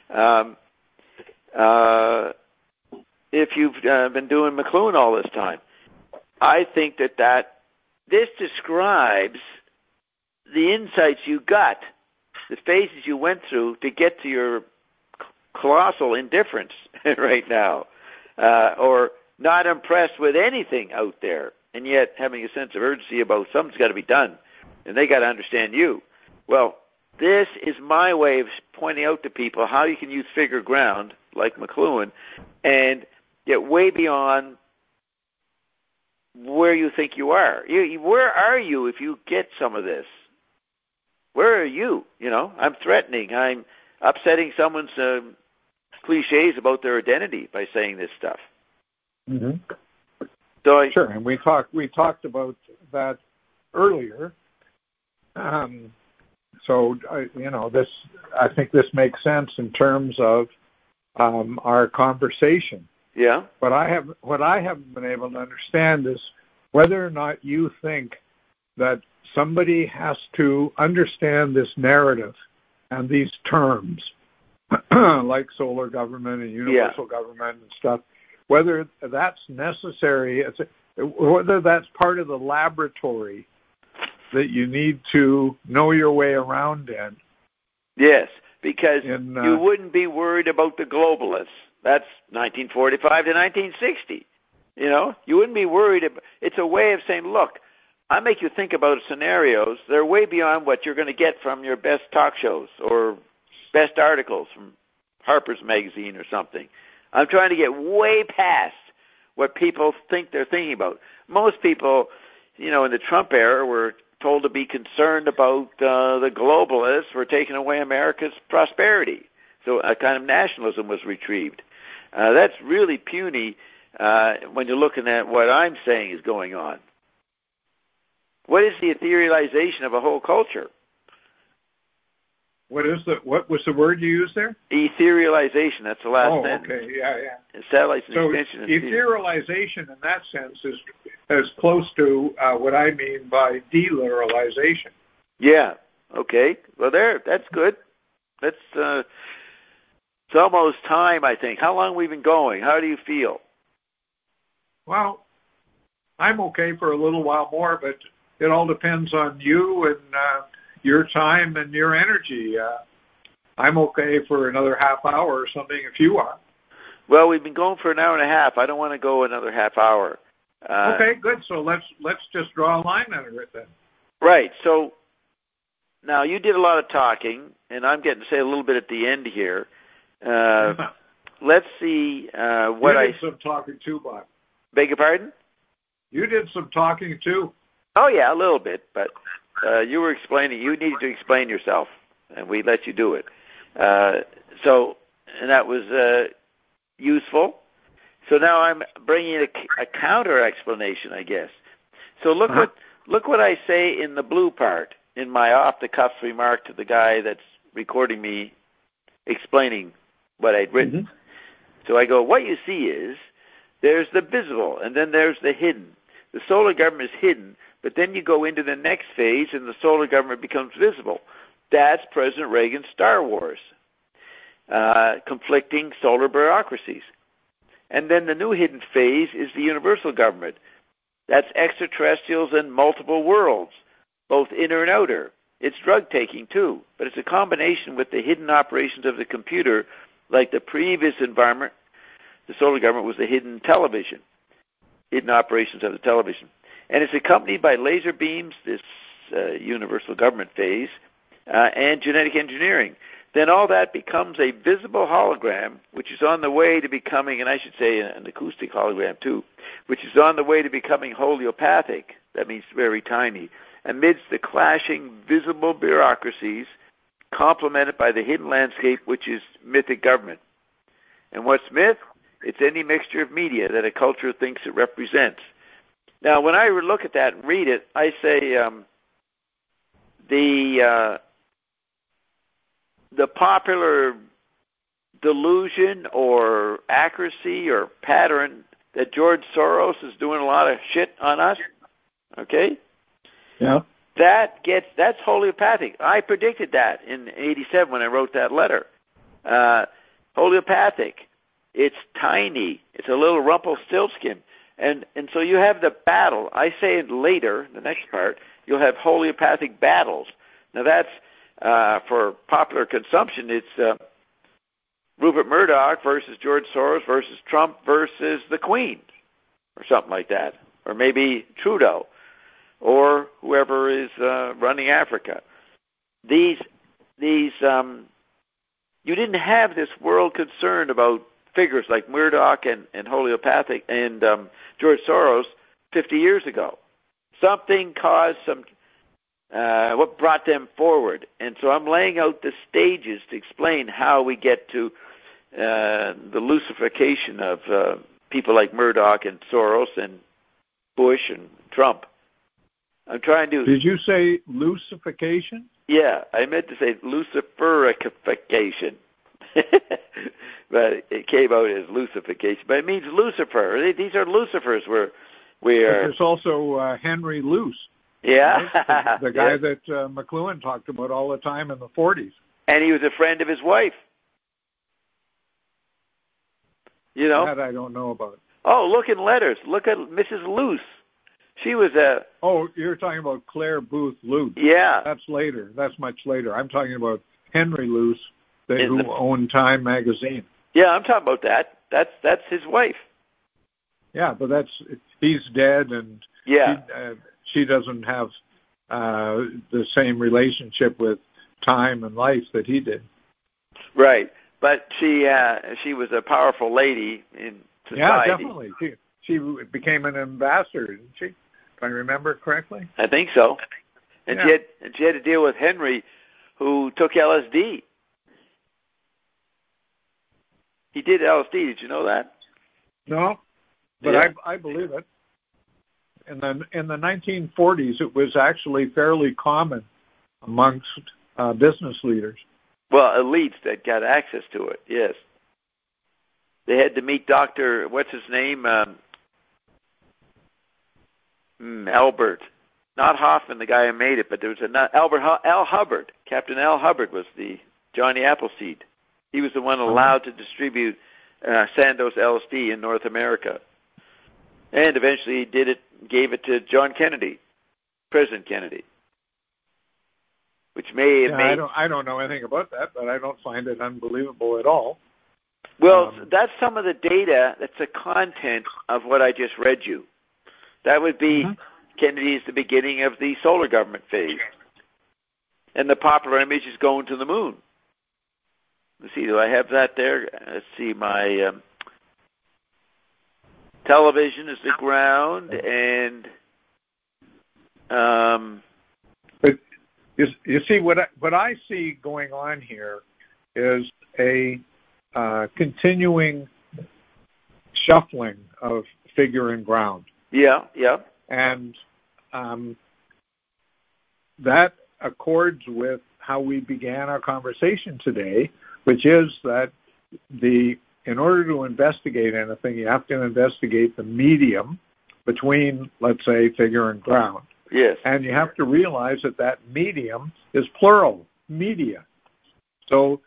if you've been doing McLuhan all this time? I think that this describes the insights you got, the phases you went through to get to your colossal indifference right now, or not impressed with anything out there, and yet having a sense of urgency about something's got to be done, and they got to understand you. Well, this is my way of pointing out to people how you can use figure ground, like McLuhan, and get way beyond where you think you are. Where are you if you get some of this? Where are you? I'm threatening. I'm upsetting someone's cliches about their identity by saying this stuff. So sure, and we talked about that earlier. So this, I think this makes sense in terms of our conversation. Yeah. What I haven't been able to understand is whether or not you think that somebody has to understand this narrative and these terms like solar government and universal government and stuff, whether that's necessary, whether that's part of the laboratory that you need to know your way around in. Yes, because you wouldn't be worried about the globalists. That's 1945 to 1960. You wouldn't be worried about. It's a way of saying, look, I make you think about scenarios. They're way beyond what you're going to get from your best talk shows or best articles from Harper's Magazine or something. I'm trying to get way past what people think they're thinking about. Most people, in the Trump era were told to be concerned about the globalists were taking away America's prosperity. So a kind of nationalism was retrieved. That's really puny when you're looking at what I'm saying is going on. What is the etherealization of a whole culture? What was the word you used there? Etherealization. That's the last sentence. Oh, okay, yeah. And satellites and so extension. Etherealization, in that sense, is as close to what I mean by deliteralization. Yeah. Okay. Well, that's good. That's it's almost time, I think. How long have we been going? How do you feel? Well, I'm okay for a little while more, but it all depends on you and your time and your energy. I'm okay for another half hour or something if you are. Well, we've been going for an hour and a half. I don't want to go another half hour. Okay, good. So let's just draw a line under it then. Right. So now you did a lot of talking, and I'm getting to say a little bit at the end here. Let's see what you did some talking too, Bob. Beg your pardon? You did some talking too. Oh yeah, a little bit, but you were explaining. You needed to explain yourself, and we let you do it. And that was useful. So now I'm bringing a counter explanation, I guess. So look what I say in the blue part in my off-the-cuff remark to the guy that's recording me explaining what I'd written. Mm-hmm. So I go, what you see is there's the visible, and then there's the hidden. The solar government is hidden, but then you go into the next phase, and the solar government becomes visible. That's President Reagan's Star Wars, conflicting solar bureaucracies. And then the new hidden phase is the universal government. That's extraterrestrials and multiple worlds, both inner and outer. It's drug-taking, too, but it's a combination with the hidden operations of the computer, like the previous environment. The solar government was the hidden television, hidden operations of the television. And it's accompanied by laser beams, this universal government phase, and genetic engineering. Then all that becomes a visible hologram, which is on the way to becoming, and I should say an acoustic hologram too, which is on the way to becoming holiopathic. That means very tiny. Amidst the clashing visible bureaucracies, complemented by the hidden landscape, which is mythic government. And what's myth? It's any mixture of media that a culture thinks it represents. Now, when I look at that and read it, I say the popular delusion or accuracy or pattern that George Soros is doing a lot of shit on us, okay? Yeah. That's holiopathic. I predicted that in 87 when I wrote that letter. Holiopathic. It's tiny. It's a little Rumpelstiltskin. And so you have the battle. I say it later, the next part, you'll have holiopathic battles. Now that's, for popular consumption, it's Rupert Murdoch versus George Soros versus Trump versus the Queen, or something like that. Or maybe Trudeau, or whoever is running Africa. You didn't have this world concern about figures like Murdoch and holiopathic and George Soros 50 years ago. Something caused what brought them forward. And so I'm laying out the stages to explain how we get to the Lucification of people like Murdoch and Soros and Bush and Trump. I'm trying to... Did you say Lucification? Yeah, I meant to say Luciferification. But it came out as Lucification. But it means Lucifer. These are Lucifers. There's also Henry Luce. Yeah. Right? The guy that McLuhan talked about all the time in the 40s. And he was a friend of his wife. You know? That I don't know about. Oh, look in letters. Look at Mrs. Luce. She was a... Oh, you're talking about Claire Booth Luce. Yeah. That's later. That's much later. I'm talking about Henry Luce, who owned Time magazine. Yeah, I'm talking about that. That's his wife. Yeah, but he's dead, and she doesn't have the same relationship with time and life that he did. Right, but she was a powerful lady in society. Yeah, definitely. She became an ambassador, didn't she? If I remember correctly. I think so. And she had to deal with Henry, who took LSD. He did LSD. Did you know that? No, but I believe it. In the 1940s, it was actually fairly common amongst business leaders. Well, elites that got access to it, yes. They had to meet Dr. What's his name? Albert. Not Hoffman, the guy who made it, but there was Al Hubbard. Captain Al Hubbard was the Johnny Appleseed. He was the one allowed to distribute Sandoz LSD in North America. And eventually he gave it to John Kennedy, President Kennedy. Which I don't know anything about that, but I don't find it unbelievable at all. Well, that's some of the data, that's the content of what I just read you. That would be Kennedy's the beginning of the solar government phase. And the popular image is going to the moon. Let's see, do I have that there? Let's see, my television is the ground, and but you see what I see going on here is a continuing shuffling of figure and ground. Yeah. And that accords with how we began our conversation today, which is that in order to investigate anything, you have to investigate the medium between, let's say, figure and ground. Yes. And you have to realize that medium is plural, media. So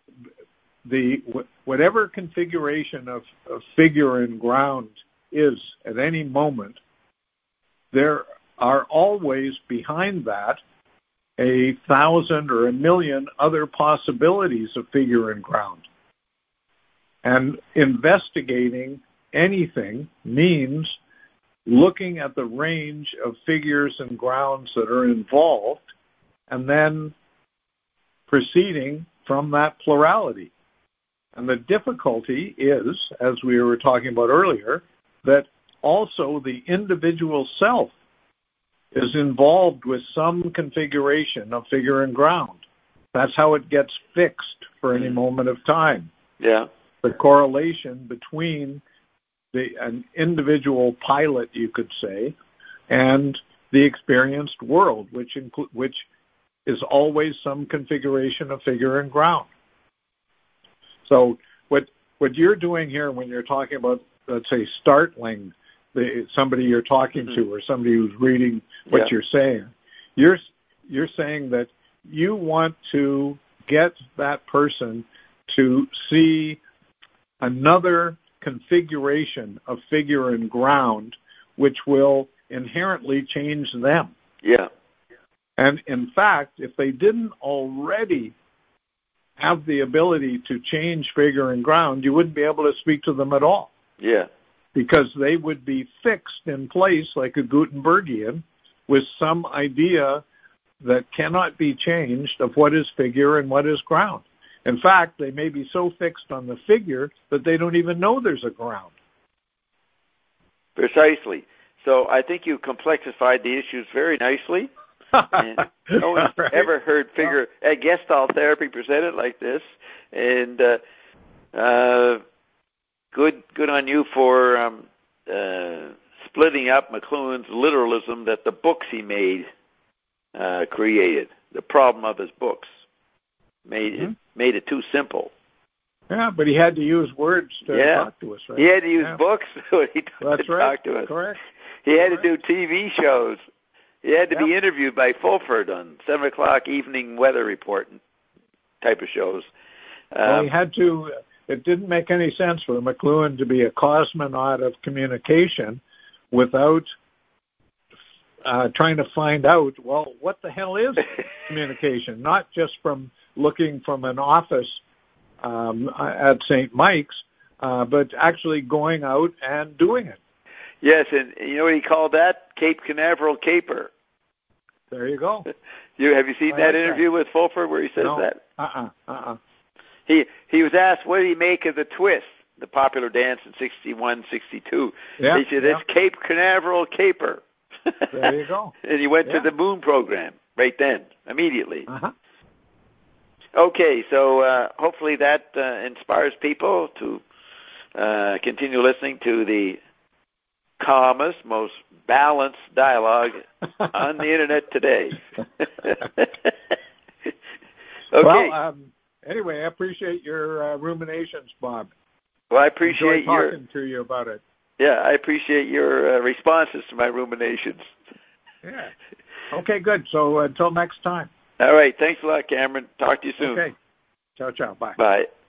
whatever configuration of figure and ground is at any moment, there are always behind that 1,000 or 1,000,000 other possibilities of figure and ground. And investigating anything means looking at the range of figures and grounds that are involved and then proceeding from that plurality. And the difficulty is, as we were talking about earlier, that also the individual self is involved with some configuration of figure and ground. That's how it gets fixed for any moment of time. Yeah. The correlation between an individual pilot, you could say, and the experienced world, which is always some configuration of figure and ground. So what you're doing here when you're talking about, let's say, startling somebody you're talking to or somebody who's reading what you're saying, you're saying that you want to get that person to see another configuration of figure and ground which will inherently change them. Yeah. And in fact, if they didn't already have the ability to change figure and ground, you wouldn't be able to speak to them at all. Yeah. Because they would be fixed in place like a Gutenbergian with some idea that cannot be changed of what is figure and what is ground. In fact, they may be so fixed on the figure that they don't even know there's a ground. Precisely. So I think you complexified the issues very nicely. And no one's ever heard Gestalt therapy presented like this. And good on you for splitting up McLuhan's literalism that the books he made created. The problem of his books made it too simple. Yeah, but he had to use words to talk to us, right? He had to use books when he talk to us. Correct. He had to do TV shows. He had to be interviewed by Fulford on 7 o'clock evening weather report type of shows. Well, he had to it didn't make any sense for McLuhan to be a cosmonaut of communication without trying to find out, well, what the hell is communication? Not just from looking from an office at St. Mike's, but actually going out and doing it. Yes, and you know what he called that? Cape Canaveral caper. There you go. Have you seen that interview with Fulford where he says that? He was asked what did he make of the twist, the popular dance in 61, 62. Yeah, he said, it's Cape Canaveral caper. There you go. And he went to the moon program right then, immediately. Okay, so hopefully that inspires people to continue listening to the calmest, most balanced dialogue on the Internet today. Okay. Well, anyway, I appreciate your ruminations, Bob. Well, I appreciate talking to you about it. Yeah, I appreciate your responses to my ruminations. Yeah. Okay, good. So until next time. All right. Thanks a lot, Cameron. Talk to you soon. Okay. Ciao, ciao. Bye. Bye.